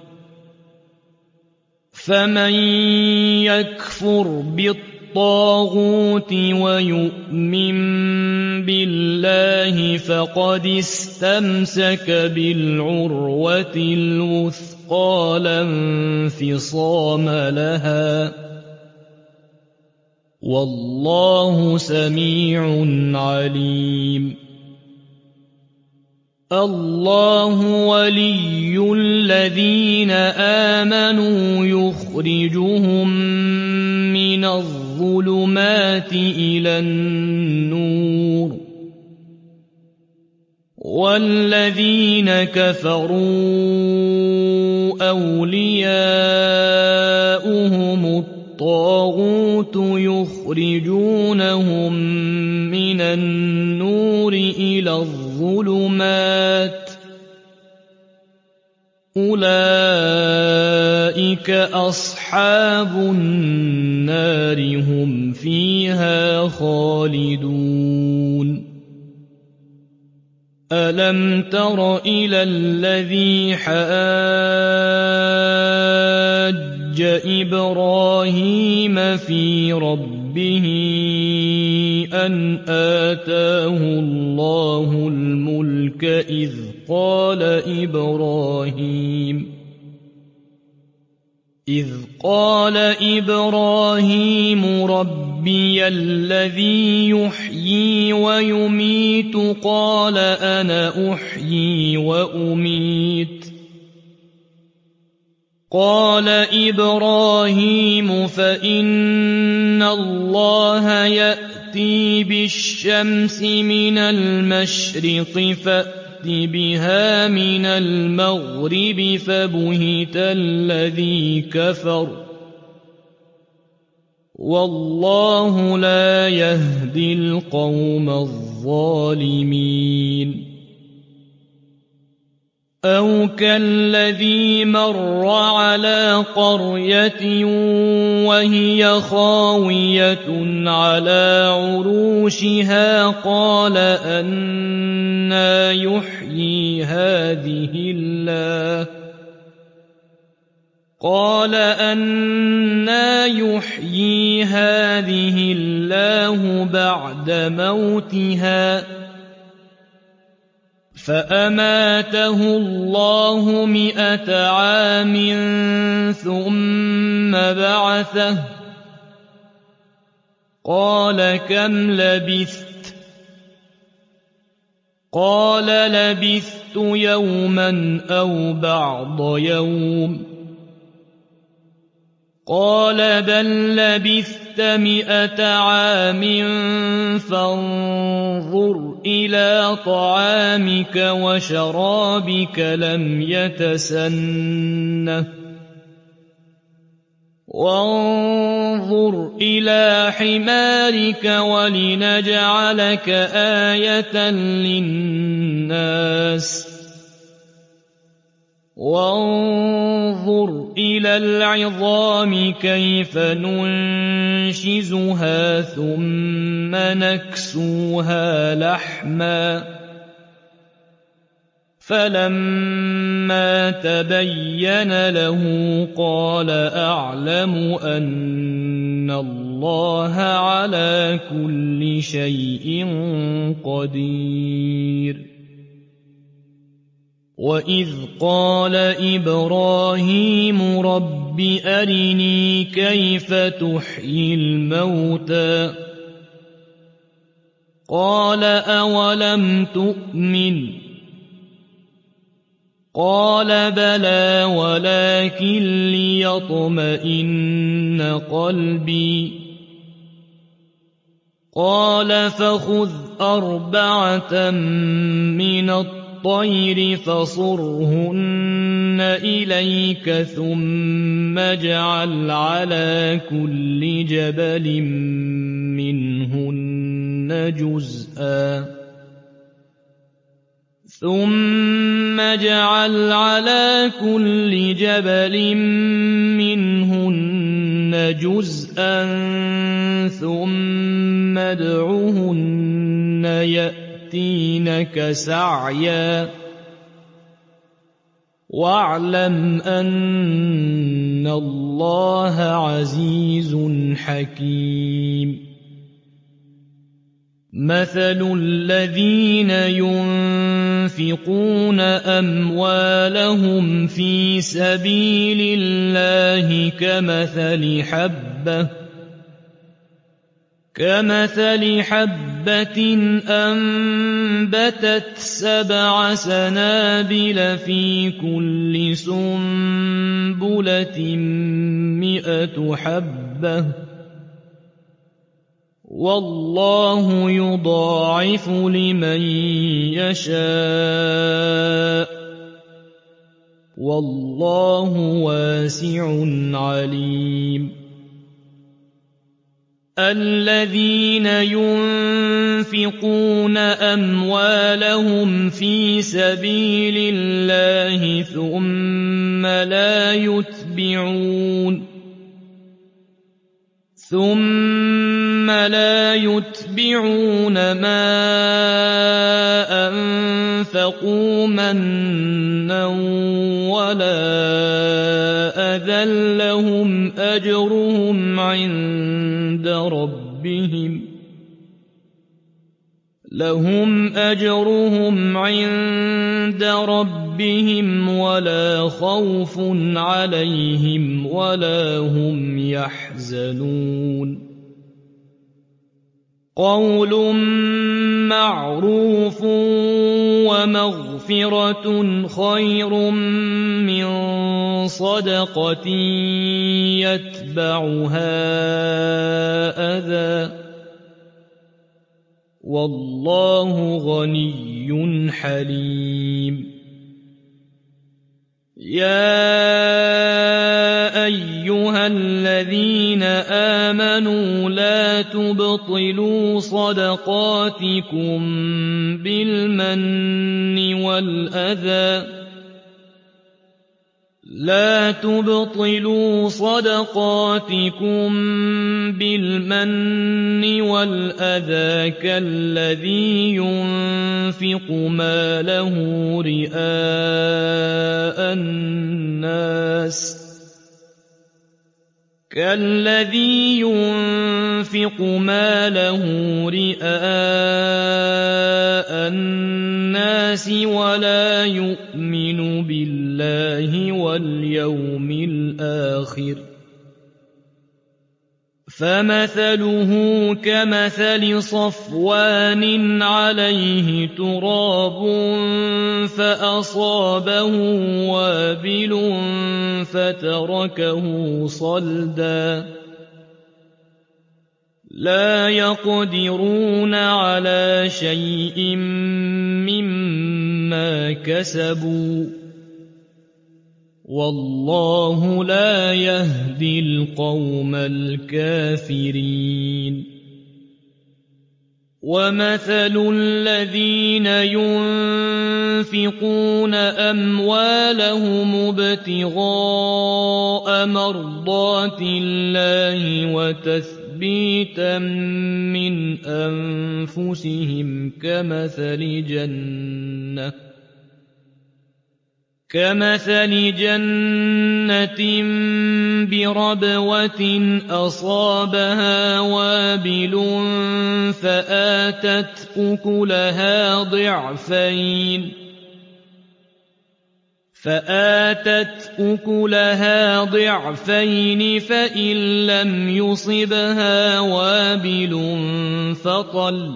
فَمَن يَكْفُرْ بِالطَّاغُوتِ وَيُؤْمِن بِاللَّهِ فَقَدِ اسْتَمْسَكَ بِالْعُرْوَةِ الْوُثْقَىٰ لَا انفِصَامَ لَهَا ۗ وَاللَّهُ سَمِيعٌ عَلِيمٌ اللَّهُ وَلِيُّ الَّذِينَ آمَنُوا يُخْرِجُهُم مِّنَ الظُّلُمَاتِ إِلَى النُّورِ ۖ وَالَّذِينَ كَفَرُوا أَوْلِيَاؤُهُمُ الطَّاغُوتُ يُخْرِجُونَهُم مِّنَ النُّورِ إِلَى الظُّلُمَاتِ ۗ أُولَٰئِكَ أَصْحَابُ النَّارِ ۖ هُمْ فِيهَا خَالِدُونَ أَلَمْ تَرَ إِلَى الَّذِي حَاجَّ إِبْرَاهِيمَ فِي رَبِّهِ أن آتاه الله الملك إذ قال إبراهيم إذ قال إبراهيم ربي الذي يحيي ويميت قال أنا أحيي وأميت قال إبراهيم فإن الله يأتي بالشمس من المشرق فأت بها من المغرب فبهت الذي كفر والله لا يهدي القوم الظالمين أو كالذي مر على قرية وهي خاوية على عروشها قال أنى يحيي هذه الله قال أنى يحيي هذه الله بعد موتها فأماته الله مئة عام ثم بعثه قال كم لبثت قال لبثت يوما أو بعض يوم قال بل لبثت مئة عام فانظر إلى طعامك وشرابك لم يتسنه وانظر إلى حمارك ولنجعلك آية للناس وانظر إلى العظام كيف ننشزها ثم نكسوها لحما فلما تبين له قال أعلم أن الله على كل شيء قدير وإذ قال إبراهيم رب أرني كيف تحيي الموتى قال أولم تؤمن قال بلى ولكن ليطمئن قلبي قال فخذ أربعة من الطير فصرهن إليك ثم اجعل على كل جبل منهن جزءا ثم اجعل على كل جبل منهن جزءا ثم ادعهن يأتينك سعيا واعلم أن الله عزيز حكيم مثل الذين ينفقون أموالهم في سبيل الله كمثل حبة كمثل حبة أنبتت سبع سنابل في كل سنبلة مئة حبة والله يضاعف لمن يشاء والله واسع عليم الذين ينفقون أموالهم في سبيل الله ثم لا يتبعون ثم لا يتبعون ما أنفقوا منا ولا أذى لهم أجرهم عند ربهم لهم أجرهم عند ربهم ولا خوف عليهم ولا هم يحزنون قول معروف ومغفرة خير من صدقة يتبعها أذى والله غني حليم يا أيها الذين آمنوا لا تبطلوا صدقاتكم بالمن والأذى لا تبطلوا صدقاتكم بالمن والأذى كالذي ينفق ماله رئاء الناس كالذي ينفق ماله رئاء الناس ولا يؤمن بالله واليوم الآخر فمثله كمثل صفوان عليه تراب فأصابه وابل فتركه صلدا لا يقدرون على شيء مما كسبوا والله لا يهدي القوم الكافرين ومثل الذين ينفقون أموالهم ابتغاء مرضات الله وتثبيتا من أنفسهم كمثل جنة كمثل جنة بربوة أصابها وابل فآتت أكلها ضعفين فآتت أكلها ضعفين فإن لم يصبها وابل فطل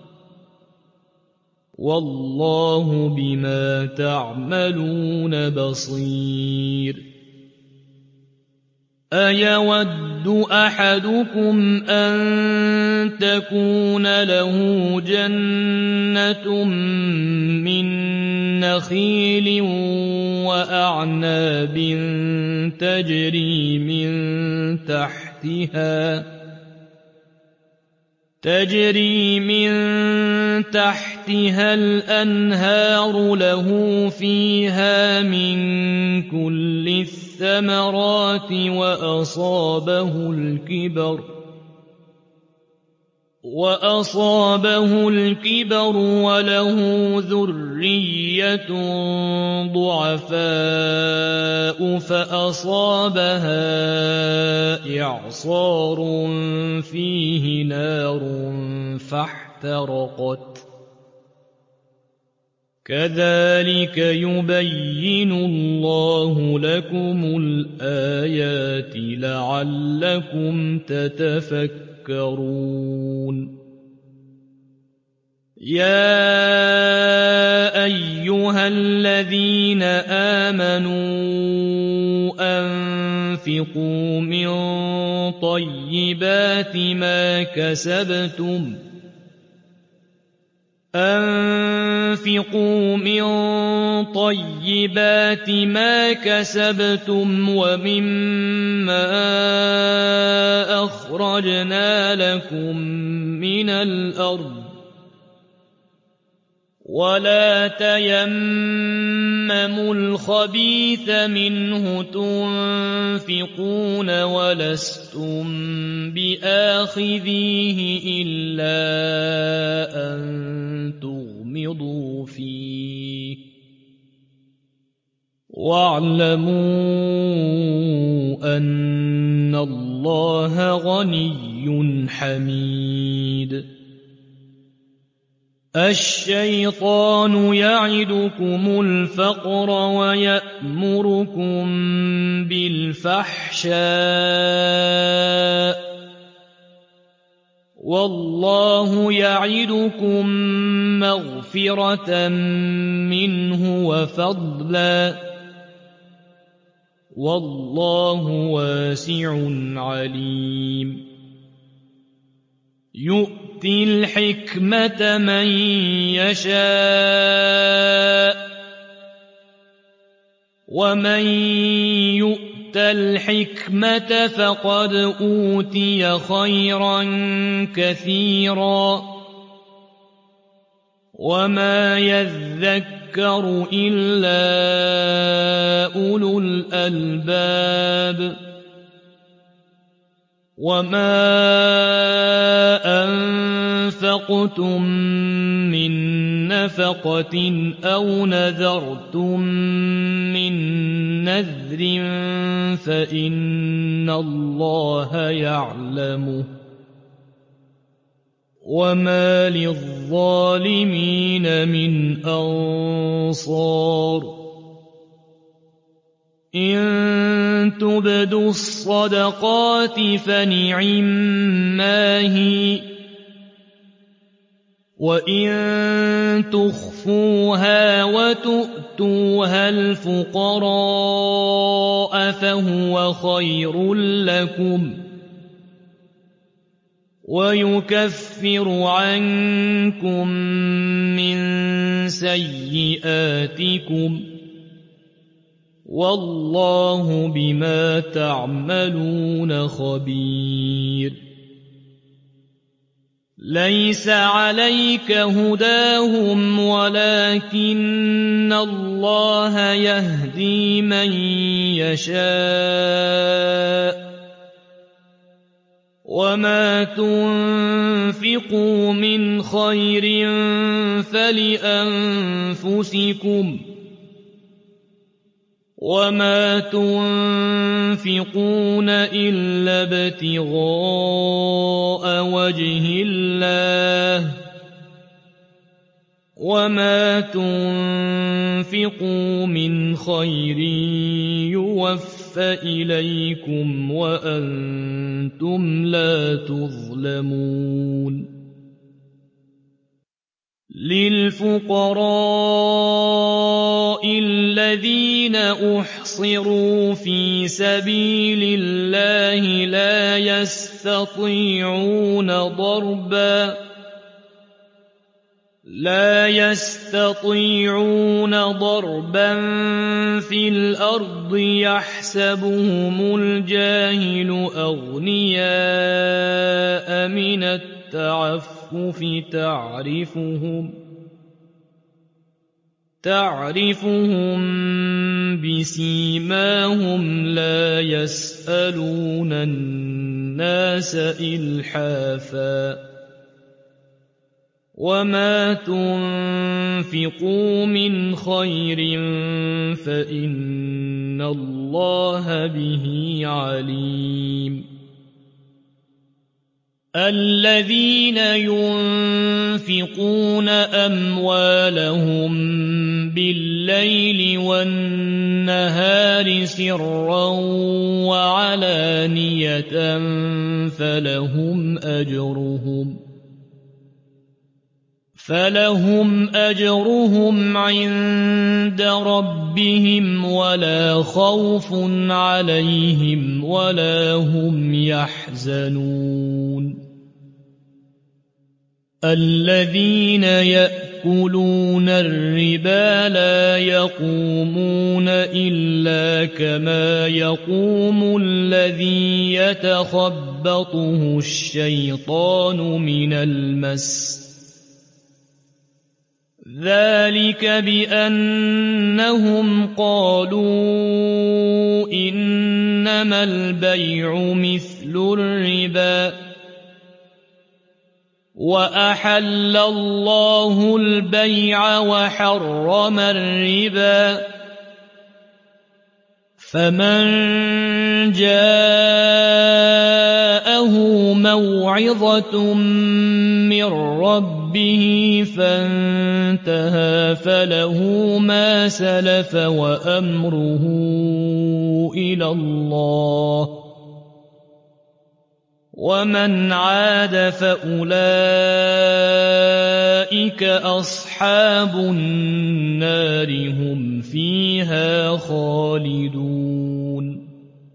والله بما تعملون بصير أيود أحدكم أن تكون له جنة من نخيل وأعناب تجري من تحتها تجري من تحتها الأنهار له فيها من كل الثمرات وأصابه الكبر وأصابه الكبر وله ذرية ضعفاء فأصابها إعصار فيه نار فاحترقت كذلك يبين الله لكم الآيات لعلكم تتفكرون يا أيها الذين آمنوا أنفقوا من طيبات ما كسبتم أنفقوا من طيبات ما كسبتم ومما أخرجنا لكم من الأرض ولا تيمموا الخبيث منه تنفقون ولستم بآخذيه إلا أن تغمضوا فيه واعلموا أن الله غني حميد الشيطان يعدكم الفقر ويأمركم بالفحشاء والله يعدكم مغفرة منه وفضلا والله واسع عليم يؤتي الحكمة من يشاء ومن يؤت الحكمة فقد أوتي خيرا كثيرا وما يذكر إلا أولو الألباب وما أنفقتم من نفقة أو نذرتم من نذر فإن الله يعلمه وما للظالمين من أنصار إن تبدوا الصدقات فنعما هي وإن تخفوها وتؤتوها الفقراء فهو خير لكم ويكفر عنكم من سيئاتكم والله بما تعملون خبير ليس عليك هداهم ولكن الله يهدي من يشاء وما تنفقوا من خير فلأنفسكم وما تنفقون إلا ابتغاء وجه الله وما تنفقوا من خير يوفى إليكم وأنتم لا تظلمون للفقراء الذين أحصروا في سبيل الله لا يستطيعون ضربا لا يستطيعون ضربا في الأرض يحسبهم الجاهل أغنياء من التعفف تعرفهم تعرفهم بسيماهم لا يسألون الناس إلحافا وما تنفقوا من خير فإن الله به عليم الذين ينفقون أموالهم بالليل والنهار سرا وعلانية فلهم أجرهم فلهم أجرهم عند ربهم ولا خوف عليهم ولا هم يحزنون الذين يأكلون الربا لا يقومون إلا كما يقوم الذي يتخبطه الشيطان من المس ذلك بأنهم قالوا إنما البيع مثل الربا وأحل الله البيع وحرم الربا فمن جاءه له موعظة من ربه فانتهى فله ما سلف وأمره إلى الله، ومن عاد فأولئك أصحاب النار هم فيها خالدون.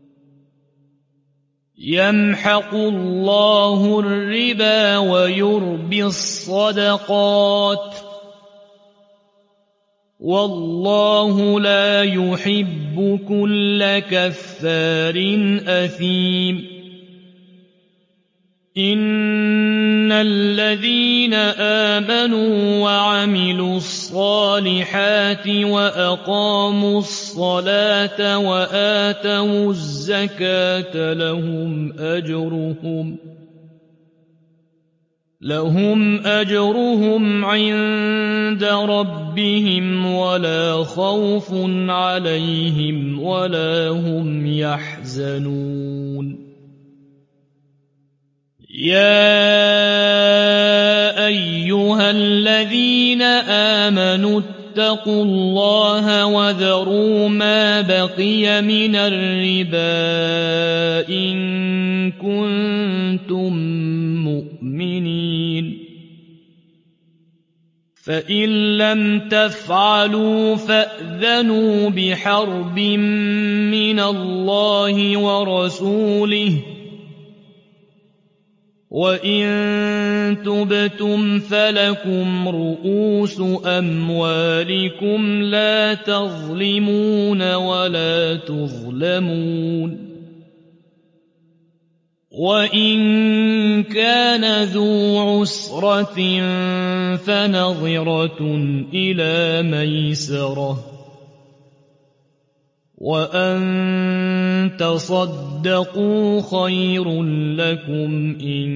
يمحق الله الربا ويربي الصدقات، والله لا يحب كل كفار أثيم. إن الذين آمنوا وعملوا الصالحات وأقاموا الصلاة وآتوا الزكاة لهم أجرهم لهم أجرهم عند ربهم ولا خوف عليهم ولا هم يحزنون. يا أيها الذين آمنوا اتقوا الله وذروا ما بقي من الربا إن كنتم مؤمنين، فإن لم تفعلوا فأذنوا بحرب من الله ورسوله، وإن تبتم فلكم رؤوس أموالكم لا تظلمون ولا تظلمون. وإن كان ذو عسرة فنظرة إلى ميسرة، وأن تصدقوا خير لكم إن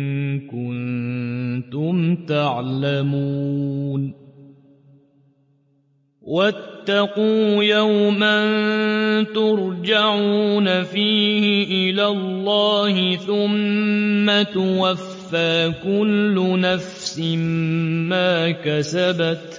كنتم تعلمون. واتقوا يوما ترجعون فيه إلى الله ثم توفى كل نفس ما كسبت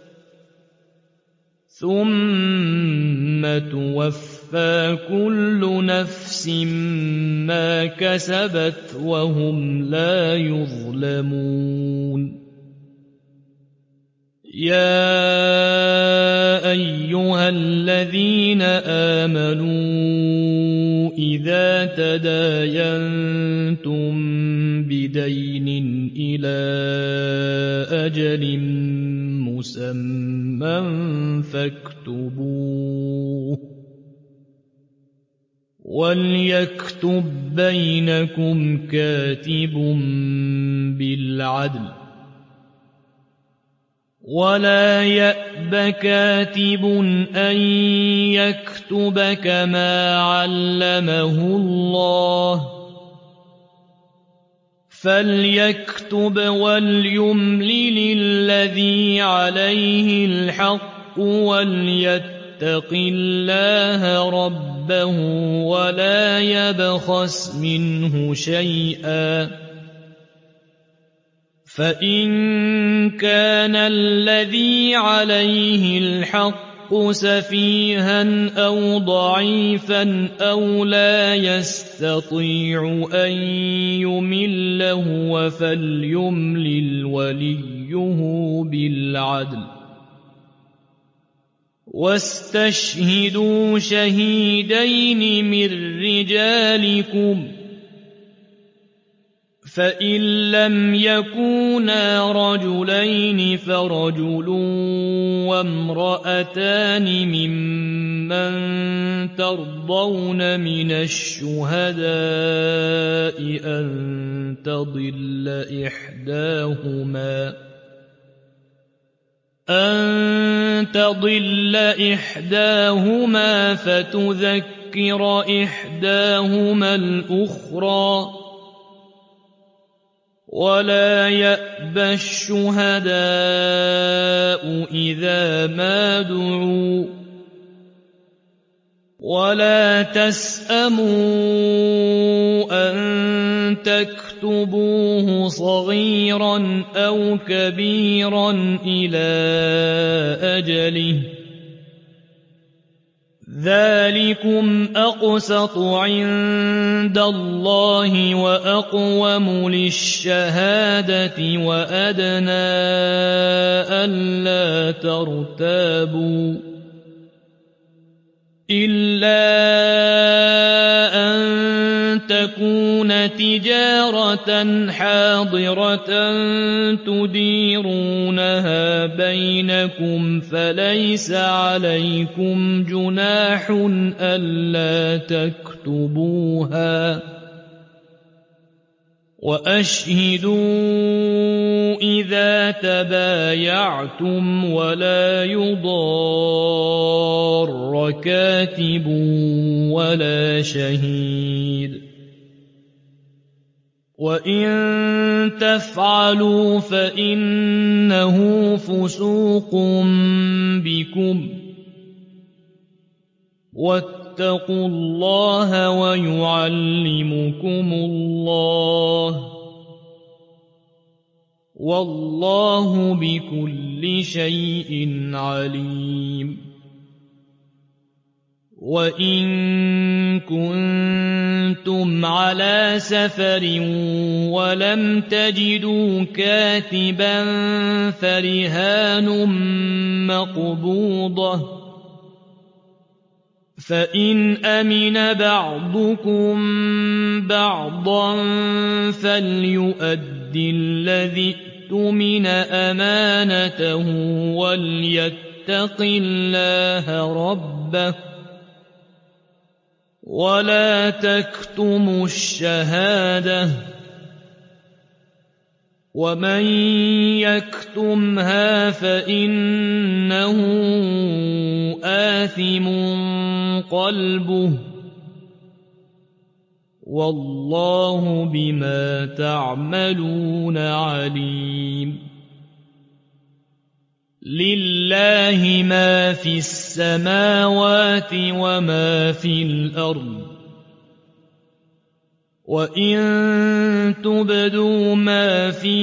ثم توفى كل نفس ما كسبت وهم لا يظلمون. يا أيها الذين آمنوا إذا تداينتم بدين إلى أجل مسمى فاكتبوه، وليكتب بينكم كاتب بالعدل، ولا يأب كاتب أن يكتب كما علمه الله، فليكتب وليملل الذي عليه الحق وليتق الله ربه ولا يبخس منه شيئا، فإن كان الذي عليه الحق سفيها أو ضعيفا أو لا يستطيع أن يمل هو فليملل وليه بالعدل، واستشهدوا شهيدين من رجالكم، فإن لم يكونا رجلين فرجل وامرأتان ممن ترضون من الشهداء أن تضل إحداهما أن تضل إحداهما فتذكر إحداهما الأخرى، ولا يأبى الشهداء إذا ما دعوا، ولا تسأموا أن تكتبوه صغيرا أو كبيرا إلى أجله ذلكم أقسط عند الله وأقوم للشهادة وأدنى ألا ترتابوا إلا أن تكون تجارة حاضرة تديرونها بينكم فليس عليكم جناح ألا تكتبوها وأشهدوا إذا تبايعتم ولا يضار كاتب ولا شهيد وإن تفعلوا فإنه فسوق بكم واتقوا الله ويعلمكم الله والله بكل شيء عليم وإن كنتم على سفر ولم تجدوا كاتبا فرهان مقبوضة فإن أمن بعضكم بعضا فليؤدي الذي اؤتمن أمانته وليتق الله ربه ولا تكتموا الشهادة ومن يكتمها فإنه آثم قلبه والله بما تعملون عليم لله ما في السماوات وما في الأرض وإن تبدوا ما في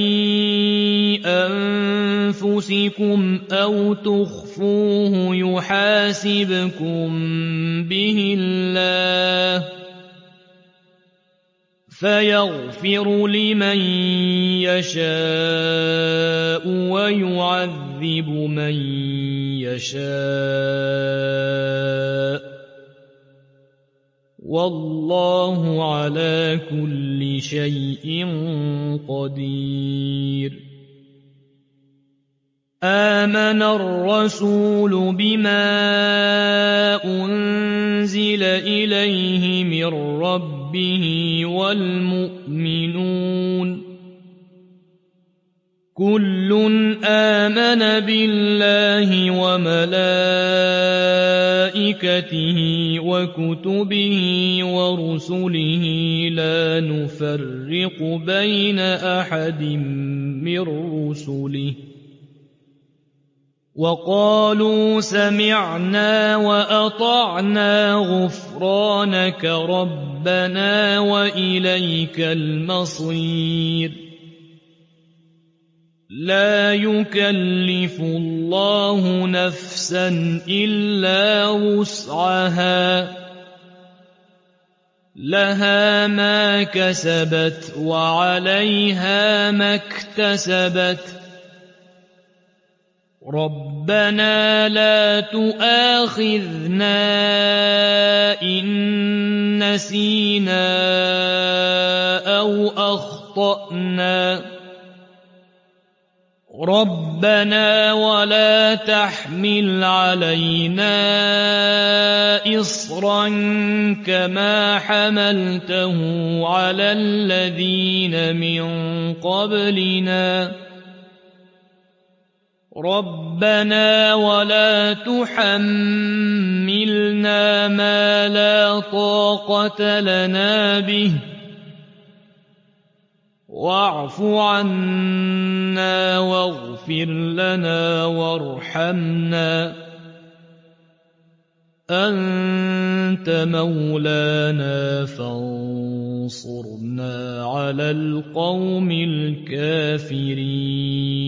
أنفسكم أو تخفوه يحاسبكم به الله فيغفر لمن يشاء ويعذب من يشاء والله على كل شيء قدير آمن الرسول بما أنزل إليه من ربه والمؤمنون كل آمن بالله وملائكته وكتبه ورسله لا نفرق بين أحد من رسله وقالوا سمعنا وأطعنا غفرانك ربنا وإليك المصير لا يكلف الله نفسا إلا وسعها لها ما كسبت وعليها ما اكتسبت ربنا لا تؤاخذنا إن نسينا أو أخطأنا ربنا ولا تحمل علينا إصرا كما حملته على الذين من قبلنا ربنا ولا تحملنا ما لا طاقة لنا به واعف عنا واغفر لنا وارحمنا أَنتَ مَوْلَانَا فَانصُرْنَا عَلَى الْقَوْمِ الْكَافِرِينَ